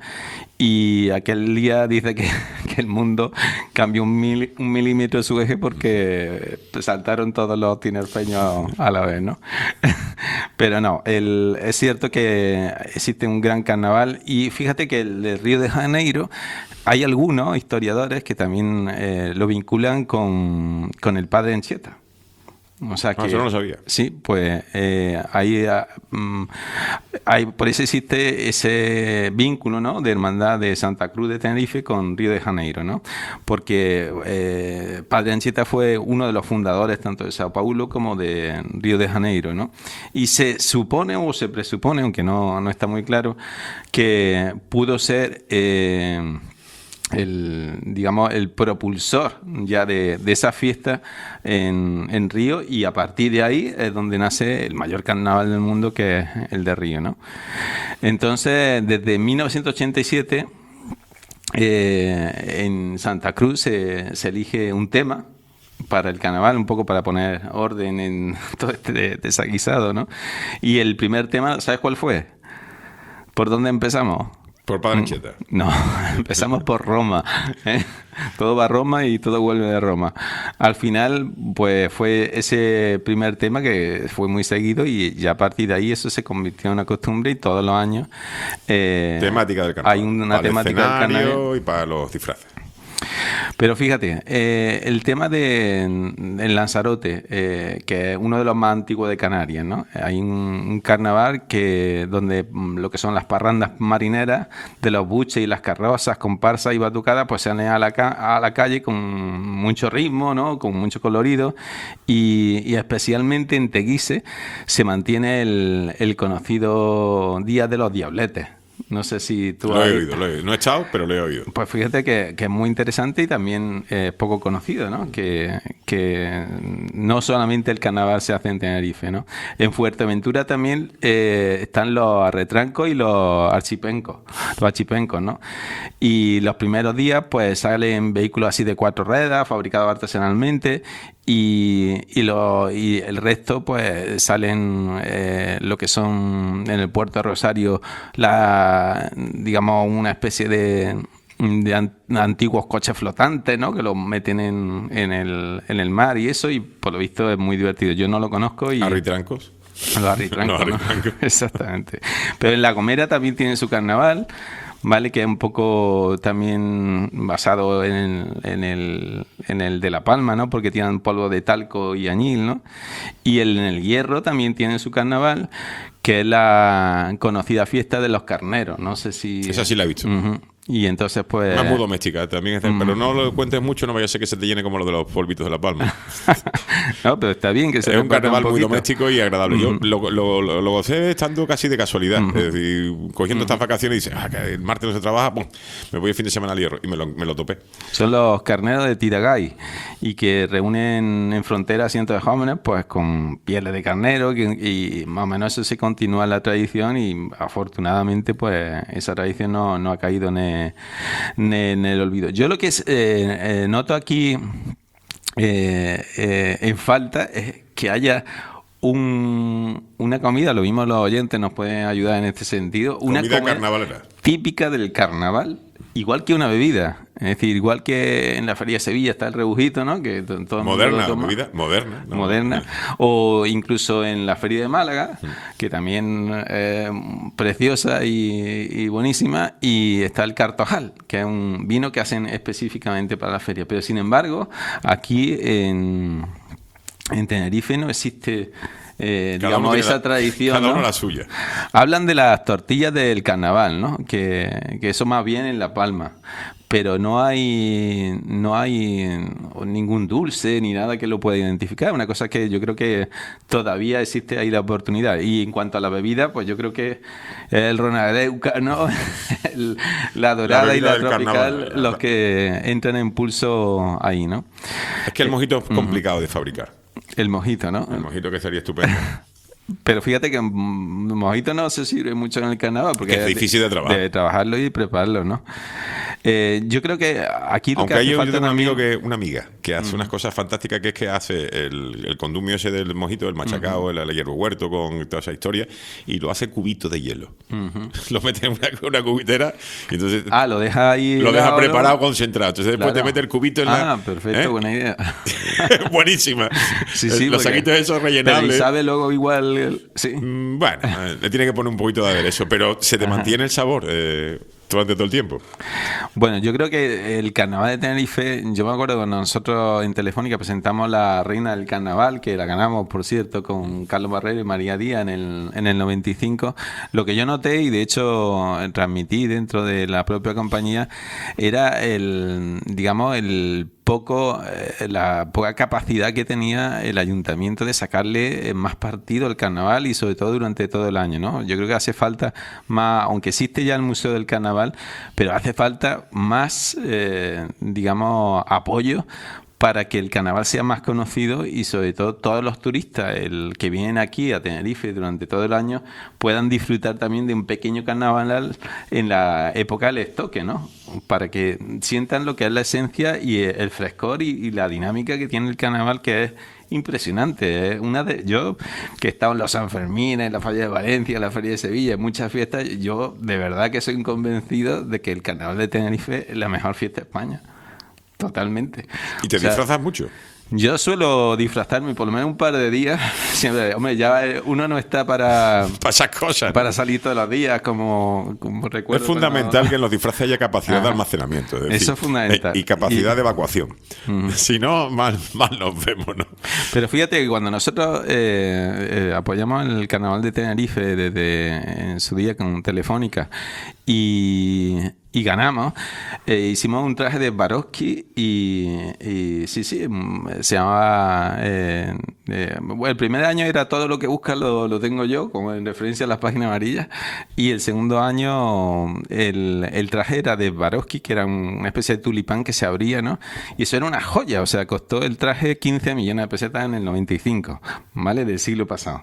y aquel día dice que, que el mundo cambió un, mil, un milímetro de su eje porque saltaron todos los tinerfeños a la vez, ¿no? Pero no, el, es cierto que existe un gran carnaval, y fíjate que el de Río de Janeiro hay algunos historiadores que también eh, lo vinculan con, con el padre Anchieta. O sea que, ah, eso no lo sabía. Sí, pues eh, ahí, um, hay, por eso existe ese vínculo, ¿no?, de hermandad de Santa Cruz de Tenerife con Río de Janeiro, ¿no? Porque eh, Padre Anchieta fue uno de los fundadores tanto de Sao Paulo como de Río de Janeiro, ¿no? Y se supone o se presupone, aunque no, no está muy claro, que pudo ser... Eh, el, digamos, el propulsor ya de, de esa fiesta en, en Río, y a partir de ahí es donde nace el mayor carnaval del mundo, que es el de Río, ¿no? Entonces, desde mil novecientos ochenta y siete eh, en Santa Cruz se, se elige un tema para el carnaval, un poco para poner orden en todo este desaguisado, ¿no? Y el primer tema, ¿sabes cuál fue? ¿Por dónde empezamos? Por Padre Anchieta. No, empezamos por Roma, ¿eh? Todo va a Roma y todo vuelve de Roma. Al final, pues fue ese primer tema que fue muy seguido, y ya a partir de ahí eso se convirtió en una costumbre, y todos los años eh, temática del carnaval. Hay una para temática el del carnaval y para los disfraces. Pero fíjate, eh, el tema de el Lanzarote, eh, que es uno de los más antiguos de Canarias, ¿no? Hay un, un carnaval que donde lo que son las parrandas marineras de los buches y las carrozas, comparsas y batucadas, pues salen a la, ca- a la calle con mucho ritmo, ¿no?, con mucho colorido, y, y especialmente en Teguise se mantiene el, el conocido Día de los Diabletes. No sé si tú lo has... he oído, lo he oído. No he echado, pero lo he oído. Pues fíjate que, que es muy interesante, y también es eh, poco conocido, ¿no? Que, que no solamente el carnaval se hace en Tenerife, ¿no? En Fuerteventura también eh, están los arretrancos y los archipencos, los archipencos, ¿no? Y los primeros días pues salen vehículos así de cuatro ruedas, fabricados artesanalmente, y, y, lo, y el resto pues salen eh, lo que son en el puerto de Rosario, la, digamos, una especie de, de an, antiguos coches flotantes, ¿no?, que los meten en, en, el, en el mar y eso, y por lo visto es muy divertido. Yo no lo conozco. Y ¿Arritrancos? Los arritrancos, no, ¿no? Exactamente. Pero en La Gomera también tienen su carnaval, ¿vale? Que es un poco también basado en el, en el, en el de La Palma, ¿no? Porque tienen polvo de talco y añil, ¿no? Y el, en el Hierro también tienen su carnaval, que es la conocida fiesta de los carneros. No sé si... Esa sí la he visto. Uh-huh. Y entonces, pues... Más muy doméstica también, está, mm. pero no lo cuentes mucho, no vaya a ser que se te llene como lo de los polvitos de La Palma. No, pero está bien que se es un carnaval un muy doméstico y agradable. Mm. Yo lo, lo, lo, lo gocé estando casi de casualidad. Mm. Es decir, cogiendo mm. estas vacaciones y dices, ah, que el martes no se trabaja, pum, me voy el fin de semana al Hierro y me lo, me lo topé. Son los carneros de Tiragay y que reúnen en frontera cientos de jóvenes pues con pieles de carnero y, y más o menos eso se continúa la tradición y afortunadamente pues esa tradición no, no ha caído en el, en el olvido. Yo lo que es, eh, eh, noto aquí eh, eh, en falta es que haya un, una comida, lo mismo los oyentes nos pueden ayudar en este sentido, una comida comida carnavalera típica del carnaval, igual que una bebida. Es decir, igual que en la Feria de Sevilla está el rebujito, ¿no? Que todo el moderna, mundo bebida moderna. No, moderna. O incluso en la Feria de Málaga, que también es eh, preciosa y, y buenísima. Y está el Cartojal, que es un vino que hacen específicamente para la feria. Pero sin embargo, aquí en, en Tenerife no existe... Eh, digamos, esa la, tradición. Cada uno ¿no? la suya. Hablan de las tortillas del carnaval, ¿no? Que, que eso más bien en La Palma. Pero no hay no hay ningún dulce ni nada que lo pueda identificar. Una cosa que yo creo que todavía existe ahí la oportunidad. Y en cuanto a la bebida, pues yo creo que el Ronadeuca, ¿no? el, la dorada la y la tropical, carnaval, los que entran en pulso ahí, ¿no? Es que el mojito es complicado uh-huh. de fabricar. El mojito, ¿no? El mojito que sería estupendo. Pero fíjate que un mojito no se sirve mucho en el carnaval porque es difícil de trabajar. De trabajarlo y prepararlo, ¿no? Eh, yo creo que aquí lo Aunque que hay hace un, falta un amigo también... que una amiga que hace mm. unas cosas fantásticas, que es que hace el, el condumio ese del mojito, el machacao, uh-huh. el, el hierro huerto con toda esa historia, y lo hace cubito de hielo. Uh-huh. Lo mete en una, una cubitera y entonces ah, lo deja ahí lo deja preparado, concentrado. Entonces después claro. te mete el cubito en la... Ah, perfecto, ¿eh? Buena idea. Buenísima. Sí, sí, los saquitos esos rellenables. Pero y sabe luego igual... Sí. Bueno, le tiene que poner un poquito de aderezo, pero se te Ajá. mantiene el sabor eh, durante todo el tiempo. Bueno, yo creo que el carnaval de Tenerife, yo me acuerdo cuando nosotros en Telefónica presentamos la Reina del Carnaval, que la ganamos, por cierto, con Carlos Barrero y María Díaz en el, en el noventa y cinco, lo que yo noté y de hecho transmití dentro de la propia compañía era el, digamos, el poco eh, la poca capacidad que tenía el ayuntamiento de sacarle más partido al carnaval y sobre todo durante todo el año, ¿no? Yo creo que hace falta más, aunque existe ya el Museo del Carnaval, pero hace falta más, eh, digamos, apoyo para que el carnaval sea más conocido y sobre todo todos los turistas el que vienen aquí a Tenerife durante todo el año puedan disfrutar también de un pequeño carnaval en la época del estoque, ¿no? Para que sientan lo que es la esencia y el frescor y, y la dinámica que tiene el carnaval, que es impresionante. ¿eh? Una de yo que he estado en los Sanfermines, en la Feria de Valencia, en la Feria de Sevilla, en muchas fiestas, yo de verdad que soy convencido de que el carnaval de Tenerife es la mejor fiesta de España. Totalmente. ¿Y te o sea, disfrazas mucho? Yo suelo disfrazarme por lo menos un par de días. Siempre, hombre, ya uno no está para para esas cosas, para ¿no? salir todos los días, como, como recuerdo. Es fundamental no... que en los disfraces haya capacidad Ajá. de almacenamiento. Es decir, eso es fundamental. Y capacidad y... de evacuación. Uh-huh. Si no, mal, mal nos vemos, ¿no? Pero fíjate que cuando nosotros eh, eh, apoyamos el Carnaval de Tenerife desde en su día con Telefónica y... y ganamos, eh, hicimos un traje de Swarovski y, y sí, sí, se llamaba... Eh, eh, bueno, el primer año era Todo lo que buscas lo, lo tengo yo, como en referencia a las páginas amarillas, y el segundo año el, el traje era de Swarovski, que era una especie de tulipán que se abría, ¿no? Y eso era una joya, o sea, costó el traje quince millones de pesetas en el noventa y cinco, ¿vale? Del siglo pasado.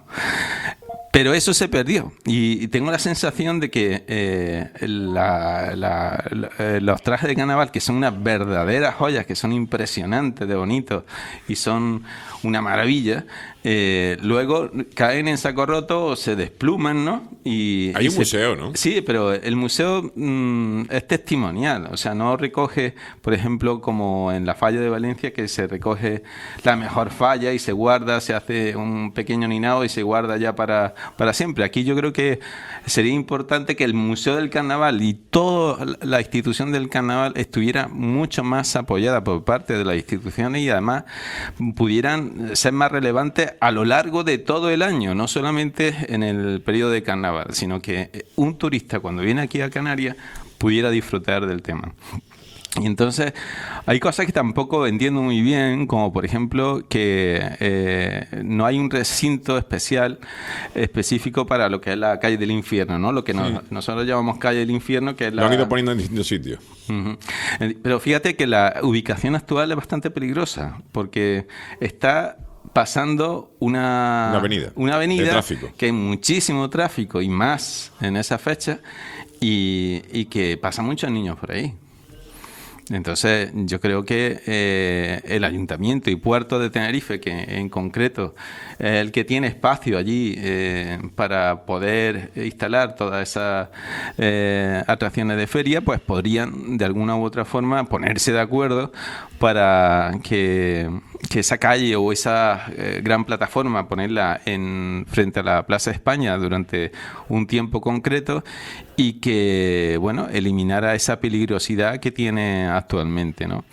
Pero eso se perdió y tengo la sensación de que eh, la, la, la, los trajes de carnaval, que son unas verdaderas joyas, que son impresionantes de bonitos y son una maravilla, Eh, luego caen en saco roto o se despluman, ¿no? Y, Hay y un se, museo, ¿no? Sí, pero el museo mmm, es testimonial, o sea, no recoge, por ejemplo, como en la falla de Valencia, que se recoge la mejor falla y se guarda, se hace un pequeño ninado y se guarda ya para, para siempre. Aquí yo creo que sería importante que el Museo del Carnaval y toda la institución del Carnaval estuviera mucho más apoyada por parte de las instituciones y además pudieran ser más relevantes a lo largo de todo el año, no solamente en el periodo de Carnaval, sino que un turista cuando viene aquí a Canarias pudiera disfrutar del tema. Y entonces hay cosas que tampoco entiendo muy bien, como por ejemplo que eh, no hay un recinto especial específico para lo que es la calle del infierno, ¿no? Lo que nos, sí. nosotros llamamos calle del infierno, que es la... Lo han ido poniendo en distintos sitios. Uh-huh. Pero fíjate que la ubicación actual es bastante peligrosa, porque está pasando una, una avenida, una avenida de tráfico, que hay muchísimo tráfico y más en esa fecha, y, y que pasan muchos niños por ahí. Entonces yo creo que eh, el Ayuntamiento y Puerto de Tenerife, que en concreto es el que tiene espacio allí eh, para poder instalar todas esas eh, atracciones de feria, pues podrían de alguna u otra forma ponerse de acuerdo para que, que esa calle o esa eh, gran plataforma ponerla en frente a la Plaza de España durante un tiempo concreto y que, bueno, eliminara esa peligrosidad que tiene actualmente, ¿no?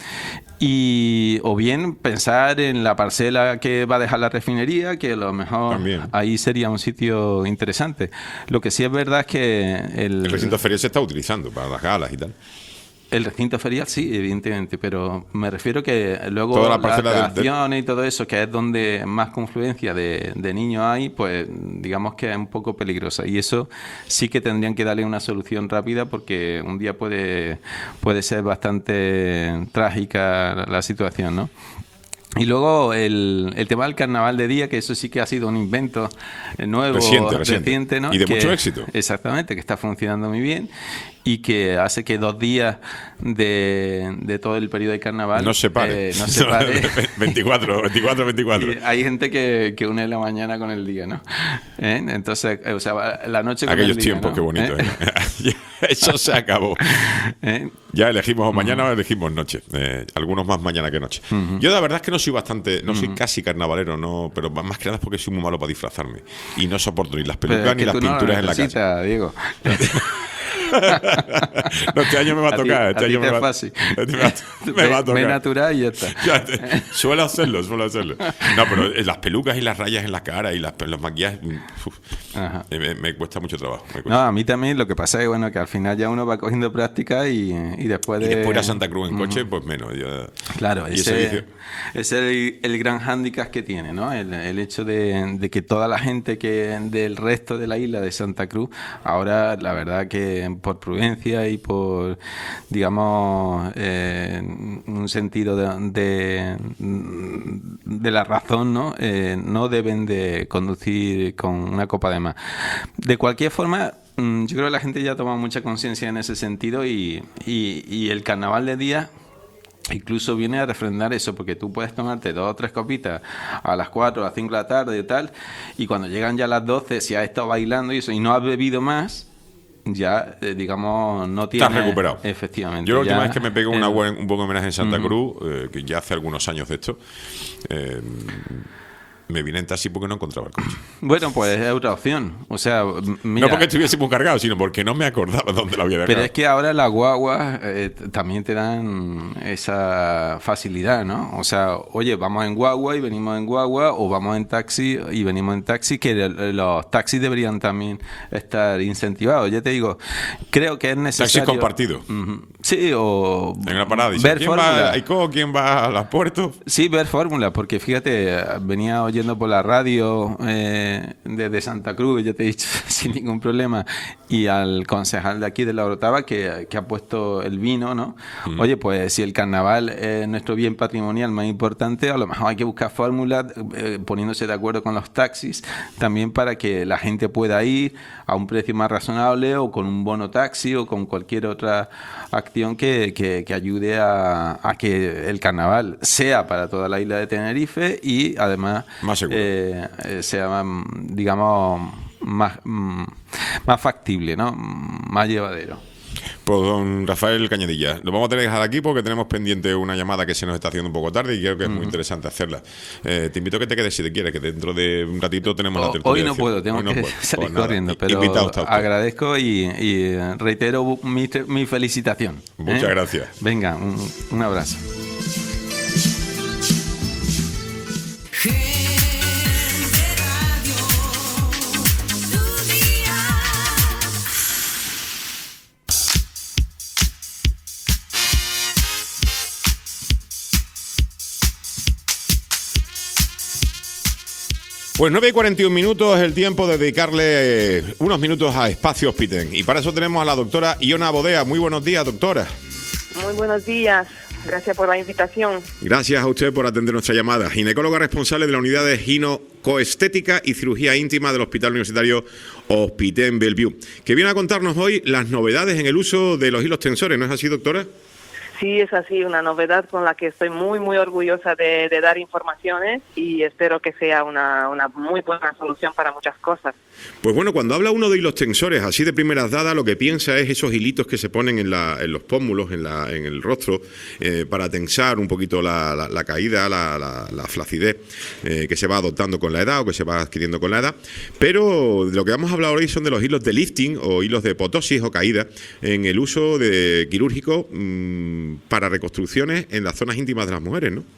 Y o bien pensar en la parcela que va a dejar la refinería, que a lo mejor también ahí sería un sitio interesante. Lo que sí es verdad es que el, el recinto ferial se está utilizando para las galas y tal. El recinto ferial sí, evidentemente, pero me refiero que luego toda la las atracciones del... y todo eso, que es donde más confluencia de, de niños hay, pues digamos que es un poco peligrosa. Y eso sí que tendrían que darle una solución rápida, porque un día puede, puede ser bastante trágica la, la situación, ¿no? Y luego el, el tema del carnaval de día, que eso sí que ha sido un invento nuevo, reciente, reciente. reciente, ¿no? Y de que, mucho éxito. Exactamente, que está funcionando muy bien y que hace que dos días de, de todo el periodo de carnaval no se pare. Eh, no se pare. veinticuatro, veinticuatro, veinticuatro. Y hay gente que, que une la mañana con el día, ¿no? ¿Eh? Entonces, o sea, la noche con aquellos el día, tiempos, ¿no? qué bonito. ¿Eh? ¿Eh? Eso se acabó. ¿Eh? Ya elegimos o mañana uh-huh. o elegimos noche. Eh, algunos más mañana que noche. Uh-huh. Yo la verdad es que no soy bastante, no uh-huh. soy casi carnavalero, no, pero más que nada es porque soy muy malo para disfrazarme y no soporto ni las pelucas ni las pinturas no en la casa. Diego. No, este año me va a, a tocar. Ti, este a año me va, fácil. me, va, me va a tocar. Me natural y ya está. Ya te, suelo hacerlo, suelo hacerlo. No, pero las pelucas y las rayas en la cara y las, los maquillajes, uf, me, me cuesta mucho trabajo. Me cuesta. No, a mí también. Lo que pasa es bueno, que al final ya uno va cogiendo práctica y, y después de... Y después ir a Santa Cruz en coche, uh-huh. pues menos. Yo, claro, ese es el, el gran hándicap que tiene, ¿no? El, el hecho de, de que toda la gente que del resto de la isla de Santa Cruz, ahora la verdad que por prudencia y por, digamos, eh, un sentido de, de, de la razón, ¿no? Eh, no deben de conducir con una copa de más. De cualquier forma, yo creo que la gente ya ha tomado mucha conciencia en ese sentido y, y, y el carnaval de día incluso viene a refrendar eso, porque tú puedes tomarte dos o tres copitas a las cuatro, a las cinco de la tarde y tal, y cuando llegan ya a las doce, si has estado bailando y eso y no has bebido más, ya, eh, digamos, no tienes... Estás recuperado. Efectivamente. Yo la última ya, vez que me pego una el... buen, un buen homenaje en Santa uh-huh. Cruz, eh, que ya hace algunos años de esto, eh, me vine en taxi porque no encontraba el coche. Bueno, pues es otra opción. O sea, mira, no porque estuviese muy cargado, sino porque no me acordaba dónde lo había dejado. Pero es que ahora las guaguas eh, también te dan esa facilidad, ¿no? O sea, oye, vamos en guagua y venimos en guagua, o vamos en taxi y venimos en taxi, que los taxis deberían también estar incentivados. Ya te digo, creo que es necesario... Taxis compartidos. Uh-huh. Sí, o... En la parada. Dice, ver ¿quién fórmula. va a Aicó? ¿Quién va a las Puertos? Sí, ver fórmula, porque fíjate, venía oyendo por la radio eh, desde Santa Cruz, ya te he dicho, sin ningún problema, y al concejal de aquí de La Orotava que, que ha puesto el vino, ¿no? Mm. Oye, pues si el carnaval es nuestro bien patrimonial más importante, a lo mejor hay que buscar fórmulas eh, poniéndose de acuerdo con los taxis, también para que la gente pueda ir a un precio más razonable o con un bono taxi o con cualquier otra actividad información que, que, que ayude a, a que el carnaval sea para toda la isla de Tenerife y además más seguro. Eh, eh, sea, digamos, más, más factible, ¿no? Más llevadero. Pues don Rafael Cañadilla, lo vamos a tener que dejar aquí porque tenemos pendiente una llamada que se nos está haciendo un poco tarde y creo que es muy interesante hacerla. Eh, te invito a que te quedes si te quieres, que dentro de un ratito tenemos o, la tertulia. Hoy no puedo, tengo no que puedo. salir pues corriendo, nada, pero agradezco y, y reitero mi, mi felicitación. Muchas ¿eh? gracias. Venga, un, un abrazo. Pues nueve y cuarenta y un minutos es el tiempo de dedicarle eh, unos minutos a Espacio Hospiten. Y para eso tenemos a la doctora Iona Bodea. Muy buenos días, doctora. Muy buenos días. Gracias por la invitación. Gracias a usted por atender nuestra llamada. Ginecóloga responsable de la unidad de ginecoestética y cirugía íntima del Hospital Universitario Hospiten Bellevue, que viene a contarnos hoy las novedades en el uso de los hilos tensores. ¿No es así, doctora? Sí, es así, una novedad con la que estoy muy, muy orgullosa de, de dar informaciones y espero que sea una, una muy buena solución para muchas cosas. Pues bueno, cuando habla uno de hilos tensores, así de primeras dadas, lo que piensa es esos hilitos que se ponen en, la, en los pómulos, en, la, en el rostro, eh, para tensar un poquito la, la, la caída, la, la, la flacidez eh, que se va adoptando con la edad o que se va adquiriendo con la edad. Pero lo que vamos a hablar hoy son de los hilos de lifting o hilos de potosis o caída en el uso de quirúrgico mmm, para reconstrucciones en las zonas íntimas de las mujeres, ¿no?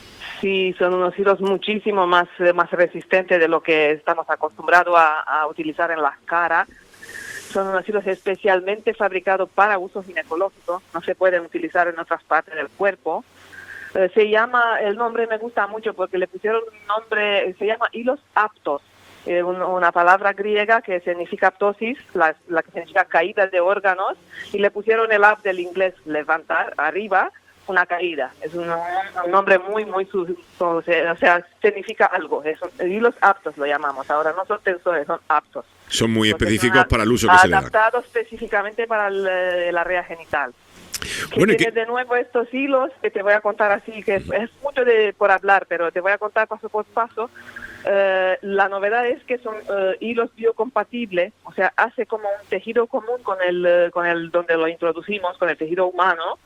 Sí, son unos hilos muchísimo más, más resistentes de lo que estamos acostumbrados a, a utilizar en las caras. Son unos hilos especialmente fabricados para uso ginecológico, no se pueden utilizar en otras partes del cuerpo. Eh, se llama, el nombre me gusta mucho porque le pusieron un nombre, se llama hilos aptos. Eh, un, una palabra griega que significa aptosis, la, la que significa caída de órganos, y le pusieron el ap del inglés, levantar, arriba, una caída. Es un, un nombre muy, muy, o sea, significa algo. Es un, hilos aptos lo llamamos. Ahora no son tensores, son aptos. Son muy Porque específicos son para el uso que se le da. Adaptados específicamente para el, el área genital. Bueno, que tiene que... de nuevo estos hilos que te voy a contar así, que es, es mucho de por hablar, pero te voy a contar paso por paso. Uh, la novedad es que son uh, hilos biocompatibles, o sea, hace como un tejido común con el, uh, con el donde lo introducimos, con el tejido humano,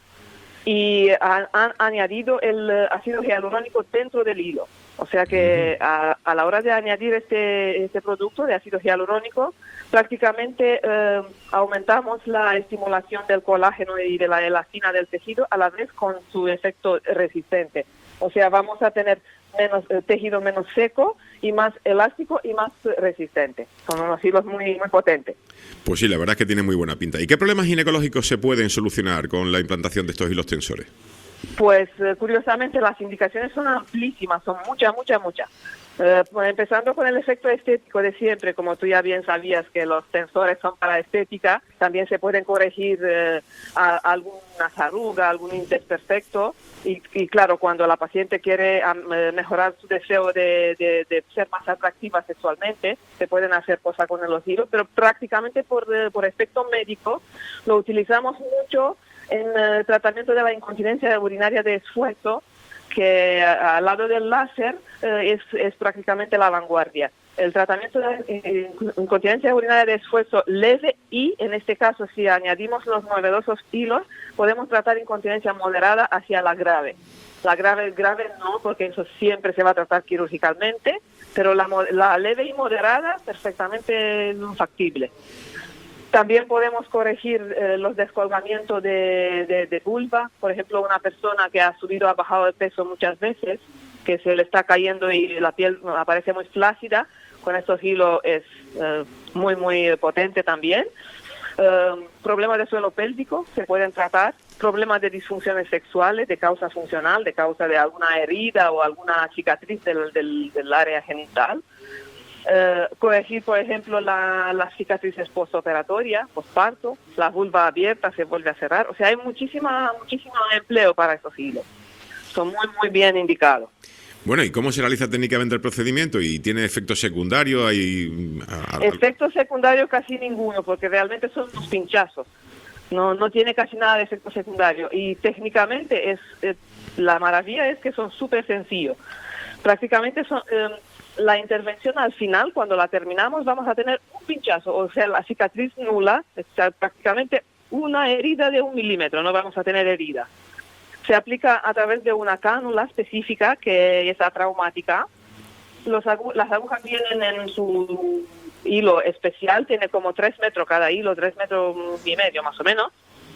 y han, han añadido el uh, ácido hialurónico dentro del hilo. O sea que uh-huh. a, a la hora de añadir este, este producto de ácido hialurónico, prácticamente uh, aumentamos la estimulación del colágeno y de la elastina del tejido a la vez con su efecto resistente. O sea, vamos a tener menos eh, tejido menos seco y más elástico y más resistente. Son unos hilos muy, muy potentes. Pues sí, la verdad es que tiene muy buena pinta. ¿Y qué problemas ginecológicos se pueden solucionar con la implantación de estos hilos tensores? Pues eh, curiosamente las indicaciones son amplísimas, son muchas, muchas, muchas. Uh, pues empezando con el efecto estético de siempre, como tú ya bien sabías que los tensores son para estética, también se pueden corregir uh, a, algunas arrugas, algún desperfecto, y, y claro, cuando la paciente quiere um, mejorar su deseo de, de, de ser más atractiva sexualmente, se pueden hacer cosas con los hilos, pero prácticamente por, uh, por efecto médico lo utilizamos mucho en el uh, tratamiento de la incontinencia urinaria de esfuerzo, que al lado del láser eh, es, es prácticamente la vanguardia. El tratamiento de eh, incontinencia urinaria de esfuerzo leve y, en este caso, si añadimos los novedosos hilos, podemos tratar incontinencia moderada hacia la grave. La grave, grave no, porque eso siempre se va a tratar quirúrgicamente, pero la, la leve y moderada perfectamente factible. También podemos corregir eh, los descolgamientos de, de, de vulva. Por ejemplo, una persona que ha subido o ha bajado de peso muchas veces, que se le está cayendo y la piel aparece muy flácida, con estos hilos es eh, muy, muy potente también. Eh, problemas de suelo pélvico se pueden tratar. Problemas de disfunciones sexuales de causa funcional, de causa de alguna herida o alguna cicatriz del, del, del área genital. Uh, corregir, por ejemplo, la, las cicatrices postoperatoria, posparto, la vulva abierta se vuelve a cerrar. O sea, hay muchísima, muchísimo empleo para estos hilos. Son muy, muy bien indicados. Bueno, ¿y cómo se realiza técnicamente el procedimiento? ¿Y tiene efectos secundarios? Hay, a, a... Efectos secundarios casi ninguno, porque realmente son unos pinchazos. No, no tiene casi nada de efecto secundario. Y técnicamente es, es la maravilla es que son súper sencillos. Prácticamente son, eh, la intervención al final, cuando la terminamos, vamos a tener un pinchazo, o sea, la cicatriz nula, o sea, prácticamente una herida de un milímetro, no vamos a tener herida. Se aplica a través de una cánula específica que es atraumática. Los agu las agujas vienen en su hilo especial, tiene como tres metros cada hilo, tres metros y medio más o menos.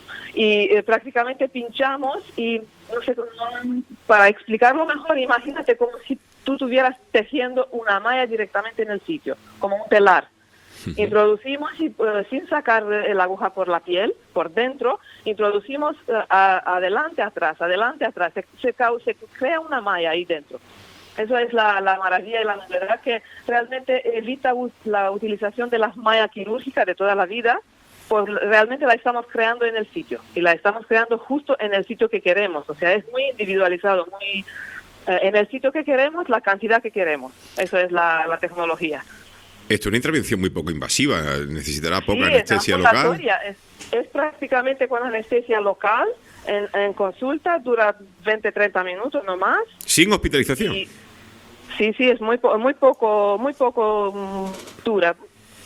Y eh, prácticamente pinchamos y, no sé, para explicarlo mejor, imagínate como si tú estuvieras tejiendo una malla directamente en el sitio, como un telar. Introducimos, y, uh, sin sacar la aguja por la piel, por dentro, introducimos uh, a, adelante, atrás, adelante, atrás, se, se, se crea una malla ahí dentro. Eso es la, la maravilla y la novedad, que realmente evita la utilización de las mallas quirúrgicas de toda la vida, pues realmente la estamos creando en el sitio, y la estamos creando justo en el sitio que queremos, o sea, es muy individualizado, muy eh, en el sitio que queremos, la cantidad que queremos. Eso es la, la tecnología. Esto es una intervención muy poco invasiva, necesitará poca sí, anestesia local. Es, es prácticamente con anestesia local, en, en consulta, dura veinte a treinta minutos nomás. ¿Sin hospitalización? Y, sí, sí, es muy, muy poco, muy poco um, dura.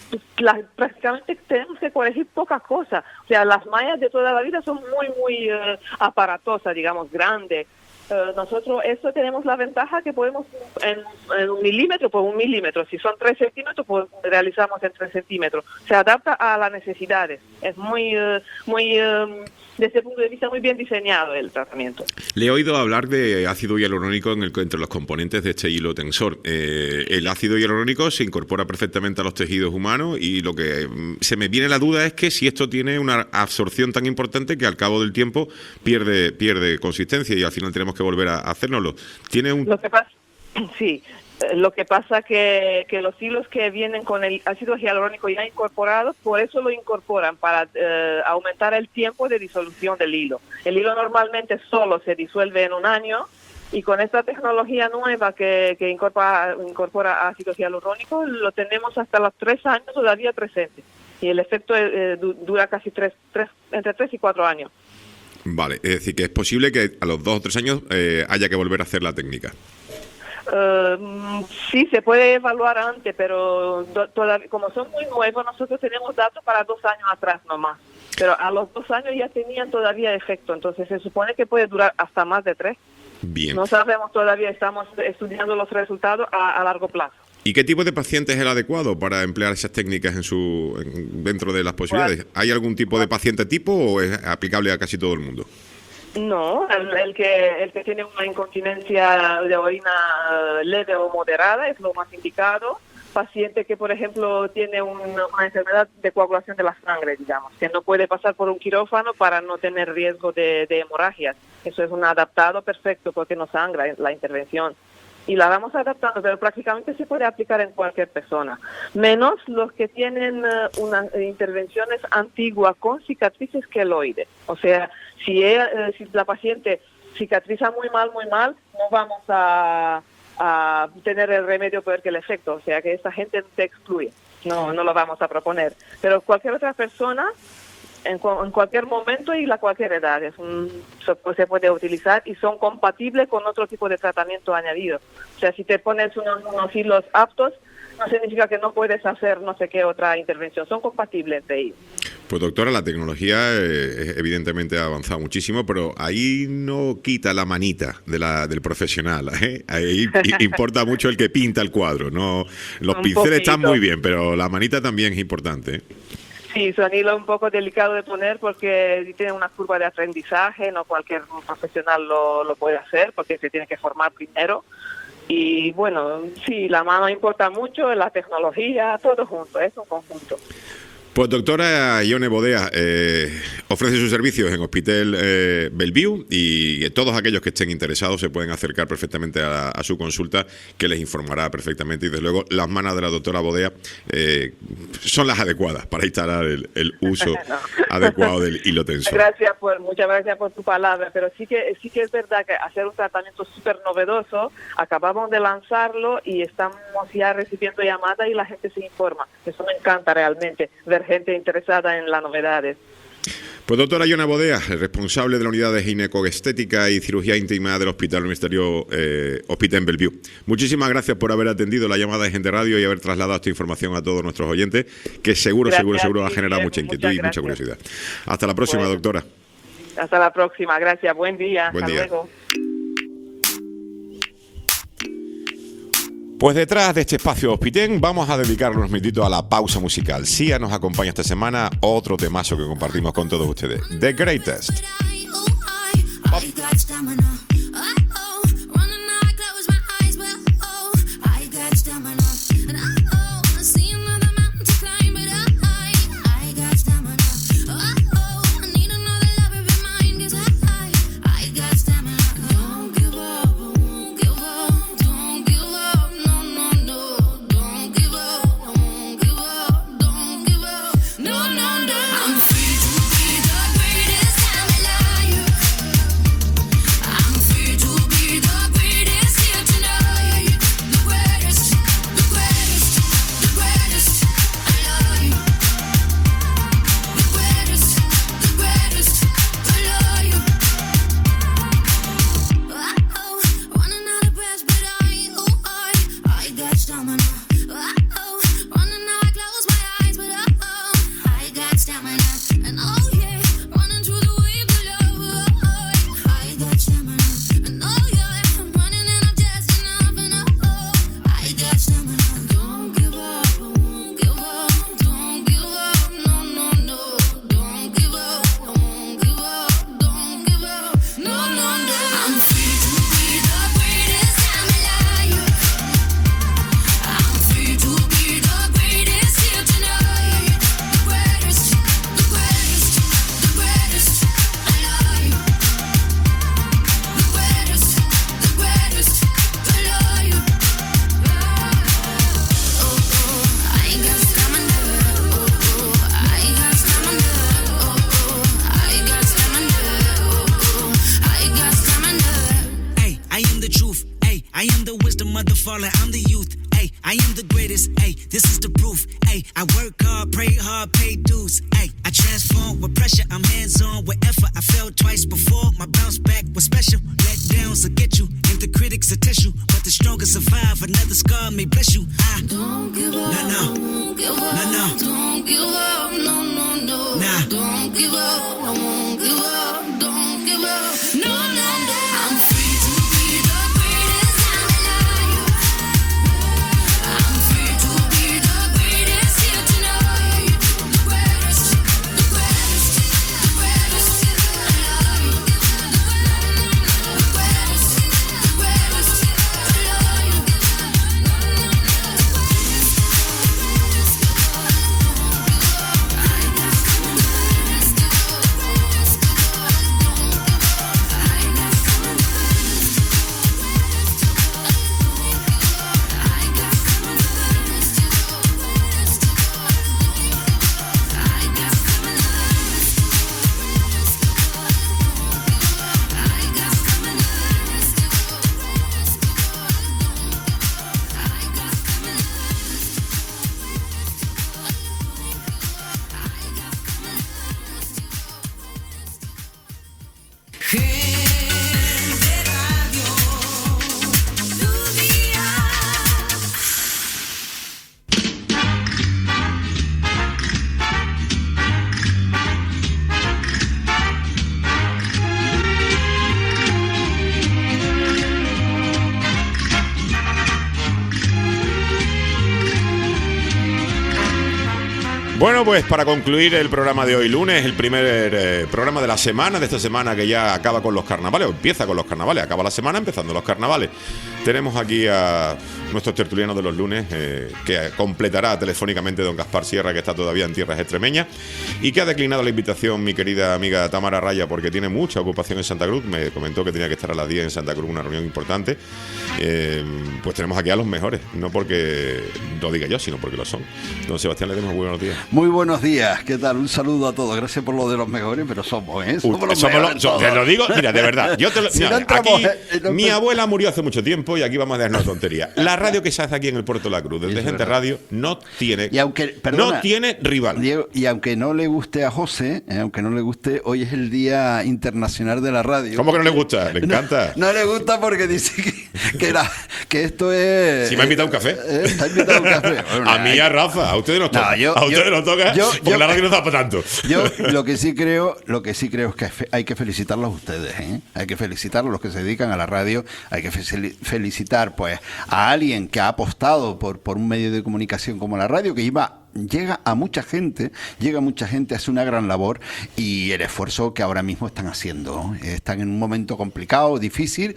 La, prácticamente tenemos que corregir pocas cosas. O sea, las mallas de toda la vida son muy, muy uh, aparatosas, digamos, grandes. Uh, nosotros eso tenemos la ventaja que podemos en, en un milímetro por un milímetro, si son tres centímetros pues realizamos en tres centímetros, se adapta a las necesidades, es muy uh, muy um, desde ese punto de vista muy bien diseñado el tratamiento. Le he oído hablar de ácido hialurónico en el, entre los componentes de este hilo tensor. Eh, el ácido hialurónico se incorpora perfectamente a los tejidos humanos y lo que se me viene la duda es que si esto tiene una absorción tan importante que al cabo del tiempo pierde pierde consistencia y al final tenemos que volver a hacérnoslo. Tiene un... Lo que pasa, sí, lo que pasa que, que los hilos que vienen con el ácido hialurónico ya incorporado, por eso lo incorporan, para eh, aumentar el tiempo de disolución del hilo. El hilo normalmente solo se disuelve en un año, y con esta tecnología nueva que, que incorpora, incorpora ácido hialurónico, lo tenemos hasta los tres años todavía presente. Y el efecto eh, dura casi tres, tres, entre tres y cuatro años. Vale, es decir, que es posible que a los dos o tres años eh, haya que volver a hacer la técnica. Uh, sí, se puede evaluar antes, pero do, todavía, como son muy nuevos, nosotros tenemos datos para dos años atrás nomás. Pero a los dos años ya tenían todavía efecto, entonces se supone que puede durar hasta más de tres. Bien. No sabemos todavía, estamos estudiando los resultados a, a largo plazo. ¿Y qué tipo de paciente es el adecuado para emplear esas técnicas en su en, dentro de las posibilidades? ¿Hay algún tipo de paciente tipo o es aplicable a casi todo el mundo? No, el, el que el que tiene una incontinencia de orina leve o moderada es lo más indicado. Paciente que, por ejemplo, tiene una, una enfermedad de coagulación de la sangre, digamos, que no puede pasar por un quirófano para no tener riesgo de, de hemorragias. Eso es un adaptado perfecto porque no sangra la intervención. Y la vamos adaptando, pero prácticamente se puede aplicar en cualquier persona, menos los que tienen uh, unas intervenciones antiguas con cicatrices queloides. O sea, si, ella, uh, si la paciente cicatriza muy mal, muy mal, no vamos a, a tener el remedio peor que el efecto. O sea, que esa gente se excluye, no, no lo vamos a proponer. Pero cualquier otra persona, en, en cualquier momento y la cualquier edad, es un, se puede utilizar y son compatibles con otro tipo de tratamiento añadido. O sea, si te pones unos, unos hilos aptos, no significa que no puedes hacer no sé qué otra intervención, son compatibles entre ellos. Pues doctora, la tecnología eh, evidentemente ha avanzado muchísimo, pero ahí no quita la manita de la, del profesional, ¿eh? Ahí importa mucho el que pinta el cuadro, no, los un pinceles poquito. Están muy bien, pero la manita también es importante, ¿eh? Sí, son hilos un poco delicado de poner porque tiene una curva de aprendizaje, no cualquier profesional lo, lo puede hacer porque se tiene que formar primero. Y bueno, sí, la mano importa mucho, la tecnología, todo junto, es un conjunto. Pues doctora Ione Bodea, eh, ofrece sus servicios en Hospital eh, Bellevue y todos aquellos que estén interesados se pueden acercar perfectamente a, a su consulta, que les informará perfectamente, y desde luego las manos de la doctora Bodea eh, son las adecuadas para instalar el, el uso no. adecuado del hilo tensor. Gracias por, muchas gracias por tu palabra, pero sí que sí que es verdad que hacer un tratamiento súper novedoso, acabamos de lanzarlo y estamos ya recibiendo llamadas y la gente se informa. Eso me encanta realmente, ver gente interesada en las novedades. Pues doctora Yona Bodea, responsable de la unidad de ginecoestética y cirugía íntima del Hospital Universitario eh, Hospital en Bellevue. Muchísimas gracias por haber atendido la llamada de Gente Radio y haber trasladado esta información a todos nuestros oyentes, que seguro, gracias, seguro, seguro va a generar mucha inquietud y mucha curiosidad. Hasta la próxima, bueno, doctora. Hasta la próxima, gracias. Buen día. Buen hasta día. luego. Pues detrás de este espacio Hospitén vamos a dedicar unos minutitos a la pausa musical. Sia nos acompaña esta semana, otro temazo que compartimos con todos ustedes, The Greatest. Pop. Bueno, pues para concluir el programa de hoy lunes, el primer eh, programa de la semana, de esta semana que ya acaba con los carnavales, o empieza con los carnavales, acaba la semana empezando los carnavales. Tenemos aquí a nuestros tertulianos de los lunes, eh, que completará telefónicamente don Gaspar Sierra, que está todavía en tierras extremeñas, y que ha declinado la invitación mi querida amiga Tamara Raya, porque tiene mucha ocupación en Santa Cruz. Me comentó que tenía que estar a las diez en Santa Cruz, una reunión importante. Eh, pues tenemos aquí a los mejores, no porque lo diga yo, sino porque lo son. Don Sebastián Ledesma, muy buenos días. Muy buenos días, ¿qué tal? Un saludo a todos, gracias por lo de los mejores, pero somos, ¿eh? Somos Uy, los somos mejores. Lo, te lo digo, mira, de verdad. Yo te lo, si mira, no entramos, aquí, eh, no mi abuela murió hace mucho tiempo y aquí vamos a darnos tonterías. La la radio que se hace aquí en el Puerto de la Cruz, desde Gente Radio, no tiene, y aunque, perdona, no tiene rival. Diego, y aunque no le guste a José, eh, aunque no le guste, hoy es el Día Internacional de la Radio. ¿Cómo que no le gusta? Le encanta. No, no le gusta porque dice que, que, la, que esto es... Si me ha invitado un café. Eh, ¿Te ha invitado un café? Bueno, a mí y a Rafa, a ustedes nos toca. No, yo, a ustedes yo, nos toca yo, porque yo, la radio no da para tanto. Yo lo que sí creo, lo que sí creo es que hay que felicitarlos a ustedes, ¿eh? Hay que felicitarlos los que se dedican a la radio, hay que felicitar pues a alguien que ha apostado por, por un medio de comunicación como la radio, que iba llega a mucha gente, llega a mucha gente, hace una gran labor, y el esfuerzo que ahora mismo están haciendo. Están en un momento complicado, difícil,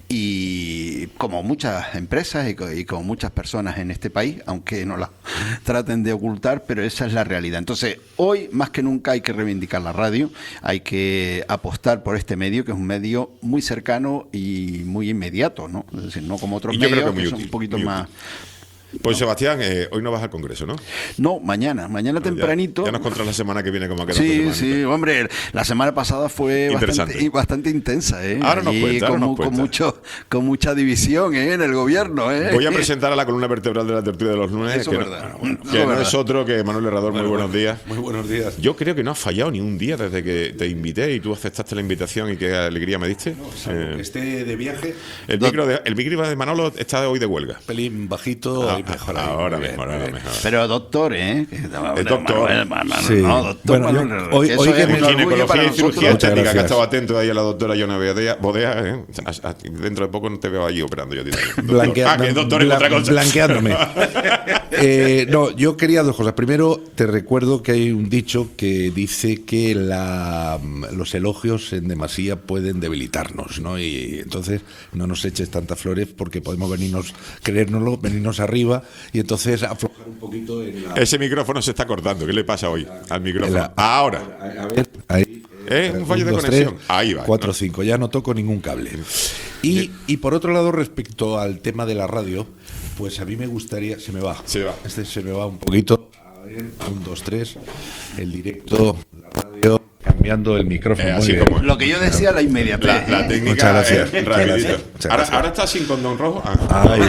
y como muchas empresas y, y como muchas personas en este país, aunque no la traten de ocultar, pero esa es la realidad. Entonces, hoy más que nunca hay que reivindicar la radio, hay que apostar por este medio, que es un medio muy cercano y muy inmediato, ¿no? Es decir, no como otros medios que, que son un poquito más... Pues no. Sebastián, eh, hoy no vas al Congreso, ¿no? No, mañana, mañana no, tempranito. Ya, ya nos contarás la semana que viene cómo ha quedado. Sí, sí, hombre, la semana pasada fue bastante, bastante intensa, ¿eh? Ahora nos cuenta, ahora con, nos cuenta. Con, mucho, con mucha división, ¿eh? En el gobierno, ¿eh? Voy a presentar a la columna vertebral de la tertulia de los lunes, Eso que, es no, verdad. que Eso no es verdad. es otro que Manuel Herrador. Bueno, muy buenos bueno, días. Muy buenos días. Yo creo que no has fallado ni un día desde que te invité y tú aceptaste la invitación y qué alegría me diste. No, salvo eh, que esté de viaje. El micro, de, el micro de Manolo está hoy de huelga. Pelín bajito Ah, y mejor. ahora ahí, mejor, ahora mejor. Pero doctor, ¿eh? Que, El doctor. Manuel, Manuel, Sí. no, doctor Bueno, yo- Manuel, hoy- que hoy eso que es me- un orgullo para Ginecología y nosotros. cirugía Muchas estética, que ha gracias. estado atento ahí a la doctora Yona Bodea. Bodea ¿eh? A- a- dentro de poco no te veo allí operando yo. a ti también, doctor. Blanquea- ah, que es doctor es blan- otra cosa. Blanqueándome. Eh, no, yo quería dos cosas. Primero, te recuerdo que hay un dicho que dice que la, los elogios en demasía pueden debilitarnos, ¿no? Y entonces no nos eches tantas flores porque podemos venirnos, creérnoslo, venirnos arriba y entonces aflojar un poquito en la... Ese micrófono se está cortando. ¿Qué le pasa hoy al micrófono? La- Ahora. A ver, ahí. ¿Eh? Un fallo de dos, conexión. tres, Ahí va. cuatro, cinco. Ya no toco ningún cable. Y, y por otro lado, respecto al tema de la radio, pues a mí me gustaría... Se me va. Se va. Este se me va un poquito. A ver, un, dos, tres. El directo, la radio, cambiando el micrófono. Eh, Muy así bien. como- Lo que yo decía, la inmediatez. La, la ¿eh? técnica Muchas gracias, es muchas rapidito. gracias, muchas Ahora, gracias. ahora está sin condón rojo. Ah, Ahí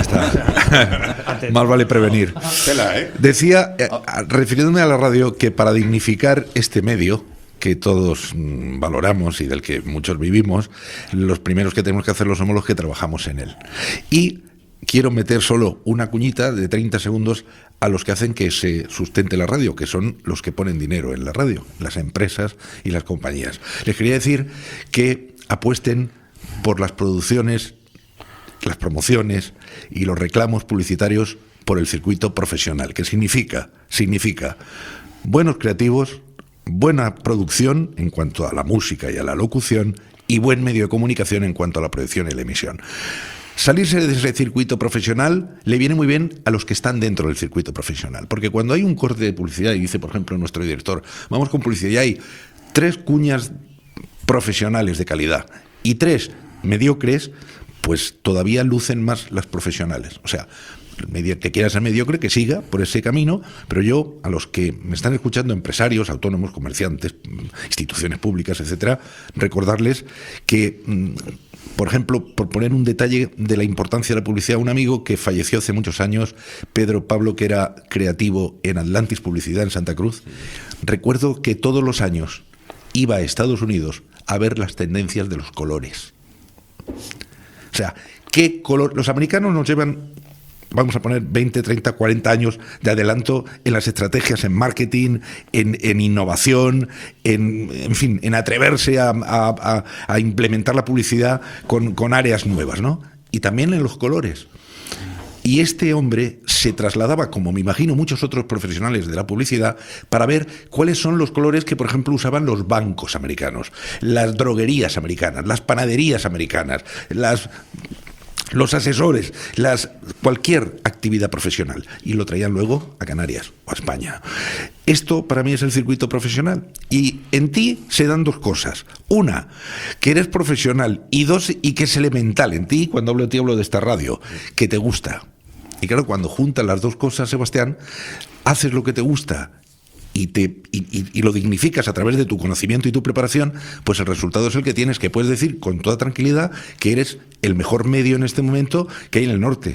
está. Más vale prevenir. tela, ¿eh? Decía, eh, a- refiriéndome a la radio, que para dignificar este medio que todos mm, valoramos y del que muchos vivimos, los primeros que tenemos que hacerlo somos los que trabajamos en él. Y quiero meter solo una cuñita de treinta segundos a los que hacen que se sustente la radio, que son los que ponen dinero en la radio, las empresas y las compañías. Les quería decir que apuesten por las producciones, las promociones y los reclamos publicitarios por el circuito profesional. ¿Qué significa? Significa buenos creativos, buena producción en cuanto a la música y a la locución y buen medio de comunicación en cuanto a la producción y la emisión. Salirse de ese circuito profesional le viene muy bien a los que están dentro del circuito profesional, porque cuando hay un corte de publicidad y dice, por ejemplo, nuestro director, vamos con publicidad y hay tres cuñas profesionales de calidad y tres mediocres, pues todavía lucen más las profesionales. O sea, el que quiera ser mediocre, que siga por ese camino, pero yo, a los que me están escuchando, empresarios, autónomos, comerciantes, instituciones públicas, etcétera, recordarles que, por ejemplo, por poner un detalle de la importancia de la publicidad, un amigo que falleció hace muchos años, Pedro Pablo, que era creativo en Atlantis Publicidad en Santa Cruz, recuerdo que todos los años iba a Estados Unidos a ver las tendencias de los colores. O sea, ¿qué color? Los americanos nos llevan, vamos a poner veinte, treinta, cuarenta años de adelanto en las estrategias en marketing, en, en innovación, en, en fin, en atreverse a, a, a, a implementar la publicidad con, con áreas nuevas, ¿no? Y también en los colores. Y este hombre se trasladaba, como me imagino muchos otros profesionales de la publicidad, para ver cuáles son los colores que, por ejemplo, usaban los bancos americanos, las droguerías americanas, las panaderías americanas, las... los asesores, las cualquier actividad profesional, y lo traían luego a Canarias o a España. Esto para mí es el circuito profesional, y en ti se dan dos cosas: una, que eres profesional, y dos, y que es elemental en ti, cuando hablo de ti hablo de esta radio, que te gusta. Y claro, cuando juntas las dos cosas, Sebastián, haces lo que te gusta y, te, y, y, y lo dignificas a través de tu conocimiento y tu preparación, pues el resultado es el que tienes, que puedes decir con toda tranquilidad que eres el mejor medio en este momento que hay en el norte.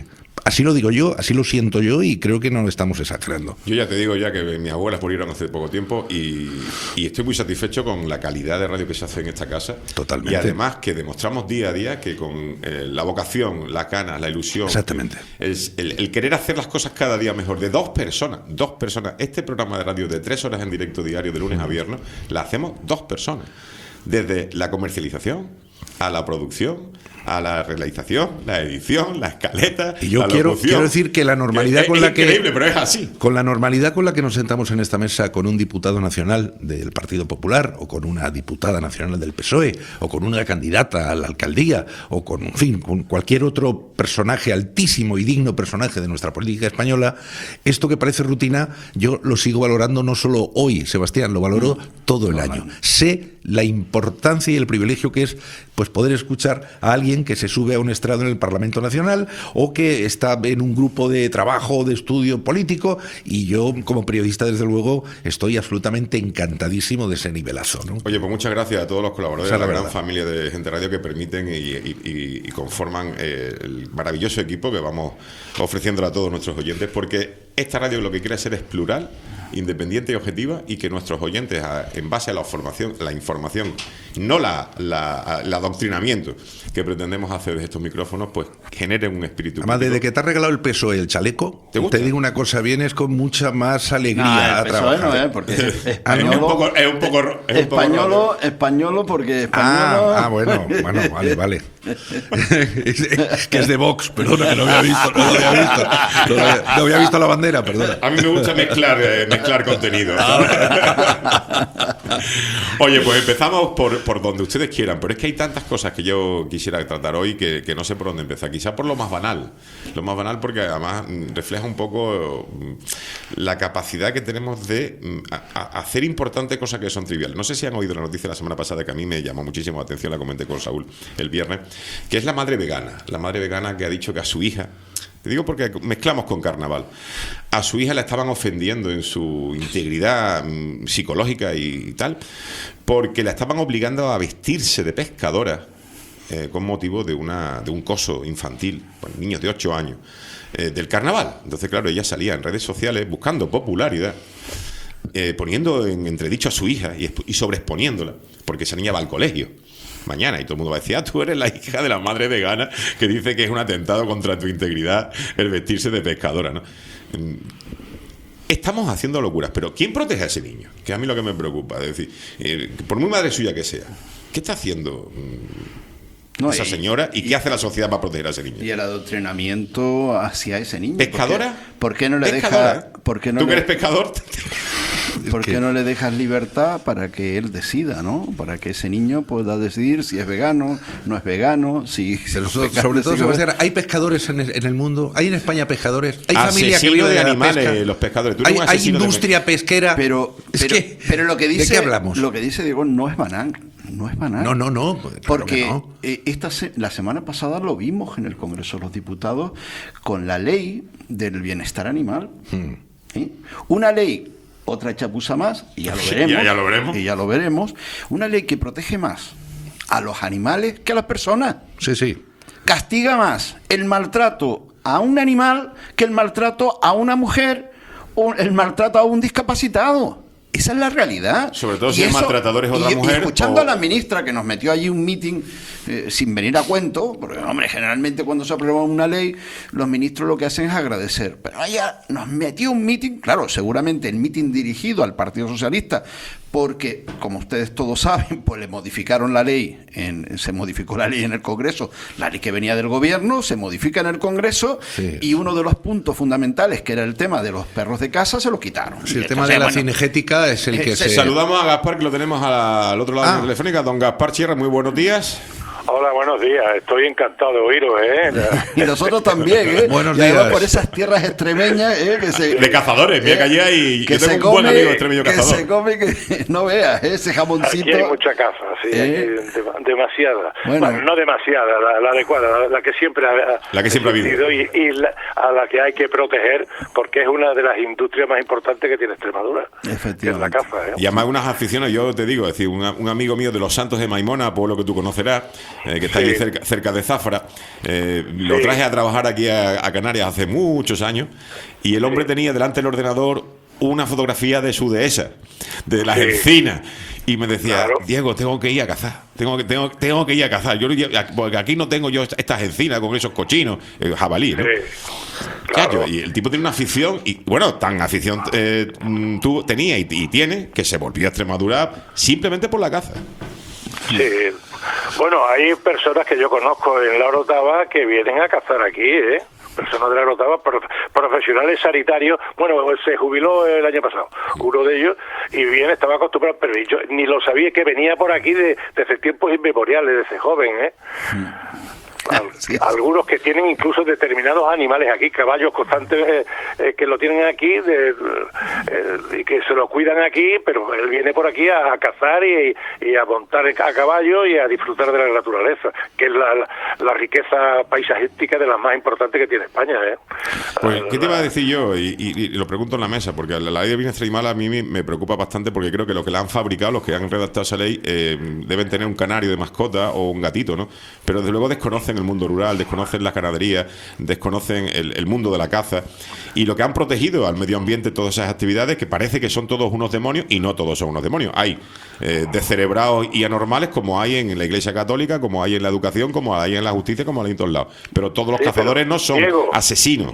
Así lo digo yo, así lo siento yo y creo que no lo estamos exagerando. Yo ya te digo ya que mis abuelas murieron hace poco tiempo y, y estoy muy satisfecho con la calidad de radio que se hace en esta casa. Totalmente. Y además que demostramos día a día que con eh, la vocación, la ganas, la ilusión, exactamente, el, el, el querer hacer las cosas cada día mejor de dos personas, dos personas, este programa de radio de tres horas en directo diario de lunes a viernes, la hacemos dos personas, desde la comercialización a la producción, a la realización, la edición, la escaleta. Y yo la quiero, locución. quiero decir que la normalidad es, con es la que increíble, pero es así. Con la normalidad con la que nos sentamos en esta mesa con un diputado nacional del Partido Popular o con una diputada nacional del P S O E o con una candidata a la alcaldía o con, en fin, con cualquier otro personaje altísimo y digno personaje de nuestra política española, esto que parece rutina, yo lo sigo valorando no solo hoy, Sebastián, lo valoro todo el año. Sé la importancia y el privilegio que es pues poder escuchar a alguien que se sube a un estrado en el Parlamento Nacional o que está en un grupo de trabajo, de estudio político, y yo como periodista desde luego estoy absolutamente encantadísimo de ese nivelazo, ¿no? Oye, pues muchas gracias a todos los colaboradores, o sea, la, la gran verdad. familia de Gente Radio que permiten y, y, y, y conforman eh, el maravilloso equipo que vamos ofreciéndole a todos nuestros oyentes, porque esta radio lo que quiere ser es plural, independiente y objetiva, y que nuestros oyentes, a, en base a la formación, la información, no la, la, el adoctrinamiento que pretendemos hacer de estos micrófonos, pues generen un espíritu. Además, desde que te ha regalado el P S O E el chaleco, ¿te, te digo una cosa, vienes con mucha más alegría no, a trabajar. No, ¿eh? Porque es españolo, es un poco, es un poco, es españolo, españolo, porque españolo. Ah, ah, bueno, bueno, vale, vale. Que es de Vox, perdona, que no había visto, no había visto, no había, no había visto la bandera, perdona. A mí me gusta mezclar, eh, mezclar contenido. Oye, pues empezamos por, por donde ustedes quieran, pero es que hay tantas cosas que yo quisiera tratar hoy que, que no sé por dónde empezar. Quizás por lo más banal, lo más banal porque además refleja un poco la capacidad que tenemos de a, a hacer importantes cosas que son triviales. No sé si han oído la noticia la semana pasada que a mí me llamó muchísimo la atención, la comenté con Saúl el viernes, que es la madre vegana, la madre vegana que ha dicho que a su hija, te digo porque mezclamos con carnaval, a su hija la estaban ofendiendo en su integridad mmm, psicológica y, y tal, porque la estaban obligando a vestirse de pescadora eh, con motivo de una de un coso infantil, bueno, niños de ocho años, eh, del carnaval. Entonces, claro, ella salía en redes sociales buscando popularidad, eh, poniendo en entredicho a su hija y, y sobreexponiéndola, porque esa niña va al colegio mañana y todo el mundo va a decir, ah, tú eres la hija de la madre vegana que dice que es un atentado contra tu integridad el vestirse de pescadora, ¿no? Estamos haciendo locuras, pero ¿quién protege a ese niño? Que es a mí lo que me preocupa, es decir, eh, por muy madre suya que sea, ¿qué está haciendo no, esa y, señora y, y qué hace la sociedad para proteger a ese niño? Y el adoctrinamiento hacia ese niño. ¿Pescadora? ¿Por qué, ¿por qué no le ¿Pescadora? deja? ¿Por qué no ¿Tú le, que eres pescador? ¿Por qué no le dejas libertad para que él decida, ¿no? Para que ese niño pueda decidir si es vegano, no es vegano, si... si Pero sobre, sobre todo, Sebastián, ¿hay pescadores en el, en el mundo? ¿Hay en España pescadores? ¿Hay familia que vive de, de animales, pesca? Los pescadores. ¿Hay, hay industria pesquera? Pero, es pero, que, pero lo que dice... ¿de qué hablamos? Lo que dice Diego no es banal. No es banal. No, no, no. Claro porque no. Esta se, la semana pasada lo vimos en el Congreso de los Diputados con la ley del bienestar animal. Hmm. ¿Sí? Una ley, otra chapuza más, y ya lo veremos. ya, ya lo veremos. Y ya lo veremos. Una ley que protege más a los animales que a las personas. Sí, sí. Castiga más el maltrato a un animal que el maltrato a una mujer o el maltrato a un discapacitado. Esa es la realidad. Sobre todo si y el eso, maltratador es otra y, mujer. Y escuchando o... a la ministra que nos metió allí un meeting eh, sin venir a cuento, porque, hombre, generalmente cuando se aprueba una ley, los ministros lo que hacen es agradecer. Pero ella nos metió un meeting, claro, seguramente el meeting dirigido al Partido Socialista, porque, como ustedes todos saben, pues le modificaron la ley, en, se modificó la ley en el Congreso, la ley que venía del Gobierno, se modifica en el Congreso, sí. Y uno de los puntos fundamentales, que era el tema de los perros de casa, se lo quitaron. Sí, el tema de la bueno, cinegética es el que se... Saludamos a Gaspar, que lo tenemos al otro lado ah. de la telefónica. Don Gaspar Sierra, muy buenos días. Hola, buenos días. Estoy encantado de oíros, ¿eh? Y nosotros también, ¿eh? Buenos y días. por esas tierras extremeñas, ¿eh? Que se, de cazadores, mira eh, que allá y que yo tengo se un come, buen amigo extremeño cazador. Que se come, que no veas, ¿eh? Ese jamoncito. Aquí hay mucha caza, sí, ¿Eh? de, demasiada. Bueno. bueno, no demasiada, la, la adecuada, la, la que siempre ha, la que siempre ha habido. Y, y la, a la que hay que proteger, porque es una de las industrias más importantes que tiene Extremadura. Efectivamente. Que es la caza, ¿eh? Y además unas aficiones, yo te digo, es decir, un, un amigo mío de los Santos de Maimona, pueblo que tú conocerás, eh, que está allí cerca, cerca de Zafra. Eh, lo Sí. traje a trabajar aquí a, a Canarias hace muchos años y el hombre tenía delante del ordenador una fotografía de su dehesa, de las Sí. encinas. Y me decía, Claro. Diego, tengo que ir a cazar, tengo que, tengo, tengo que ir a cazar. Yo, porque aquí no tengo yo estas encinas con esos cochinos, eh, jabalí, ¿no? Sí. Chacho, Claro. y el tipo tiene una afición, y bueno, tan afición eh, mm, tuvo, tenía y, y tiene, que se volvió a Extremadura simplemente por la caza. Sí. Bueno, hay personas que yo conozco en la Orotava que vienen a cazar aquí, ¿eh? Personas de la Orotava, prof- profesionales sanitarios. Bueno, se jubiló el año pasado, uno de ellos, y bien, estaba acostumbrado, pero yo ni lo sabía que venía por aquí de, desde tiempos inmemoriales, desde joven, ¿eh? Al- Sí. Algunos que tienen incluso determinados animales aquí, caballos constantes eh, eh, que lo tienen aquí de, eh, y que se lo cuidan aquí, pero él viene por aquí a, a cazar y, y a montar a caballo y a disfrutar de la naturaleza, que es la, la, la riqueza paisajística de las más importantes que tiene España, ¿eh? Pues, ¿qué te iba a decir yo? Y, y- y lo pregunto en la mesa, porque la ley de bienestar animal a mí me, me preocupa bastante, porque creo que los que la han fabricado, los que han redactado esa ley, eh, deben tener un canario de mascota o un gatito, ¿no? Pero desde luego desconocen el mundo rural, desconocen las ganaderías, desconocen el, el mundo de la caza, y lo que han protegido al medio ambiente, todas esas actividades, que parece que son todos unos demonios, y no todos son unos demonios. Hay eh, descerebrados y anormales, como hay en la Iglesia Católica, como hay en la educación, como hay en la justicia, como hay en todos lados. Pero todos los Sí, pero, cazadores no son Diego, asesinos.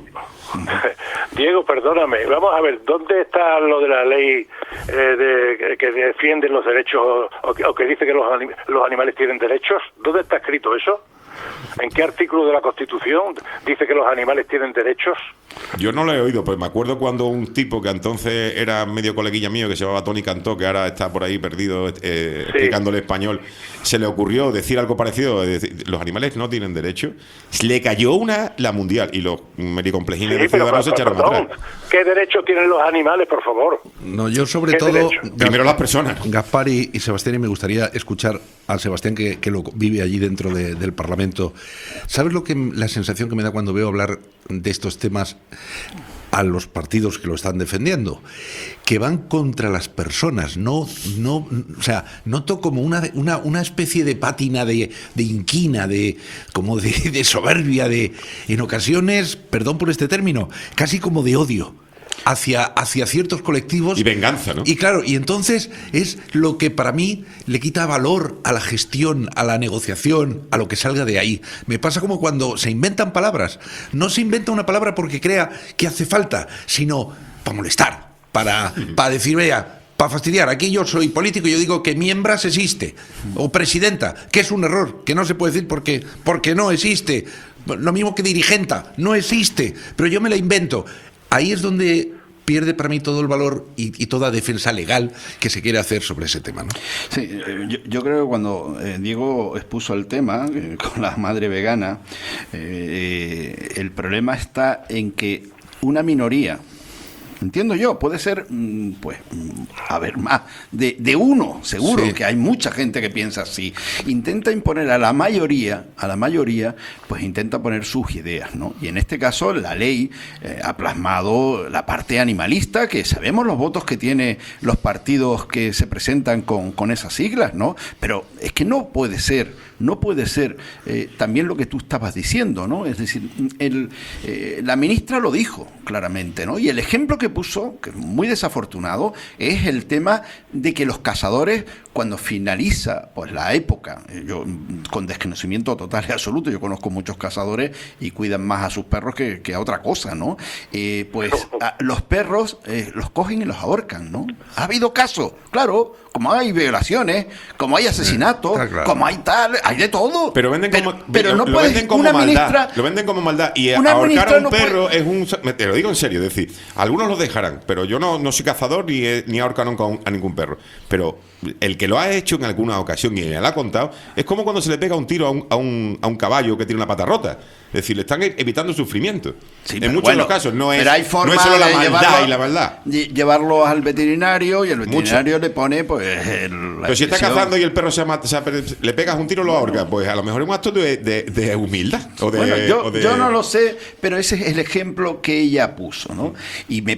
Diego, perdóname, vamos a ver, ¿dónde está lo de la ley eh, de, que defiende los derechos o que, o que dice que los, anim- los animales tienen derechos? ¿Dónde está escrito eso? ¿En qué artículo de la Constitución dice que los animales tienen derechos? Yo no lo he oído, pues me acuerdo cuando un tipo que entonces era medio coleguilla mío, que se llamaba Tony Cantó, que ahora está por ahí perdido eh, explicándole español, se le ocurrió decir algo parecido, de decir, los animales no tienen derecho. Le cayó una la mundial y los mericomplejines de Ciudadanos se echaron perdón, atrás. ¿qué derecho tienen los animales, por favor? No, yo sobre ¿Qué todo... derecho? Primero las personas. Gaspar y, y Sebastián, y me gustaría escuchar a Sebastián, que, que lo vive allí dentro de- del Parlamento. ¿Sabes lo que la sensación que me da cuando veo hablar de estos temas a los partidos que lo están defendiendo? Que van contra las personas, no, no, o sea, noto como una, una, una especie de pátina de, de inquina, de, como de, de soberbia, de, en ocasiones, perdón por este término, casi como de odio hacia, hacia ciertos colectivos. Y venganza, ¿no? Y claro, y entonces es lo que para mí le quita valor a la gestión, a la negociación, a lo que salga de ahí. Me pasa como cuando se inventan palabras. No se inventa una palabra porque crea que hace falta, sino para molestar, para, para decir, vea, para fastidiar. Aquí yo soy político y yo digo que miembras existe, o presidenta, que es un error, que no se puede decir porque, porque no existe. Lo mismo que dirigenta, no existe, pero yo me la invento. Ahí es donde pierde para mí todo el valor y, y toda defensa legal que se quiere hacer sobre ese tema, ¿no? Sí, eh, yo, yo creo que cuando eh, Diego expuso el tema eh, con la madre vegana, eh, el problema está en que una minoría, entiendo yo, puede ser, mm, pues, mm, a ver, más de, de uno, seguro, Sí. que hay mucha gente que piensa así, intenta imponer a la mayoría, a la mayoría, pues intenta poner sus ideas, ¿no? Y en este caso la ley eh, ha plasmado la parte animalista, que sabemos los votos que tienen los partidos que se presentan con, con esas siglas, ¿no? Pero es que no puede ser, no puede ser eh, también lo que tú estabas diciendo, ¿no? Es decir, el, eh, la ministra lo dijo claramente, ¿no? Y el ejemplo que puso, que es muy desafortunado, es el tema de que los cazadores, cuando finaliza pues la época, eh, yo con desconocimiento total y absoluto, yo conozco muchos cazadores y cuidan más a sus perros que, que a otra cosa, ¿no? Eh, pues a, los perros eh, los cogen y los ahorcan, ¿no? Ha habido casos, claro, como hay violaciones, como hay asesinatos, Está claro. como hay tal, hay de todo. Pero venden como, pero, pero lo, no lo puedes, venden como una maldad. ministra, Lo venden como maldad. Y una ahorcar ministra a un no perro puede- es un... Te lo digo en serio, es decir, algunos lo dejarán, pero yo no, no soy cazador ni he, ni he ahorcado nunca a, un- a ningún perro. Pero el que lo ha hecho en alguna ocasión y me lo ha contado, es como cuando se le pega un tiro a un, a un, a un caballo que tiene una pata rota. Es decir, le están e- evitando sufrimiento. Sí, en pero muchos bueno, de los casos no es, pero hay no forma es solo la de maldad llevarlo- y la maldad. lle- llevarlos al veterinario y el veterinario le pone pues el, la Pero si está inyección. cazando y el perro se mata, se ha- le pegas un tiro y lo ahorca, pues a lo mejor es un acto de, de, de humildad. O de, Bueno, yo, o de- yo no lo sé, pero ese es el ejemplo que ella puso, ¿no? Y me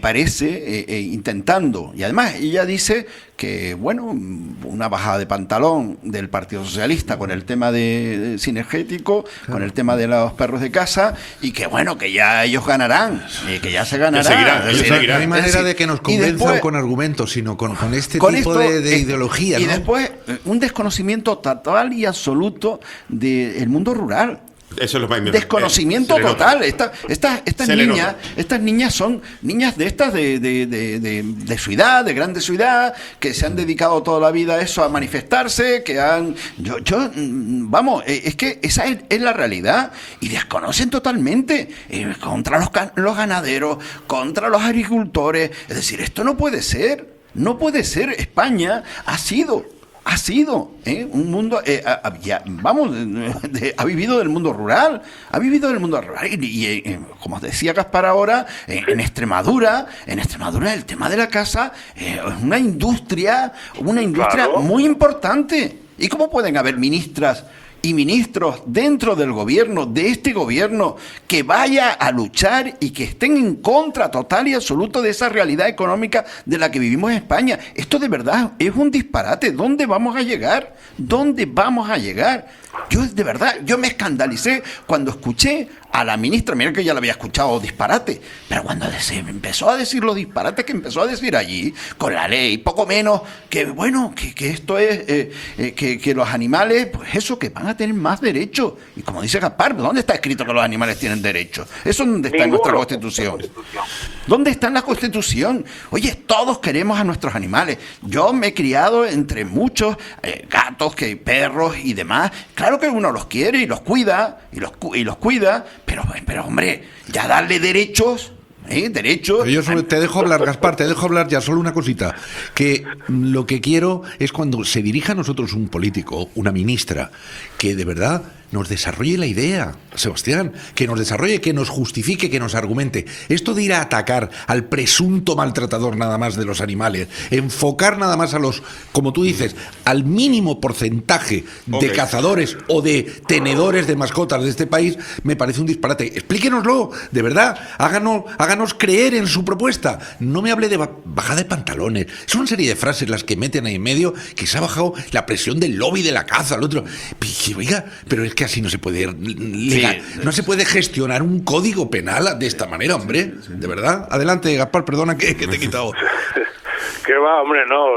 parece, eh, eh, intentando, y además ella dice que, bueno, una bajada de pantalón del Partido Socialista con el tema de, de sinergético, claro, con el tema de los perros de casa, y que, bueno, que ya ellos ganarán, y que ya se ganarán. Que seguirán, que seguirán. seguirán. No hay manera de que nos convenzan después, con argumentos, sino con, con este con tipo esto, de, de ideología. Y ¿no? después, un desconocimiento total y absoluto del mundo rural. Eso es lo más desconocimiento eh, total. Esta, esta, estas niñas, estas niñas son niñas de estas de, de, de, de, de ciudad, de grande ciudad, que se han dedicado toda la vida a eso, a manifestarse, que han, yo, yo, vamos, es que esa es, es la realidad y desconocen totalmente eh, contra los, los ganaderos, contra los agricultores. Es decir, esto no puede ser, no puede ser. España ha sido Ha sido ¿eh? un mundo, eh, ha, ya, vamos, de, ha vivido del mundo rural, ha vivido del mundo rural. Y, y eh, como decía Gaspar ahora, eh, en Extremadura, en Extremadura el tema de la casa eh, es una industria, una industria claro. muy importante. ¿Y cómo pueden haber ministras y ministros dentro del gobierno, de este gobierno, que vaya a luchar y que estén en contra total y absoluto de esa realidad económica de la que vivimos en España? Esto de verdad es un disparate. ¿Dónde vamos a llegar? ¿Dónde vamos a llegar? Yo de verdad, yo me escandalicé cuando escuché a la ministra, mira que ya la había escuchado disparate, pero cuando se empezó a decir los disparates que empezó a decir allí, con la ley, poco menos, que bueno, que, que esto es, eh, eh, que, que los animales, pues eso, que van a tener más derechos. Y como dice Gaspar, ¿dónde está escrito que los animales tienen derechos? ¿Eso dónde está en nuestra Constitución? ¿Dónde está en la Constitución? Oye, todos queremos a nuestros animales. Yo me he criado entre muchos eh, gatos, que perros y demás. Claro que uno los quiere y los cuida, y los, y los cuida, pero, pero hombre, ya darle derechos, ¿eh? Derechos. Pero yo solo te dejo hablar, Gaspar, te dejo hablar ya solo una cosita, que lo que quiero es cuando se dirija a nosotros un político, una ministra, que de verdad nos desarrolle la idea, Sebastián, que nos desarrolle, que nos justifique, que nos argumente. Esto de ir a atacar al presunto maltratador nada más de los animales, enfocar nada más a los, como tú dices, al mínimo porcentaje de okay. cazadores o de tenedores de mascotas de este país, me parece un disparate. Explíquenoslo, de verdad, háganos, háganos creer en su propuesta. No me hable de bajada de pantalones. Son una serie de frases las que meten ahí en medio, que se ha bajado la presión del lobby de la caza, el otro. Oiga, pero es que así no se puede legal, sí, no se puede gestionar un código penal de esta manera, hombre, de verdad. Adelante, Gaspar, perdona que, que te he quitado. Que va, hombre, no.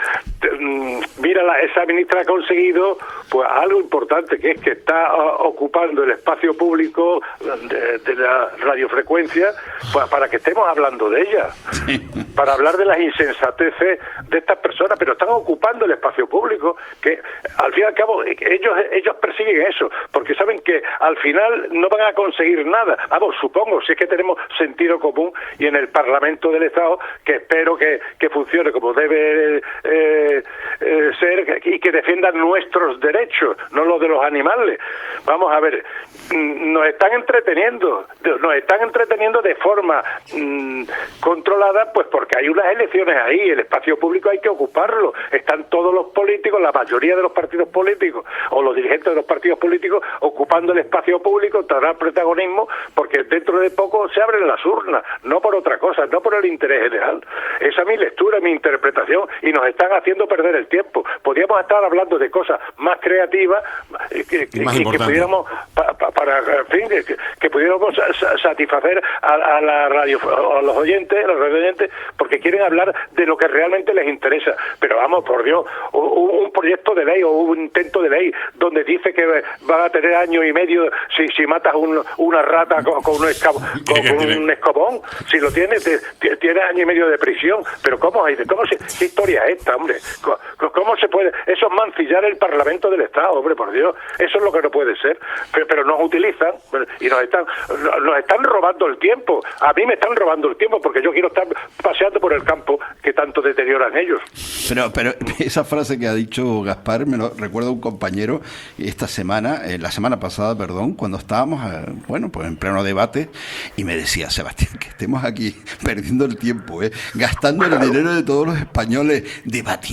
Mira, la, esa ministra ha conseguido pues algo importante, que es que está uh, ocupando el espacio público de, de la radiofrecuencia pues, para que estemos hablando de ella, para hablar de las insensateces de estas personas, pero están ocupando el espacio público, que al fin y al cabo ellos ellos persiguen eso, porque saben que al final no van a conseguir nada. Vamos, supongo, si es que tenemos sentido común, y en el Parlamento del Estado, que espero que, que funcione como debe eh, eh, ser, y que defiendan nuestros derechos, no los de los animales. Vamos a ver, nos están entreteniendo, nos están entreteniendo de forma mmm, controlada, pues porque hay unas elecciones ahí, el espacio público hay que ocuparlo. Están todos los políticos, la mayoría de los partidos políticos, o los dirigentes de los partidos políticos, ocupando el espacio público, tendrán protagonismo, porque dentro de poco se abren las urnas, no por otra cosa, no por el interés general. Esa es mi lectura, mi interpretación, y nos están haciendo perder el tiempo. Podríamos estar hablando de cosas más creativas, que, que, más que, que pudiéramos pa, pa, para en fin, que, que pudiéramos satisfacer a, a la radio, a los oyentes, a los radio oyentes, porque quieren hablar de lo que realmente les interesa. Pero vamos, por Dios, un, un proyecto de ley o un intento de ley donde dice que van a tener año y medio si, si matas un, una rata con, con, un, escab, con, con un escobón, si lo tienes, te, tienes año y medio de prisión. Pero ¿cómo hay? ¿Cómo se, ¿Qué historia es esta, hombre? ¿Cómo, ¿Cómo se puede? Eso es mancillar el Parlamento del Estado, hombre, por Dios. Eso es lo que no puede ser. Pero, pero nos utilizan y nos están nos están robando el tiempo. A mí me están robando el tiempo porque yo quiero estar paseando por el campo que tanto deterioran ellos. Pero pero esa frase que ha dicho Gaspar me lo recuerda un compañero esta semana, eh, la semana pasada, perdón, cuando estábamos, eh, bueno, pues en pleno debate, y me decía, Sebastián, que estemos aquí perdiendo el tiempo, eh, gastando el dinero de todos los españoles, debatiendo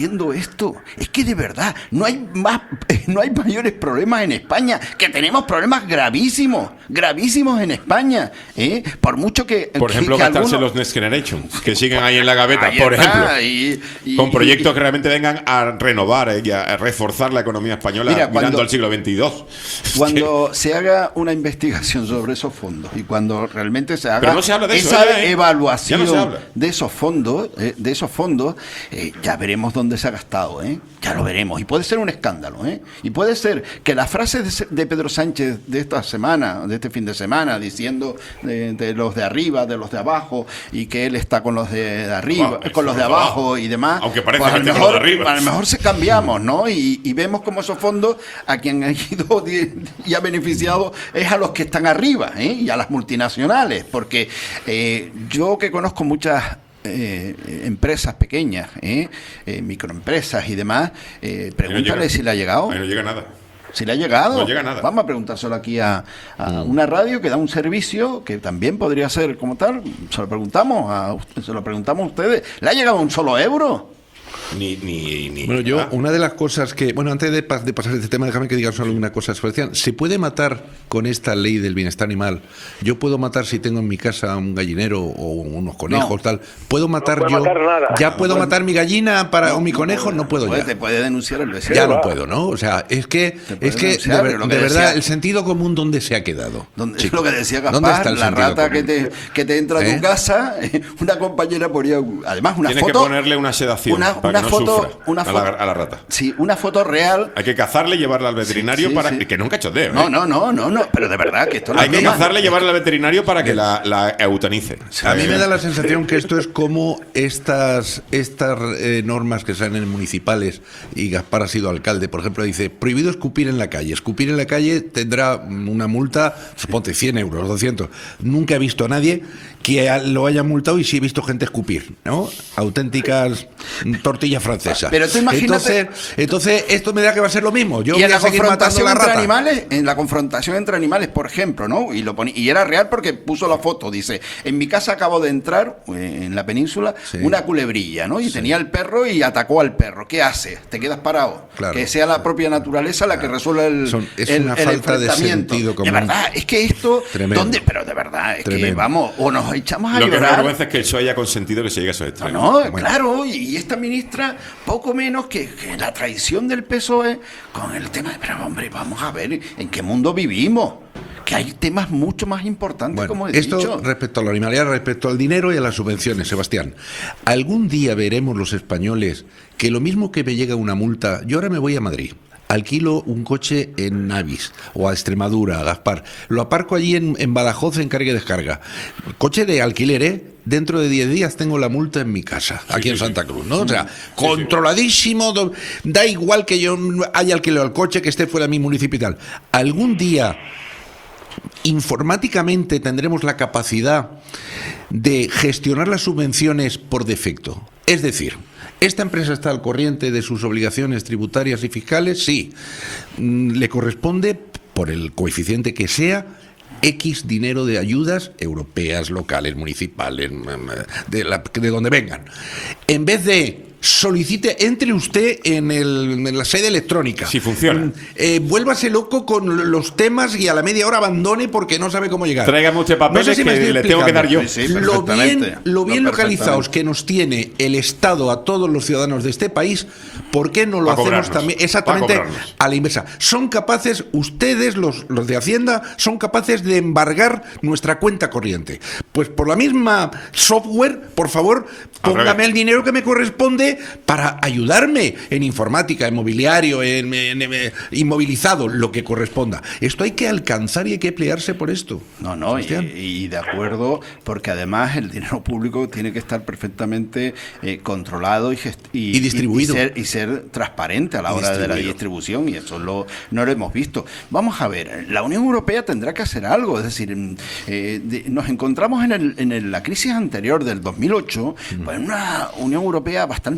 diciendo esto. Es que de verdad, no hay más, no hay mayores problemas en España, que tenemos problemas gravísimos, gravísimos en España, ¿eh? Por mucho que... Por que, ejemplo, que gastarse algunos... los Next Generation, que siguen ahí en la gaveta, Ahí por está, ejemplo. y, y, con proyectos y, que realmente vengan a renovar eh, y a reforzar la economía española. Mira, mirando cuando, al siglo veintidós. Cuando se haga una investigación sobre esos fondos y cuando realmente se haga no se habla de esa eso, ¿eh? evaluación no de esos fondos, eh, de esos fondos, eh, ya veremos dónde se ha gastado, ¿eh? Ya lo veremos. Y puede ser un escándalo, ¿eh? Y puede ser que las frases de, de Pedro Sánchez de esta semana, de este fin de semana, diciendo de, de los de arriba, de los de abajo, y que él está con los de, de arriba, wow, con los de abajo y demás. Aunque parece pues que a, lo esté mejor, con los de arriba. a lo mejor se cambiamos, ¿no? Y, y vemos como esos fondos a quien ha ido y ha beneficiado es a los que están arriba, ¿eh? Y a las multinacionales, porque eh, yo que conozco muchas Eh, empresas pequeñas, ¿eh? Eh, microempresas y demás, eh, pregúntale no si le ha llegado. Ahí no llega nada. Si le ha llegado, no llega nada. Vamos a preguntárselo aquí a, a una radio que da un servicio que también podría ser como tal. Se lo preguntamos a, se lo preguntamos a ustedes. ¿Le ha llegado un solo euro? Ni, ni, ni, bueno, yo, ah. una de las cosas que... Bueno, antes de, de pasar este tema, déjame que diga solo una cosa, Sebastián. ¿Se puede matar con esta ley del bienestar animal? Yo puedo matar si tengo en mi casa un gallinero o unos conejos, no. tal. ¿Puedo matar no yo? Matar nada. ¿Ya puedo no, matar mi gallina para, no, o mi conejo? No puedo puede, ya. Te puede denunciar el vecino. Ya no puedo, ¿no? O sea, es que, es que de, ver, de verdad, decía, el sentido común, ¿dónde se ha quedado? ¿Dónde, es lo que decía Gaspar, la rata que te, que te entra ¿Eh? a tu casa, una compañera ponía, además una Tienes foto... Tienes que ponerle una sedación una, para una que no foto, sufra. Una A foto, la, a la rata. Sí, una foto real. Hay que cazarle y llevarla al veterinario sí, sí, para sí. que, que nunca cachoteo. ¿eh? No, no, no, no, no, pero de verdad que esto no Hay que cazarle y llevarla al veterinario para que la, la eutanicen. A mí me da la sensación que esto es como estas, estas eh, normas que salen en municipales, y Gaspar ha sido alcalde, por ejemplo, dice, prohibido escupir en la calle. Escupir en la calle tendrá una multa, suponte cien euros, doscientos. Nunca he visto a nadie que lo haya multado y sí he visto gente escupir, ¿no? Auténticas tortillas francesas. Pero tú imagínate... Entonces, entonces, esto me da que va a ser lo mismo. Yo y voy en la a seguir matando la entre rata. animales, en la confrontación entre animales, por ejemplo, ¿no? Y lo ponía, y era real porque puso la foto, dice, en mi casa acabo de entrar, en la península, sí. una culebrilla, ¿no? Y sí. tenía el perro y atacó al perro. ¿Qué hace? Te quedas parado. Claro. Que sea la propia naturaleza la que resuelva el, Son, es el, una el falta enfrentamiento. De sentido común. De verdad, es que esto... Tremendo. ¿Dónde? Pero de verdad, es Tremendo. que vamos, o nos echamos a Lo llorar. Lo que me vergüenza es que el P S O E haya consentido que se llegue a esos extremos. No, no bueno. claro, y esta ministra, poco menos que, que la traición del P S O E con el tema de, pero hombre, vamos a ver en qué mundo vivimos. Que hay temas mucho más importantes, bueno, como he esto dicho. Respecto a la animalidad, respecto al dinero y a las subvenciones, Sebastián. Algún día veremos los españoles que lo mismo que me llega una multa, yo ahora me voy a Madrid, alquilo un coche en Navis o a Extremadura, a Gaspar, lo aparco allí en, en Badajoz en carga y descarga. Coche de alquiler, ¿eh? Dentro de diez días tengo la multa en mi casa, aquí sí, en Santa Cruz, ¿no? O sea, sí, controladísimo, sí. Da igual que yo haya alquilado el coche, que esté fuera de mi municipio y tal. Algún día, informáticamente, tendremos la capacidad de gestionar las subvenciones por defecto. Es decir, ¿esta empresa está al corriente de sus obligaciones tributarias y fiscales? Sí. Le corresponde, por el coeficiente que sea, X dinero de ayudas europeas, locales, municipales, de, la, de donde vengan. En vez de solicite, entre usted en, el, en la sede electrónica. Si funciona. Eh, vuélvase loco con los temas y a la media hora abandone porque no sabe cómo llegar. Tráigame usted papeles no sé si que le tengo que dar yo. Sí, sí, lo bien, lo bien no, localizados que nos tiene el Estado a todos los ciudadanos de este país, ¿por qué no lo pa hacemos también exactamente a la inversa? Son capaces, ustedes, los, los de Hacienda, son capaces de embargar nuestra cuenta corriente. Pues por la misma software, por favor, póngame el dinero que me corresponde para ayudarme en informática, en mobiliario, en, en, en, en inmovilizado, lo que corresponda. Esto hay que alcanzar y hay que pelearse por esto. No, no, y, y de acuerdo, porque además el dinero público tiene que estar perfectamente eh, controlado y, y, y distribuido. Y, y, ser, y ser transparente a la hora de la distribución, y eso lo, no lo hemos visto. Vamos a ver, la Unión Europea tendrá que hacer algo, es decir, eh, de, nos encontramos en, el, en el, la crisis anterior del dos mil ocho, mm. pues una Unión Europea bastante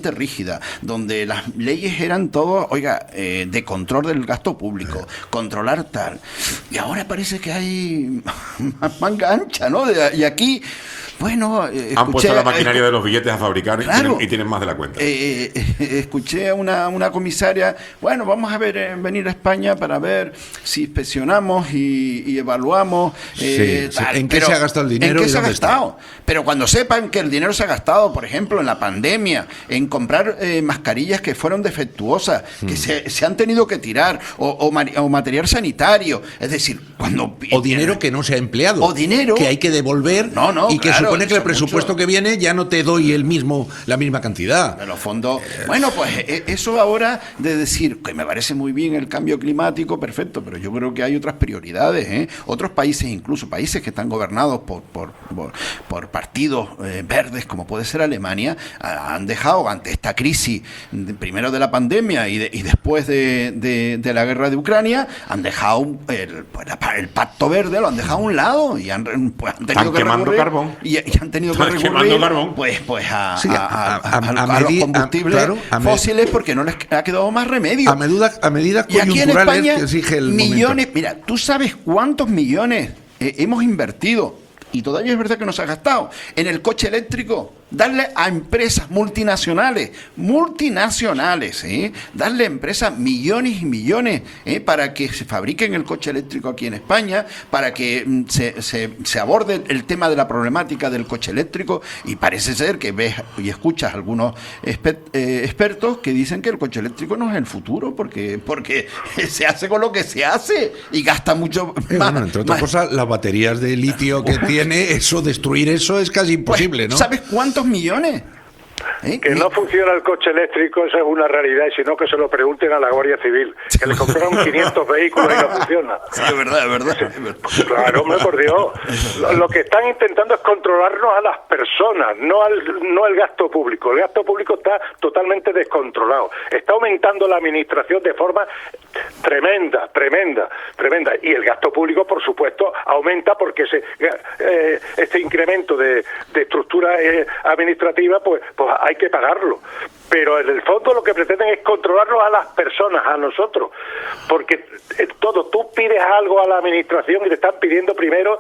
bastante rígida, donde las leyes eran todo, oiga, eh, de control del gasto público, controlar tal. Y ahora parece que hay más manga ancha, ¿no? De, y aquí... Bueno, escuché, han puesto la maquinaria eh, de los billetes a fabricar claro, y, tienen, y tienen más de la cuenta. Eh, eh, escuché a una, una comisaria, bueno, vamos a ver eh, venir a España para ver si inspeccionamos y, y evaluamos. Eh, sí, tal, sí. ¿En qué se ha gastado el dinero? ¿En qué se ha gastado? Está? Pero cuando sepan que el dinero se ha gastado, por ejemplo, en la pandemia, en comprar eh, mascarillas que fueron defectuosas, hmm. que se, se han tenido que tirar, o, o, o material sanitario, es decir, cuando... O dinero que no se ha empleado. O dinero... Que hay que devolver no, no, y que claro, supone que el presupuesto mucho. que viene ya no te doy el mismo la misma cantidad. De los fondos. Eh, bueno, pues eso ahora de decir que me parece muy bien el cambio climático, perfecto, pero yo creo que hay otras prioridades, ¿eh? Otros países, incluso países que están gobernados por por, por, por partidos eh, verdes, como puede ser Alemania, han dejado ante esta crisis, de, primero de la pandemia y, de, y después de, de, de la guerra de Ucrania, han dejado el, pues, el pacto verde, lo han dejado a un lado y han, pues, han tenido Están que quemando recurrir, carbón. Y, y han tenido que recurrir pues, pues a, sí, a, a, a, a, a, a los combustibles a, claro, a fósiles porque no les ha quedado más remedio. A medida, a medida y aquí en España, que exige el millones, momento. Mira, tú sabes cuántos millones eh, hemos invertido, y todavía es verdad que nos ha gastado, en el coche eléctrico. Darle a empresas multinacionales, multinacionales, ¿eh? darle a empresas millones y millones ¿eh? para que se fabriquen el coche eléctrico aquí en España, para que mm, se, se, se aborde el tema de la problemática del coche eléctrico, y parece ser que ves y escuchas algunos exper eh, expertos que dicen que el coche eléctrico no es el futuro, porque, porque se hace con lo que se hace y gasta mucho eh, más. Bueno, entre otras más. cosas, las baterías de litio que tiene, eso, destruir eso es casi imposible, pues, ¿no? ¿Sabes cuántos millones? ¿Eh? Que no funciona el coche eléctrico, eso es una realidad, y si no, que se lo pregunten a la Guardia Civil, que le compraron quinientos vehículos y no funciona. Sí, es verdad, es verdad. Sí, claro, hombre, por Dios. Lo, lo que están intentando es controlarnos a las personas, no al no el gasto público. El gasto público está totalmente descontrolado. Está aumentando la administración de forma tremenda, tremenda, tremenda. Y el gasto público, por supuesto, aumenta porque ese, eh, este incremento de, de estructura eh, administrativa, pues, pues hay que pagarlo. Pero en el fondo lo que pretenden es controlarnos a las personas, a nosotros, porque todo, tú pides algo a la administración y te están pidiendo primero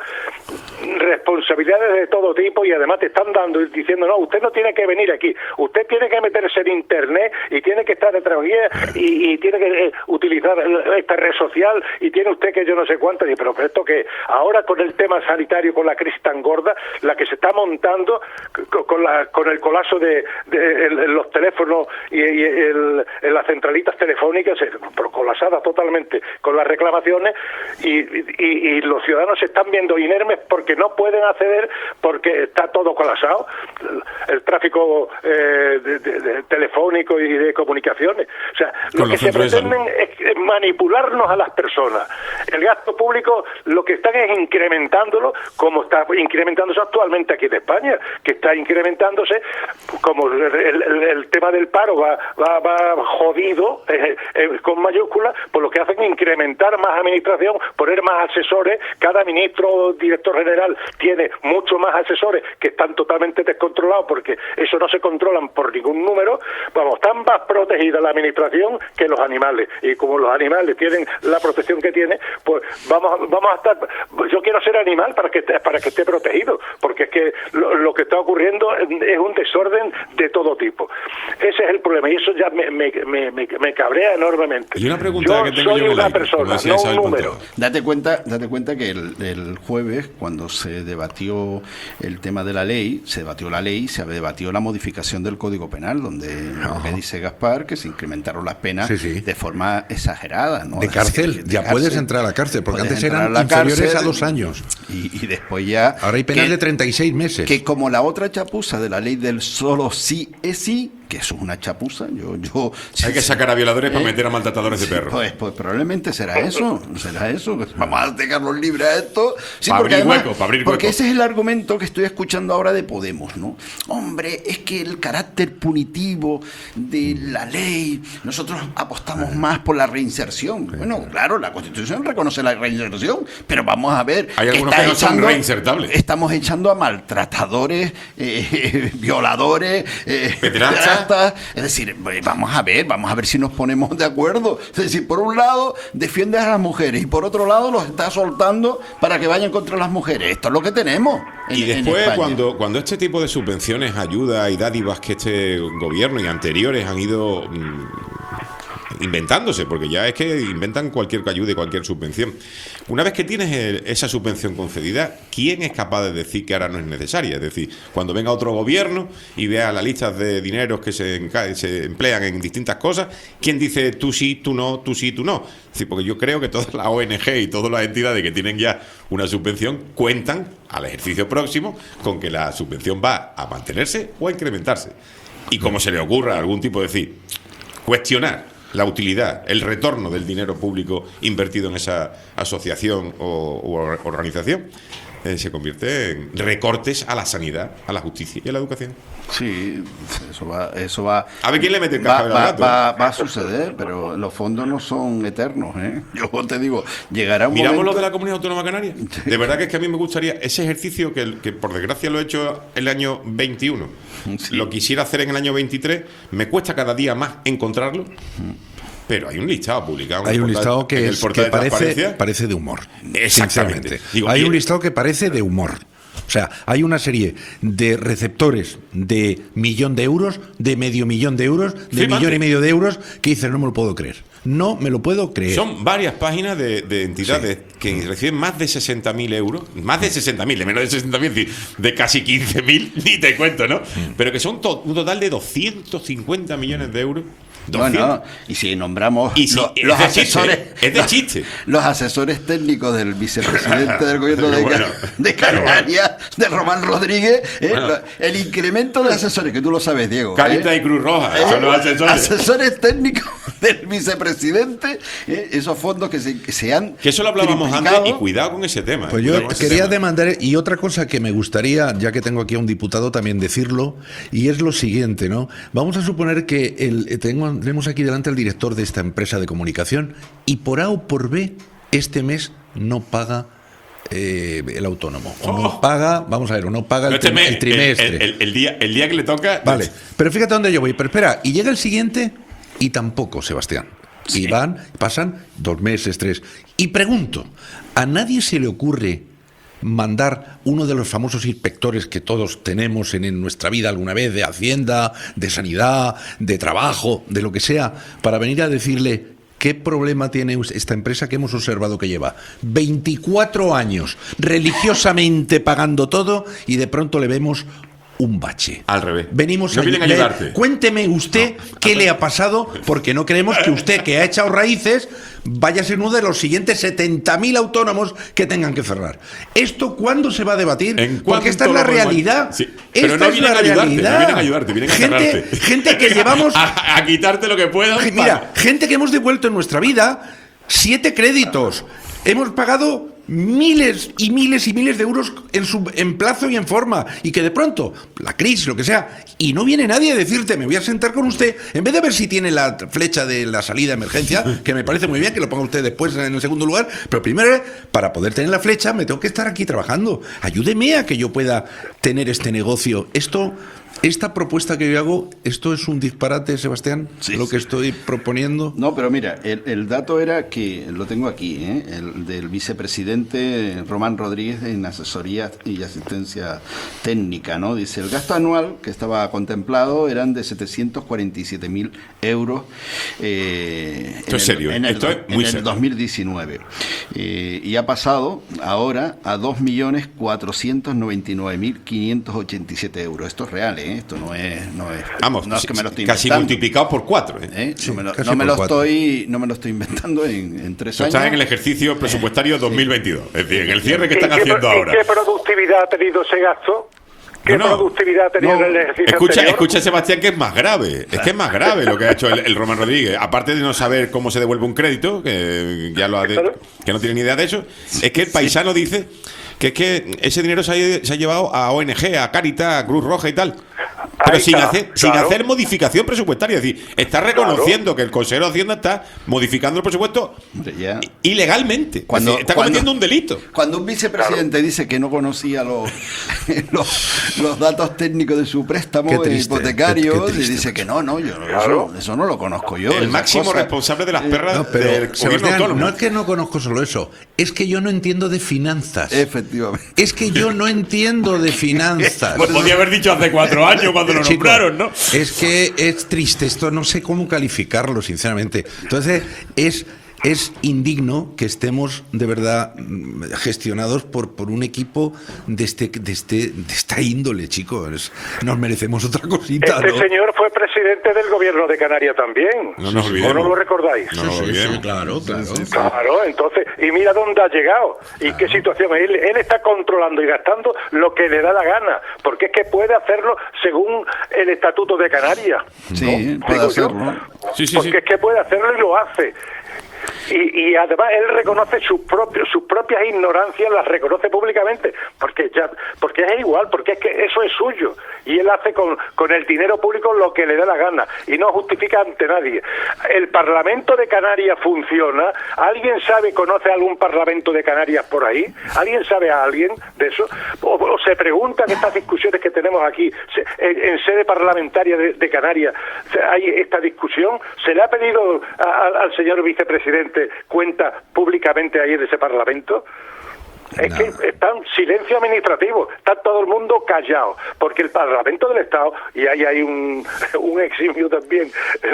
responsabilidades de todo tipo, y además te están dando y diciendo, no, usted no tiene que venir aquí, usted tiene que meterse en internet y tiene que estar detrás y, y tiene que eh, utilizar esta red social y tiene usted que yo no sé cuánto. Y pero esto que ahora con el tema sanitario, con la crisis tan gorda, la que se está montando con, la, con el colapso de, de, de los teléfonos y, y el, en las centralitas telefónicas, colapsadas totalmente con las reclamaciones, y, y, y los ciudadanos se están viendo inermes porque no pueden acceder, porque está todo colapsado, el tráfico eh, de, de, de telefónico y de comunicaciones. O sea, lo que se pretenden es manipularnos a las personas. El gasto público lo que están es incrementándolo, como está incrementándose actualmente aquí en España, que está incrementándose, como el, el, el tema del paro va, va, va jodido, eh, eh, con mayúsculas, pues lo que hacen es incrementar más administración, poner más asesores. Cada ministro o director general tiene mucho más asesores que están totalmente descontrolados, porque eso no se controlan por ningún número. Vamos, están más protegida la administración que los animales, y como los animales tienen la protección que tienen, pues vamos vamos a estar. Yo quiero ser animal para que esté, para que esté protegido, porque es que lo, lo que está ocurriendo es un desorden de todo tipo. Ese es el problema, y eso ya me, me, me, me, me cabrea enormemente. Y una pregunta yo que tengo soy yo una aire, persona, no un número. Date cuenta, date cuenta que el, el jueves, cuando se debatió el tema de la ley, se debatió la ley, se debatió la modificación del Código Penal, donde me dice Gaspar que se incrementaron las penas sí, sí. de forma exagerada, ¿no? De cárcel, decir, de ya cárcel. Puedes entrar a la cárcel, porque puedes antes eran inferiores cárcel, a dos años. Y, y después ya... Ahora hay penas que, de treinta y seis meses. Que como la otra chapuza de la ley del solo sí es sí, que eso es una chapuza. Yo, yo, Hay sí, que sacar a violadores eh, para meter a maltratadores sí, de perros. Pues, pues probablemente será eso, será eso. Vamos a dejarlos libres a esto. Sí, para porque abrir además, hueco, para abrir porque hueco. ese es el argumento que estoy escuchando ahora de Podemos, ¿no? Hombre, es que el carácter punitivo de la ley, nosotros apostamos más por la reinserción. Bueno, claro, la Constitución reconoce la reinserción, pero vamos a ver. Hay algunos que no echando, son reinsertables. Estamos echando a maltratadores, eh, violadores, eh, Pedraza, subastas. Es decir, vamos a ver, vamos a ver si nos ponemos de acuerdo. Es decir, por un lado defiendes a las mujeres y por otro lado los estás soltando para que vayan contra las mujeres. Esto es lo que tenemos. En, y después, en cuando, cuando este tipo de subvenciones, ayudas y dádivas que este gobierno y anteriores han ido mmm, inventándose, porque ya es que inventan cualquier ayuda y cualquier subvención. Una vez que tienes el, esa subvención concedida, ¿quién es capaz de decir que ahora no es necesaria? Es decir, cuando venga otro gobierno y vea las listas de dineros que se, enca- se emplean en distintas cosas, ¿quién dice tú sí, tú no, tú sí, tú no? Es decir, porque yo creo que todas las O N G y todas las entidades que tienen ya una subvención cuentan al ejercicio próximo con que la subvención va a mantenerse o a incrementarse. Y como se le ocurra algún tipo de decir, cuestionar la utilidad, el retorno del dinero público invertido en esa asociación o, o organización, eh, se convierte en recortes a la sanidad, a la justicia y a la educación. Sí, eso va, eso va. A ver quién le mete el va, cascabel al va, gato. va, va a suceder, pero los fondos no son eternos, ¿eh? Yo te digo, llegará un Miramos momento... lo de la Comunidad Autónoma Canaria. De verdad que es que a mí me gustaría ese ejercicio que, que por desgracia lo he hecho el año veintiuno. Sí. Lo quisiera hacer en el año veintitrés. Me cuesta cada día más encontrarlo. Pero hay un listado publicado. Hay un portal, listado que, es, que de parece, parece de humor. Exactamente. Digo, hay un listado que parece de humor. O sea, hay una serie de receptores de millón de euros, de medio millón de euros, de Flipante. millón y medio de euros, que dicen, no me lo puedo creer. No me lo puedo creer. Son varias páginas de, de entidades sí. que reciben más de sesenta mil euros, más de sesenta mil, de menos de sesenta mil, de casi quince mil, ni te cuento, ¿no? Pero que son to- un total de doscientos cincuenta millones de euros. Bueno, y si nombramos y si, lo, es los de asesores, chiste, es de chiste. Los, los asesores técnicos del vicepresidente del gobierno de, bueno, de Canarias, de Román Rodríguez, eh, bueno. lo, el incremento de asesores, que tú lo sabes, Diego. Caritas eh, y Cruz Roja, eh, son los asesores. Asesores técnicos del vicepresidente, eh, esos fondos que se, que se han. Que eso lo hablábamos antes y cuidado con ese tema. Pues yo quería demandar, y otra cosa que me gustaría, ya que tengo aquí a un diputado, también decirlo, y es lo siguiente, ¿no? Vamos a suponer que el, tengo tenemos aquí delante al director de esta empresa de comunicación y por A o por B este mes no paga eh, el autónomo. O no paga, vamos a ver, o no paga el, este tri- mes, el trimestre. El, el, el, día, el día que le toca... Vale, pero fíjate dónde yo voy. Pero espera, y llega el siguiente y tampoco, Sebastián. Sí. Y van, pasan dos meses, tres. Y pregunto, ¿a nadie se le ocurre mandar uno de los famosos inspectores que todos tenemos en, en nuestra vida alguna vez, de Hacienda, de Sanidad, de Trabajo, de lo que sea, para venir a decirle qué problema tiene esta empresa que hemos observado que lleva veinticuatro años religiosamente pagando todo y de pronto le vemos un bache? Al revés. Venimos no a, vienen a ayudarte. Cuénteme usted no. qué le ha pasado, porque no creemos que usted, que ha echado raíces, vaya a ser uno de los siguientes setenta mil autónomos que tengan que cerrar. ¿Esto cuándo se va a debatir? Porque esta es la realidad. Sí. Pero esta no es vienen la a ayudarte, realidad. no vienen a ayudarte, vienen a gente, cerrarte. Gente que llevamos... a, a quitarte lo que puedan. Mira, gente que hemos devuelto en nuestra vida siete créditos. Hemos pagado miles y miles y miles de euros en, su, en plazo y en forma, y que de pronto, la crisis, lo que sea, y no viene nadie a decirte, me voy a sentar con usted, en vez de ver si tiene la flecha de la salida de emergencia, que me parece muy bien que lo ponga usted después en el segundo lugar, pero primero, para poder tener la flecha, me tengo que estar aquí trabajando. Ayúdeme a que yo pueda tener este negocio. Esto... Esta propuesta que yo hago, ¿esto es un disparate, Sebastián? Sí, lo que sí. estoy proponiendo. No, pero mira, el, el dato era que, lo tengo aquí, ¿eh? el del vicepresidente Román Rodríguez en asesoría y asistencia técnica, ¿no? Dice, el gasto anual que estaba contemplado eran de setecientos cuarenta y siete mil euros. Eh, Esto es serio, en el, esto es muy en serio. el dos mil diecinueve. Eh, y ha pasado ahora a dos millones cuatrocientos noventa y nueve mil quinientos ochenta y siete euros. Esto es real, ¿eh? Esto no es, no es, Vamos, no es que me lo estoy casi inventando. multiplicado por cuatro. ¿eh? ¿Eh? Sí, no me lo, casi no me por lo cuatro. estoy, no me lo estoy inventando en, en tres Esto años. está en el ejercicio presupuestario dos mil veintidós, es decir, en el cierre que están ¿Y qué, haciendo ¿y ahora. qué productividad ha tenido ese gasto? ¿Qué No, no. productividad ha tenido No. en el ejercicio Escucha, anterior? escucha, Sebastián, que es más grave. Es que es más grave lo que ha hecho el, el Román Rodríguez. Aparte de no saber cómo se devuelve un crédito, que ya lo ha de, que no tiene ni idea de eso, es que el paisano dice que es que ese dinero se ha, se ha llevado a O N G, a Cáritas, a Cruz Roja y tal. Pero Ahí sin está, hacer, sin claro. hacer modificación presupuestaria. Es decir, está reconociendo claro. que el consejero de Hacienda está modificando el presupuesto ya. ilegalmente. Cuando, es decir, está cuando, cometiendo un delito. Cuando un vicepresidente claro. dice que no conocía los, los, los datos técnicos de su préstamo triste, hipotecario, qué, qué triste, y dice que no, no, yo claro. eso, eso no lo conozco yo. El máximo cosas. responsable de las perras no, pero, del gobierno autónomo. No es que no conozco solo eso, es que yo no entiendo de finanzas. Efectivamente. Es que yo no entiendo de finanzas. Pues podía haber dicho hace cuatro años cuando lo Chico, nombraron, ¿no? Es que es triste, esto no sé cómo calificarlo, sinceramente. Entonces, es... Es indigno que estemos de verdad gestionados por, por un equipo de este de este de esta índole, chicos. Nos merecemos otra cosita, Este ¿no? señor fue presidente del gobierno de Canarias también. No nos olvidemos. ¿O no lo recordáis? No nos olvidemos. Sí, claro, claro. Claro, entonces, y mira dónde ha llegado y claro. qué situación. Él, él está controlando y gastando lo que le da la gana, porque es que puede hacerlo según el Estatuto de Canarias. Sí, ¿no? puede hacerlo. Sí, sí, porque sí. es que puede hacerlo y lo hace. Y, y además él reconoce sus propios sus propias ignorancias, las reconoce públicamente, porque ya porque es igual, porque es que eso es suyo y él hace con, con el dinero público lo que le da la gana y no justifica ante nadie. El Parlamento de Canarias funciona. ¿Alguien sabe, conoce algún Parlamento de Canarias por ahí? ¿Alguien sabe a alguien de eso? ¿O, o se preguntan estas discusiones que tenemos aquí se, en, en sede parlamentaria de, de Canarias? ¿Hay esta discusión? ¿Se le ha pedido a, a, al señor vicepresidente cuenta públicamente ahí de ese Parlamento? Es no. que está en silencio administrativo, está todo el mundo callado, porque el Parlamento del Estado, y ahí hay un, un eximio también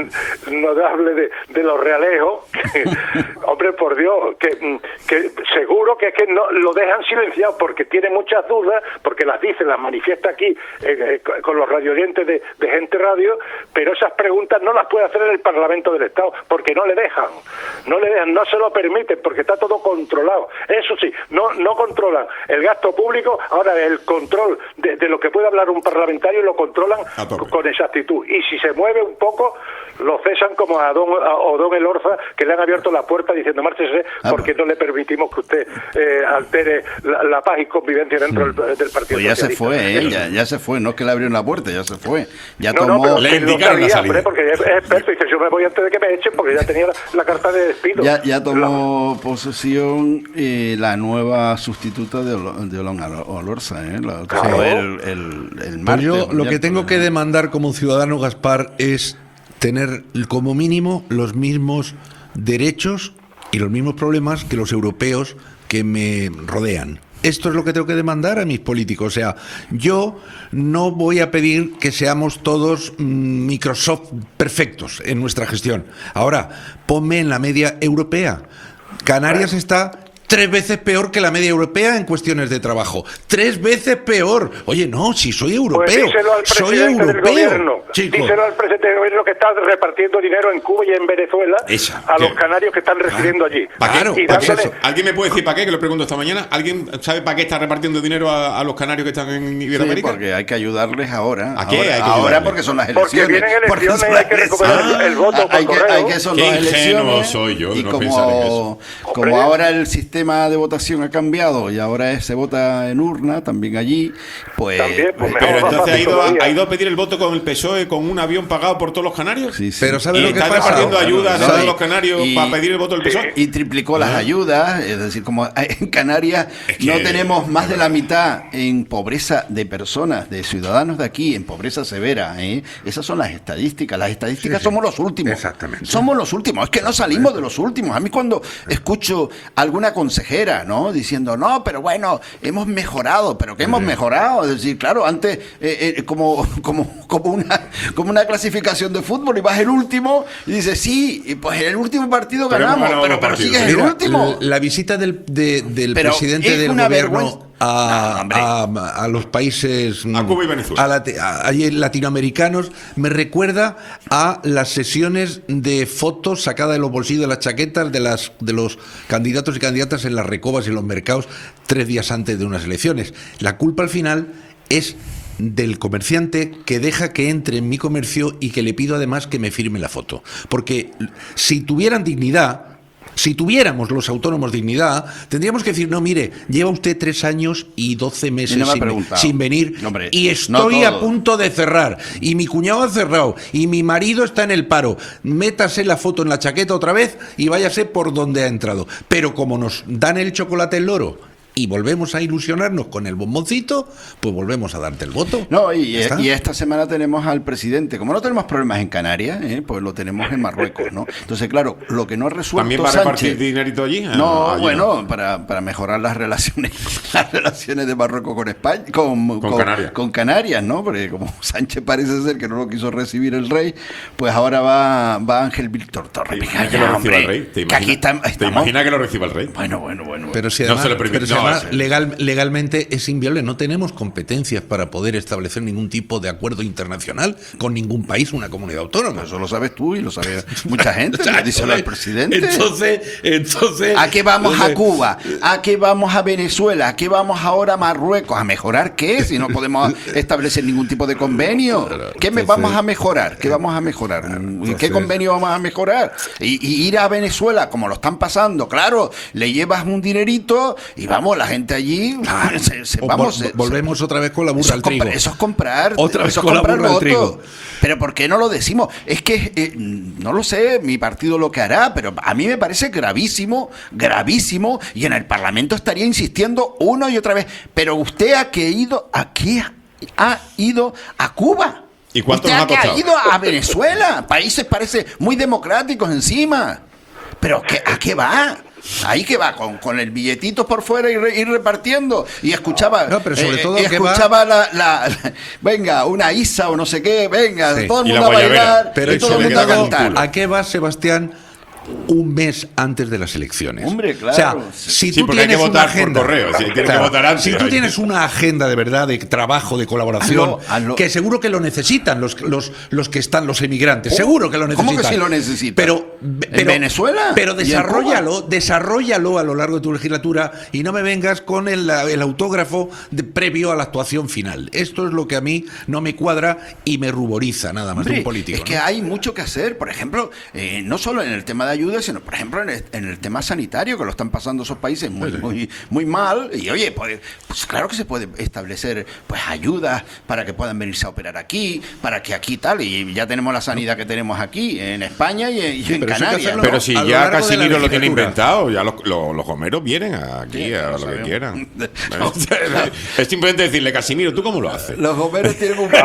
notable de, de los realejos, que, hombre, por Dios, que, que seguro que es que no lo dejan silenciado porque tiene muchas dudas, porque las dice, las manifiesta aquí eh, con los radioyentes de, de Gente Radio, pero esas preguntas no las puede hacer en el Parlamento del Estado, porque no le dejan, no le dejan, no se lo permiten, porque está todo controlado. Eso sí, no, no controlan el gasto público, ahora el control de, de lo que puede hablar un parlamentario lo controlan con exactitud, y si se mueve un poco lo cesan, como a don a, o don Elorza, que le han abierto la puerta diciendo márchese porque no le permitimos que usted eh, altere la, la paz y convivencia dentro sí. del, del Partido pues ya Socialista. se fue, ¿eh? ya, ya se fue, no es que le abrieron la puerta, ya se fue, ya no, tomó... no, pero le indicaron la salida. Porque es experto y dice, yo me voy antes de que me echen, porque ya tenía la, la carta de despido. Ya, ya tomó la... posesión eh, la nueva sustituta de, Ol de Olón Olorza, ¿eh? La, claro. el, el, el martes, yo lo que tengo que demandar como ciudadano, Gaspar, es tener como mínimo los mismos derechos y los mismos problemas que los europeos que me rodean. Esto es lo que tengo que demandar a mis políticos. O sea, yo no voy a pedir que seamos todos mmm, Microsoft perfectos en nuestra gestión. Ahora, ponme en la media europea. Canarias está tres veces peor que la media europea en cuestiones de trabajo. Tres veces peor. Oye, no, si soy europeo. Pues díselo al soy presidente europeo. Del gobierno. Chicos. Díselo al presidente del gobierno que está repartiendo dinero en Cuba y en Venezuela Esa, a los ¿qué? canarios que están residiendo allí. Claro, y ¿para dándole... eso? ¿Alguien me puede decir para qué? Que lo pregunto esta mañana. ¿Alguien sabe para qué está repartiendo dinero a, a los canarios que están en Iberoamérica? Sí, porque hay que ayudarles ahora. ¿A qué? Ahora, hay que ahora porque son las elecciones. Porque vienen elecciones y hay que recuperar ah, el voto por hay que, correo. Hay que son qué las elecciones. Soy yo de y no como, pensar en eso. como ahora el sistema de votación ha cambiado y ahora se vota en urna también allí, pues... También, pues pero mejor, entonces ha ido, a, todavía. ha ido a pedir el voto con el P S O E con un avión pagado por todos los canarios. Sí, sí. Pero ¿sabes y lo que está pasa? repartiendo ayudas no, a y, los canarios y, para pedir el voto del P S O E. Y triplicó las ayudas, es decir, como en Canarias es que, no tenemos más de la mitad en pobreza de personas, de ciudadanos de aquí, en pobreza severa, ¿eh? Esas son las estadísticas. Las estadísticas sí, somos los últimos. Exactamente. Somos los últimos. Es que no salimos de los últimos. A mí cuando escucho alguna consejera, ¿no? Diciendo, no, pero bueno, hemos mejorado, pero ¿qué hemos mejorado? Es decir, claro, antes eh, eh, como, como, como, una, como una clasificación de fútbol, y vas el último y dices, sí, pues en el último partido pero ganamos, pero, pero sigues el Mira, último. La, la visita del, de, del pero presidente del gobierno vergüenza. A, no, a, a los países a Cuba y Venezuela, a lati a, a latinoamericanos, me recuerda a las sesiones de fotos sacadas de los bolsillos de las chaquetas de las de los candidatos y candidatas en las recobas y en los mercados tres días antes de unas elecciones. La culpa al final es del comerciante que deja que entre en mi comercio y que le pido además que me firme la foto, porque si tuvieran dignidad, Si tuviéramos los autónomos dignidad, tendríamos que decir, no, mire, lleva usted tres años y doce meses y no sin, sin venir Hombre, y estoy no a punto de cerrar y mi cuñado ha cerrado y mi marido está en el paro. Métase la foto en la chaqueta otra vez y váyase por donde ha entrado. Pero como nos dan el chocolate el loro y volvemos a ilusionarnos con el bomboncito, pues volvemos a darte el voto. No, y, y esta semana tenemos al presidente. Como no tenemos problemas en Canarias, ¿eh? pues lo tenemos en Marruecos, ¿no? Entonces, claro, lo que no ha resuelto ¿También va a repartir Sánchez, dinerito allí? No, allí bueno, no. Para, para mejorar las relaciones las relaciones de Marruecos con España, con, con, con, Canarias. con Canarias, ¿no? Porque como Sánchez parece ser que no lo quiso recibir el rey, pues ahora va, va Ángel Víctor Torres. ¿Te imaginas que lo reciba el rey? ¿Te imaginas, está, ¿Te imaginas que lo reciba el rey? Bueno, bueno, bueno. Pero si además, no se lo permite. pero si no, además sí. legal, legalmente es inviable. No tenemos competencias para poder establecer ningún tipo de acuerdo internacional con ningún país, una comunidad autónoma. Eso lo sabes tú y lo sabe mucha gente. Le díselo al presidente. Entonces, entonces, ¿a qué vamos a Cuba? ¿A qué vamos a Venezuela? ¿A qué vamos ahora a Marruecos? ¿A mejorar qué? Si no podemos establecer ningún tipo de convenio. ¿Qué me vamos a mejorar? ¿Qué vamos a mejorar? ¿Qué convenio vamos a mejorar? Y, y ir a Venezuela, como lo están pasando, claro, le llevas un dinerito y vamos, la gente allí, se, se, vamos. Vol, volvemos se, otra vez con la burra al trigo. Compra, eso es comprar. Otra vez eso con es comprar la burra al trigo. Pero ¿por qué no lo decimos? Es que, eh, no lo sé, mi partido lo que hará, pero a mí me parece gravísimo, gravísimo, y en el Parlamento estaría insistiendo una y otra vez. Pero usted ha ido, ¿a qué ha ido a Cuba? ¿Y cuánto usted nos ha costado? ha ido a Venezuela, países parece muy democráticos encima. Pero ¿qué, ¿a qué va? Ahí que va, con, con el billetito por fuera y ir, ir repartiendo. Y escuchaba, no, pero sobre eh, todo y que escuchaba va... la, la, la, venga, una Isa o no sé qué, venga, sí. todo el Y mundo a bailar, pero y todo el mundo a cantar. ¿A qué va, Sebastián? Un mes antes de las elecciones. Hombre, claro. O sea, si sí, tú tienes hay que una votar agenda, por correo, si, claro, que votar antes, si tú tienes una agenda de verdad de trabajo, de colaboración, hazlo, hazlo. que seguro que lo necesitan los los los que están los emigrantes, seguro que lo necesitan. ¿Cómo que sí lo necesitan? Pero, pero ¿En Venezuela? Pero desarróllalo, desarróllalo a lo largo de tu legislatura y no me vengas con el, el autógrafo de, previo a la actuación final. Esto es lo que a mí no me cuadra y me ruboriza nada más. Hombre, de un político. Es que ¿no? hay mucho que hacer, por ejemplo, eh, no solo en el tema de ayuda, sino por ejemplo en el, en el tema sanitario, que lo están pasando esos países muy, muy, muy mal. Y oye, pues, pues claro que se puede establecer pues ayudas para que puedan venirse a operar aquí, para que aquí tal, y ya tenemos la sanidad que tenemos aquí, en España y, y sí, en Canarias. ¿no? Pero si ya Casimiro lo tiene inventado, ya los, los, los gomeros vienen aquí sí, a lo, lo que quieran. No, es simplemente decirle, Casimiro, ¿tú cómo lo haces? Los gomeros tienen un plus.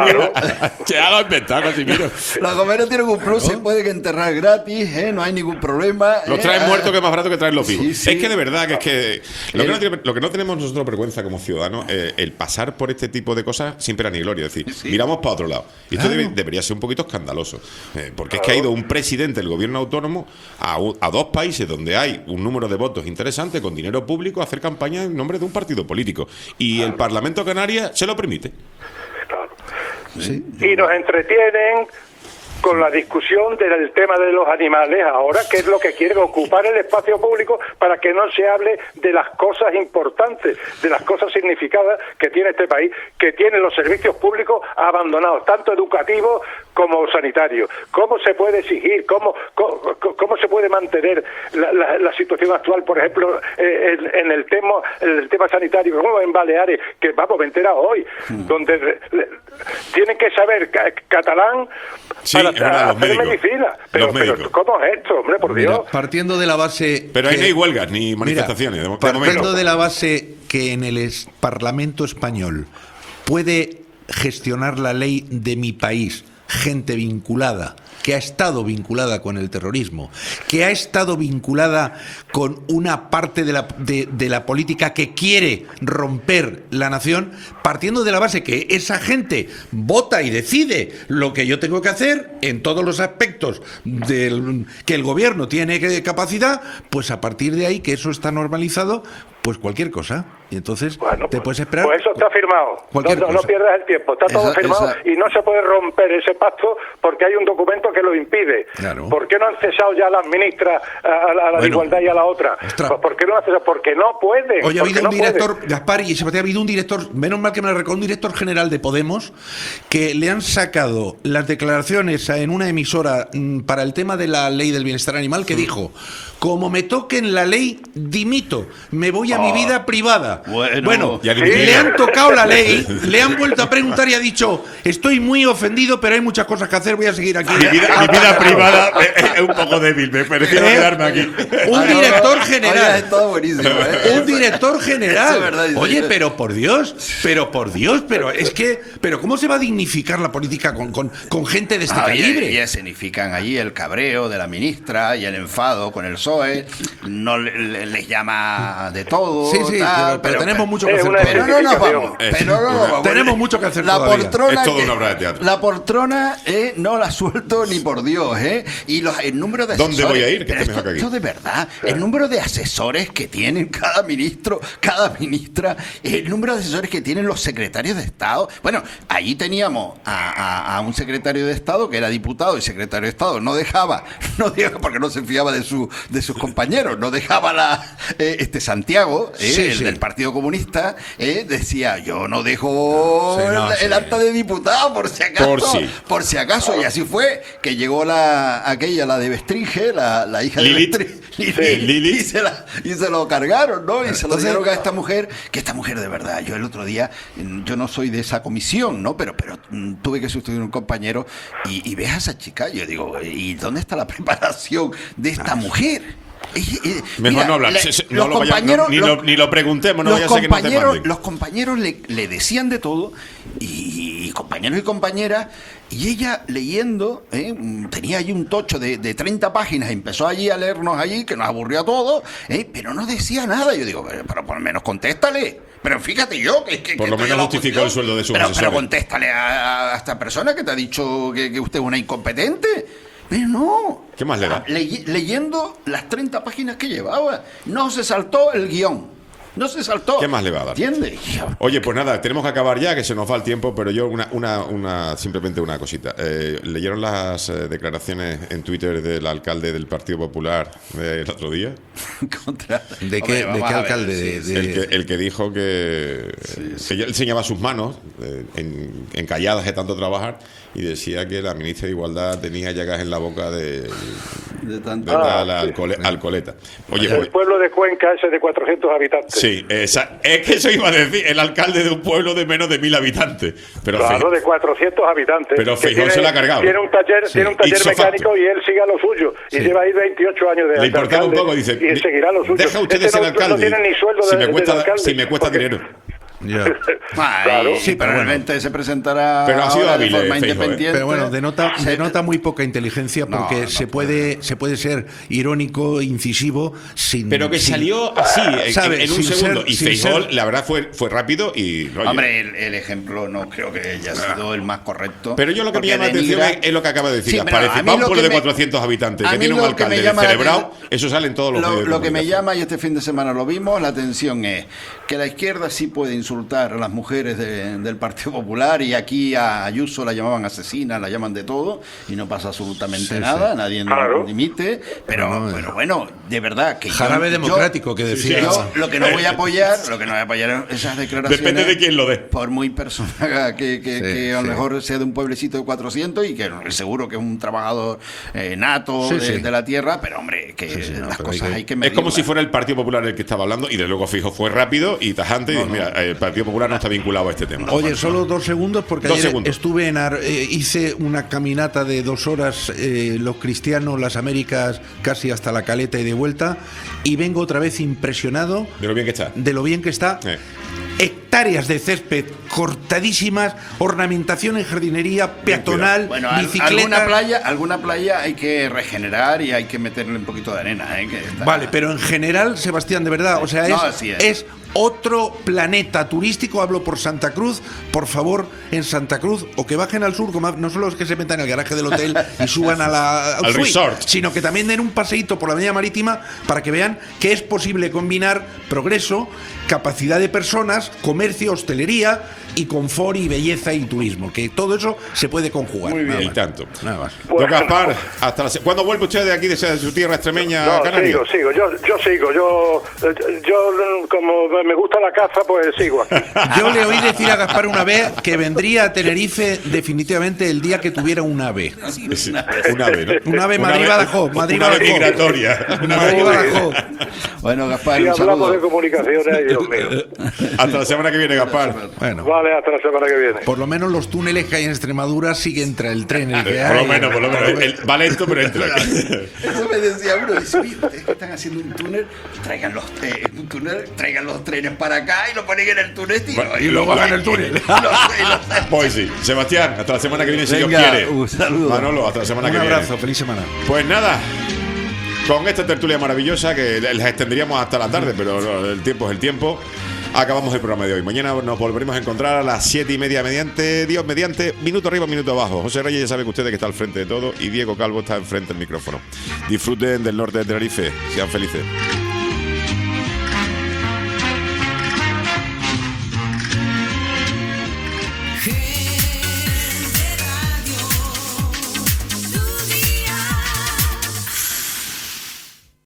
Ya lo has inventado, Casimiro. Los gomeros tienen un plus, ¿no? Se pueden enterrar gratis, ¿eh? No hay ningún problema. Los traen eh, muertos que es más barato que traerlos vivos. Sí, sí. Es que de verdad que es que lo que, no, tiene, lo que no tenemos nosotros vergüenza como ciudadanos, eh, el pasar por este tipo de cosas sin pena ni gloria. Es decir, sí. miramos para otro lado. Y esto claro. debe, debería ser un poquito escandaloso. Eh, porque claro. es que ha ido un presidente del gobierno autónomo a, a dos países donde hay un número de votos interesante con dinero público a hacer campaña en nombre de un partido político. Y claro. el Parlamento de Canarias se lo permite. Claro. Sí. Y nos entretienen con la discusión del tema de los animales ahora, que es lo que quieren, ocupar el espacio público para que no se hable de las cosas importantes, de las cosas significadas que tiene este país, que tiene los servicios públicos abandonados, tanto educativos como sanitarios. ¿Cómo se puede exigir? ¿Cómo, cómo, cómo se puede mantener la, la, la situación actual, por ejemplo, eh, en, en el tema en el tema sanitario, como en Baleares, que vamos, me he enterado hoy, mm. donde le, le, tienen que saber ca catalán sí, para verdad, hacer médicos, medicina. Pero, pero ¿cómo es esto, hombre, por Mira, Dios? Partiendo de la base... Pero ahí que, no hay huelgas ni manifestaciones. Mira, de, de partiendo momento. de la base que en el es, Parlamento español puede gestionar la ley de mi país gente vinculada, que ha estado vinculada con el terrorismo, que ha estado vinculada con una parte de la, de, de la política que quiere romper la nación, partiendo de la base que esa gente vota y decide lo que yo tengo que hacer en todos los aspectos del, que el gobierno tiene capacidad, pues a partir de ahí, que eso está normalizado, pues cualquier cosa. Y entonces bueno, te puedes esperar. Pues eso está firmado. No, no, no pierdas el tiempo. Está todo Esa- firmado esa- y no se puede romper ese pacto porque hay un documento que lo impide. Claro. ¿Por qué no han cesado ya las ministras a, a la, a la de Bueno, igualdad y a la otra? ostras. Pues ¿por qué no han cesado? Porque no pueden. Oye, ha porque habido no un director, pueden. Gaspar, y se ha habido un director, menos mal que me lo recordó, un director general de Podemos, que le han sacado las declaraciones a- en una emisora mm, para el tema de la ley del bienestar animal, que dijo, como me toquen la ley, dimito, me voy a mi vida privada. Bueno, ya le dimitió. han tocado la ley, le han vuelto a preguntar y ha dicho, estoy muy ofendido, pero hay muchas cosas que hacer, voy a seguir aquí. Mi vida, mi vida privada es, es un poco débil, me prefiero ¿Eh? quedarme aquí. Un director Oye, general. es todo buenísimo, ¿eh? Un director general. Eso es verdad, sí. Oye, pero por Dios, pero por Dios, pero es que, pero ¿cómo se va a dignificar la política con, con, con gente de este Ah, y- calibre? y escenifican allí el cabreo de la ministra y el enfado con el P S O E, no le- le- les llama de todo. Sí, sí, tal, pero, pero tenemos mucho que es hacer una todavía. Pero no nos vamos. Es Pero no nos vamos. Tenemos mucho que hacer La todavía. poltrona Es toda que- una obra de teatro. La poltrona eh, no la suelto ni por Dios, ¿eh? Y los, el número de ¿Dónde asesores. voy a ir? Que Pero esté esto, mejor que aquí. esto de verdad, el número de asesores que tienen cada ministro, cada ministra, el número de asesores que tienen los secretarios de Estado. Bueno, allí teníamos a, a- a un secretario de Estado que era diputado y secretario de Estado. No dejaba, no dejaba porque no se fiaba de, su, de sus compañeros, no dejaba la, eh, este Santiago, eh, Sí, el sí. del Partido Comunista, eh, decía, yo no dejo Sí, no, el, sí. el acta de diputado por si acaso. Por si. Por si acaso, y así fue que llegó la aquella, la de Bestringe, la, la hija Lilith. de Bestringe, Sí, Lilith. y, se la- y se lo cargaron, ¿no? Y se lo Entonces- dieron a esta mujer, que esta mujer de verdad, yo el otro día, mm, yo no soy de esa comisión, ¿no? Pero, pero mm, tuve que sustituir a un compañero y, y ves a esa chica, yo digo, ¿y dónde está la preparación de esta mujer? Eh, eh, Mejor mira, no hablar, le- se- se- los no lo vaya- compañeros- no, ni, los- lo, ni lo preguntemos, no los vaya a ser que no te compañeros, manden. los compañeros le, le decían de todo y, y compañeros y compañeras y ella leyendo, ¿eh? Mm, tenía allí un tocho de, de treinta páginas, empezó allí a leernos allí, que nos aburrió a todos, ¿eh? Pero no decía nada. Yo digo, pero, pero por lo menos contéstale. Pero fíjate yo que, que Por que lo estoy menos en la justificó oposición. el sueldo de sus pero, asesores. pero contéstale a, a esta persona que te ha dicho que, que usted es una incompetente. Pero no. ¿Qué más le da? Ley- leyendo las treinta páginas que llevaba. No se saltó el guión. No se saltó. ¿Qué más le va a dar? ¿Entiendes? Oye, pues nada, tenemos que acabar ya, que se nos va el tiempo, pero yo una, una, una simplemente una cosita. Eh, ¿Leyeron las eh, declaraciones en Twitter del alcalde del Partido Popular del otro día? Contra- ¿De qué, Hombre, de vamos qué a ver, alcalde? sí, De- sí. de- El que, el que dijo que, que ya enseñaba sus manos eh, en, encalladas de tanto trabajar y decía que la ministra de Igualdad tenía llagas en la boca de, de De tanto- tal Ah, sí. alcohole- alcoleta. Oye, El pues, pueblo de Cuenca ese de cuatrocientos habitantes. sí, esa- es que eso iba a decir, el alcalde de un pueblo de menos de mil habitantes. Pero Claro, Fe- de cuatrocientos habitantes. Pero que Feijóo se la ha cargado. Tiene un taller, Sí. tiene un taller Ipso mecánico facto. y él sigue a lo suyo. Y Sí. lleva ahí veintiocho años de Le de importaba un alcalde poco, dice, y seguirá lo suyo. deja usted de Este ser no, alcalde. No tiene ni sueldo si de, me cuesta, del alcalde. si me cuesta Porque- dinero. Ya. Ay, Claro. sí, pero realmente se presentará Pero ha sido ahora de hábil, forma eh, Feijóo, eh. independiente. Pero bueno, denota, Se- denota muy poca inteligencia No, porque no se puede. puede se puede ser irónico, incisivo, sin. Pero que sin- salió así, en, ¿sabe? en un Sin segundo. ser- y sin Feijóo, ser- la verdad, fue, fue rápido y. oye, Hombre, el, el ejemplo no creo que haya sido el más correcto. pero yo lo que me porque llama la atención denigra- es, es lo que acaba de decir. Sí, Gaspar. pero Es a decir, mí va un lo pueblo que de me- cuatrocientos habitantes a que mí tiene un lo que me alcalde llama la celebrado, atención- eso sale en todos los Lo, medios de lo que me comunicación. llama, y este fin de semana lo vimos, la atención es que la izquierda sí puede insultar a las mujeres de- del Partido Popular y aquí a Ayuso la llamaban asesina, la llaman de todo y no pasa absolutamente Sí, nada, sí. nadie Claro. dimite, pero, No, no, pero bueno, de verdad que yo- Jarabe yo- democrático que decía. Yo lo que no voy a apoyar, lo que no voy a apoyar es esas declaraciones. Depende de quién lo dé. Por muy persona que, que, Sí, que a lo sí. mejor sea de un pueblecito de cuatrocientos y que seguro que es un trabajador eh, nato Sí, de, sí. de la tierra, pero hombre, que Sí, sí, no, las pero hay cosas que- hay que Es medirlas. como si fuera el Partido Popular el que estaba hablando y de luego Fijo fue rápido y tajante y No, dice, no. mira, el Partido Popular no está vinculado a este tema. Oye, solo dos segundos porque Dos ayer segundos. estuve en Ar- eh, hice una caminata de dos horas, eh, los cristianos, las Américas, casi hasta la Caleta y de vuelta, y vengo otra vez impresionado De lo bien que está. de lo bien que está. Eh. Hectáreas hectáreas de césped cortadísimas, ornamentación en jardinería, peatonal, bueno, bicicleta. Alguna playa, alguna playa hay que regenerar y hay que meterle un poquito de arena. ¿eh? Que está... Vale, pero en general, Sebastián, de verdad, o sea, es, no, es. es otro planeta turístico. Hablo por Santa Cruz, por favor, en Santa Cruz, o que bajen al sur, como no solo es que se metan en el garaje del hotel y suban a la, al suite, resort, sino que también den un paseíto por la avenida marítima para que vean que es posible combinar progreso, capacidad de personas, comercio, hostelería y confort y belleza y turismo, que todo eso se puede conjugar. Muy bien, nada y más. tanto. Nada más. Don Gaspar, hasta la se- ¿cuándo vuelve usted de aquí, de su tierra extremeña, No, Canaria? sigo, sigo, yo, yo sigo, yo, yo como me gusta la caza, pues sigo aquí. Yo le oí decir a Gaspar una vez que vendría a Tenerife definitivamente el día que tuviera un ave. Sí, un ave, ¿no? Un ave Una Madrid-Badajoz, una ave Madrid-Badajoz. migratoria. Una ave Madrid-Badajoz. Bueno, Gaspar, Si un hablamos saludo. de comunicaciones, ay, Dios mío. Hasta la semana que viene, Gaspar. Bueno, Vale, hasta la semana que viene. por lo menos los túneles que hay en Extremadura siguen tra el tren. El que Por lo hay. menos, por lo menos. El- va lento, pero entra. Eso me decía uno, dice, oye, ustedes que están haciendo un túnel, traigan los, eh, un túnel, traigan los trenes para acá y lo ponen en el túnel, tío. Bueno, Y luego hagan el túnel. Y los- y los- Pues sí. Sebastián, hasta la semana que viene, si Dios Venga, quiere. un saludo. Manolo, hasta la semana Un que abrazo, viene. feliz semana. Pues nada, con esta tertulia maravillosa que les extenderíamos hasta la tarde, pero no, el tiempo es el tiempo. Acabamos el programa de hoy. Mañana nos volveremos a encontrar a las siete y media mediante, Dios mediante, minuto arriba, minuto abajo. José Reyes ya sabe que ustedes que está al frente de todo y Diego Calvo está enfrente del micrófono. Disfruten del norte de Tenerife. Sean felices.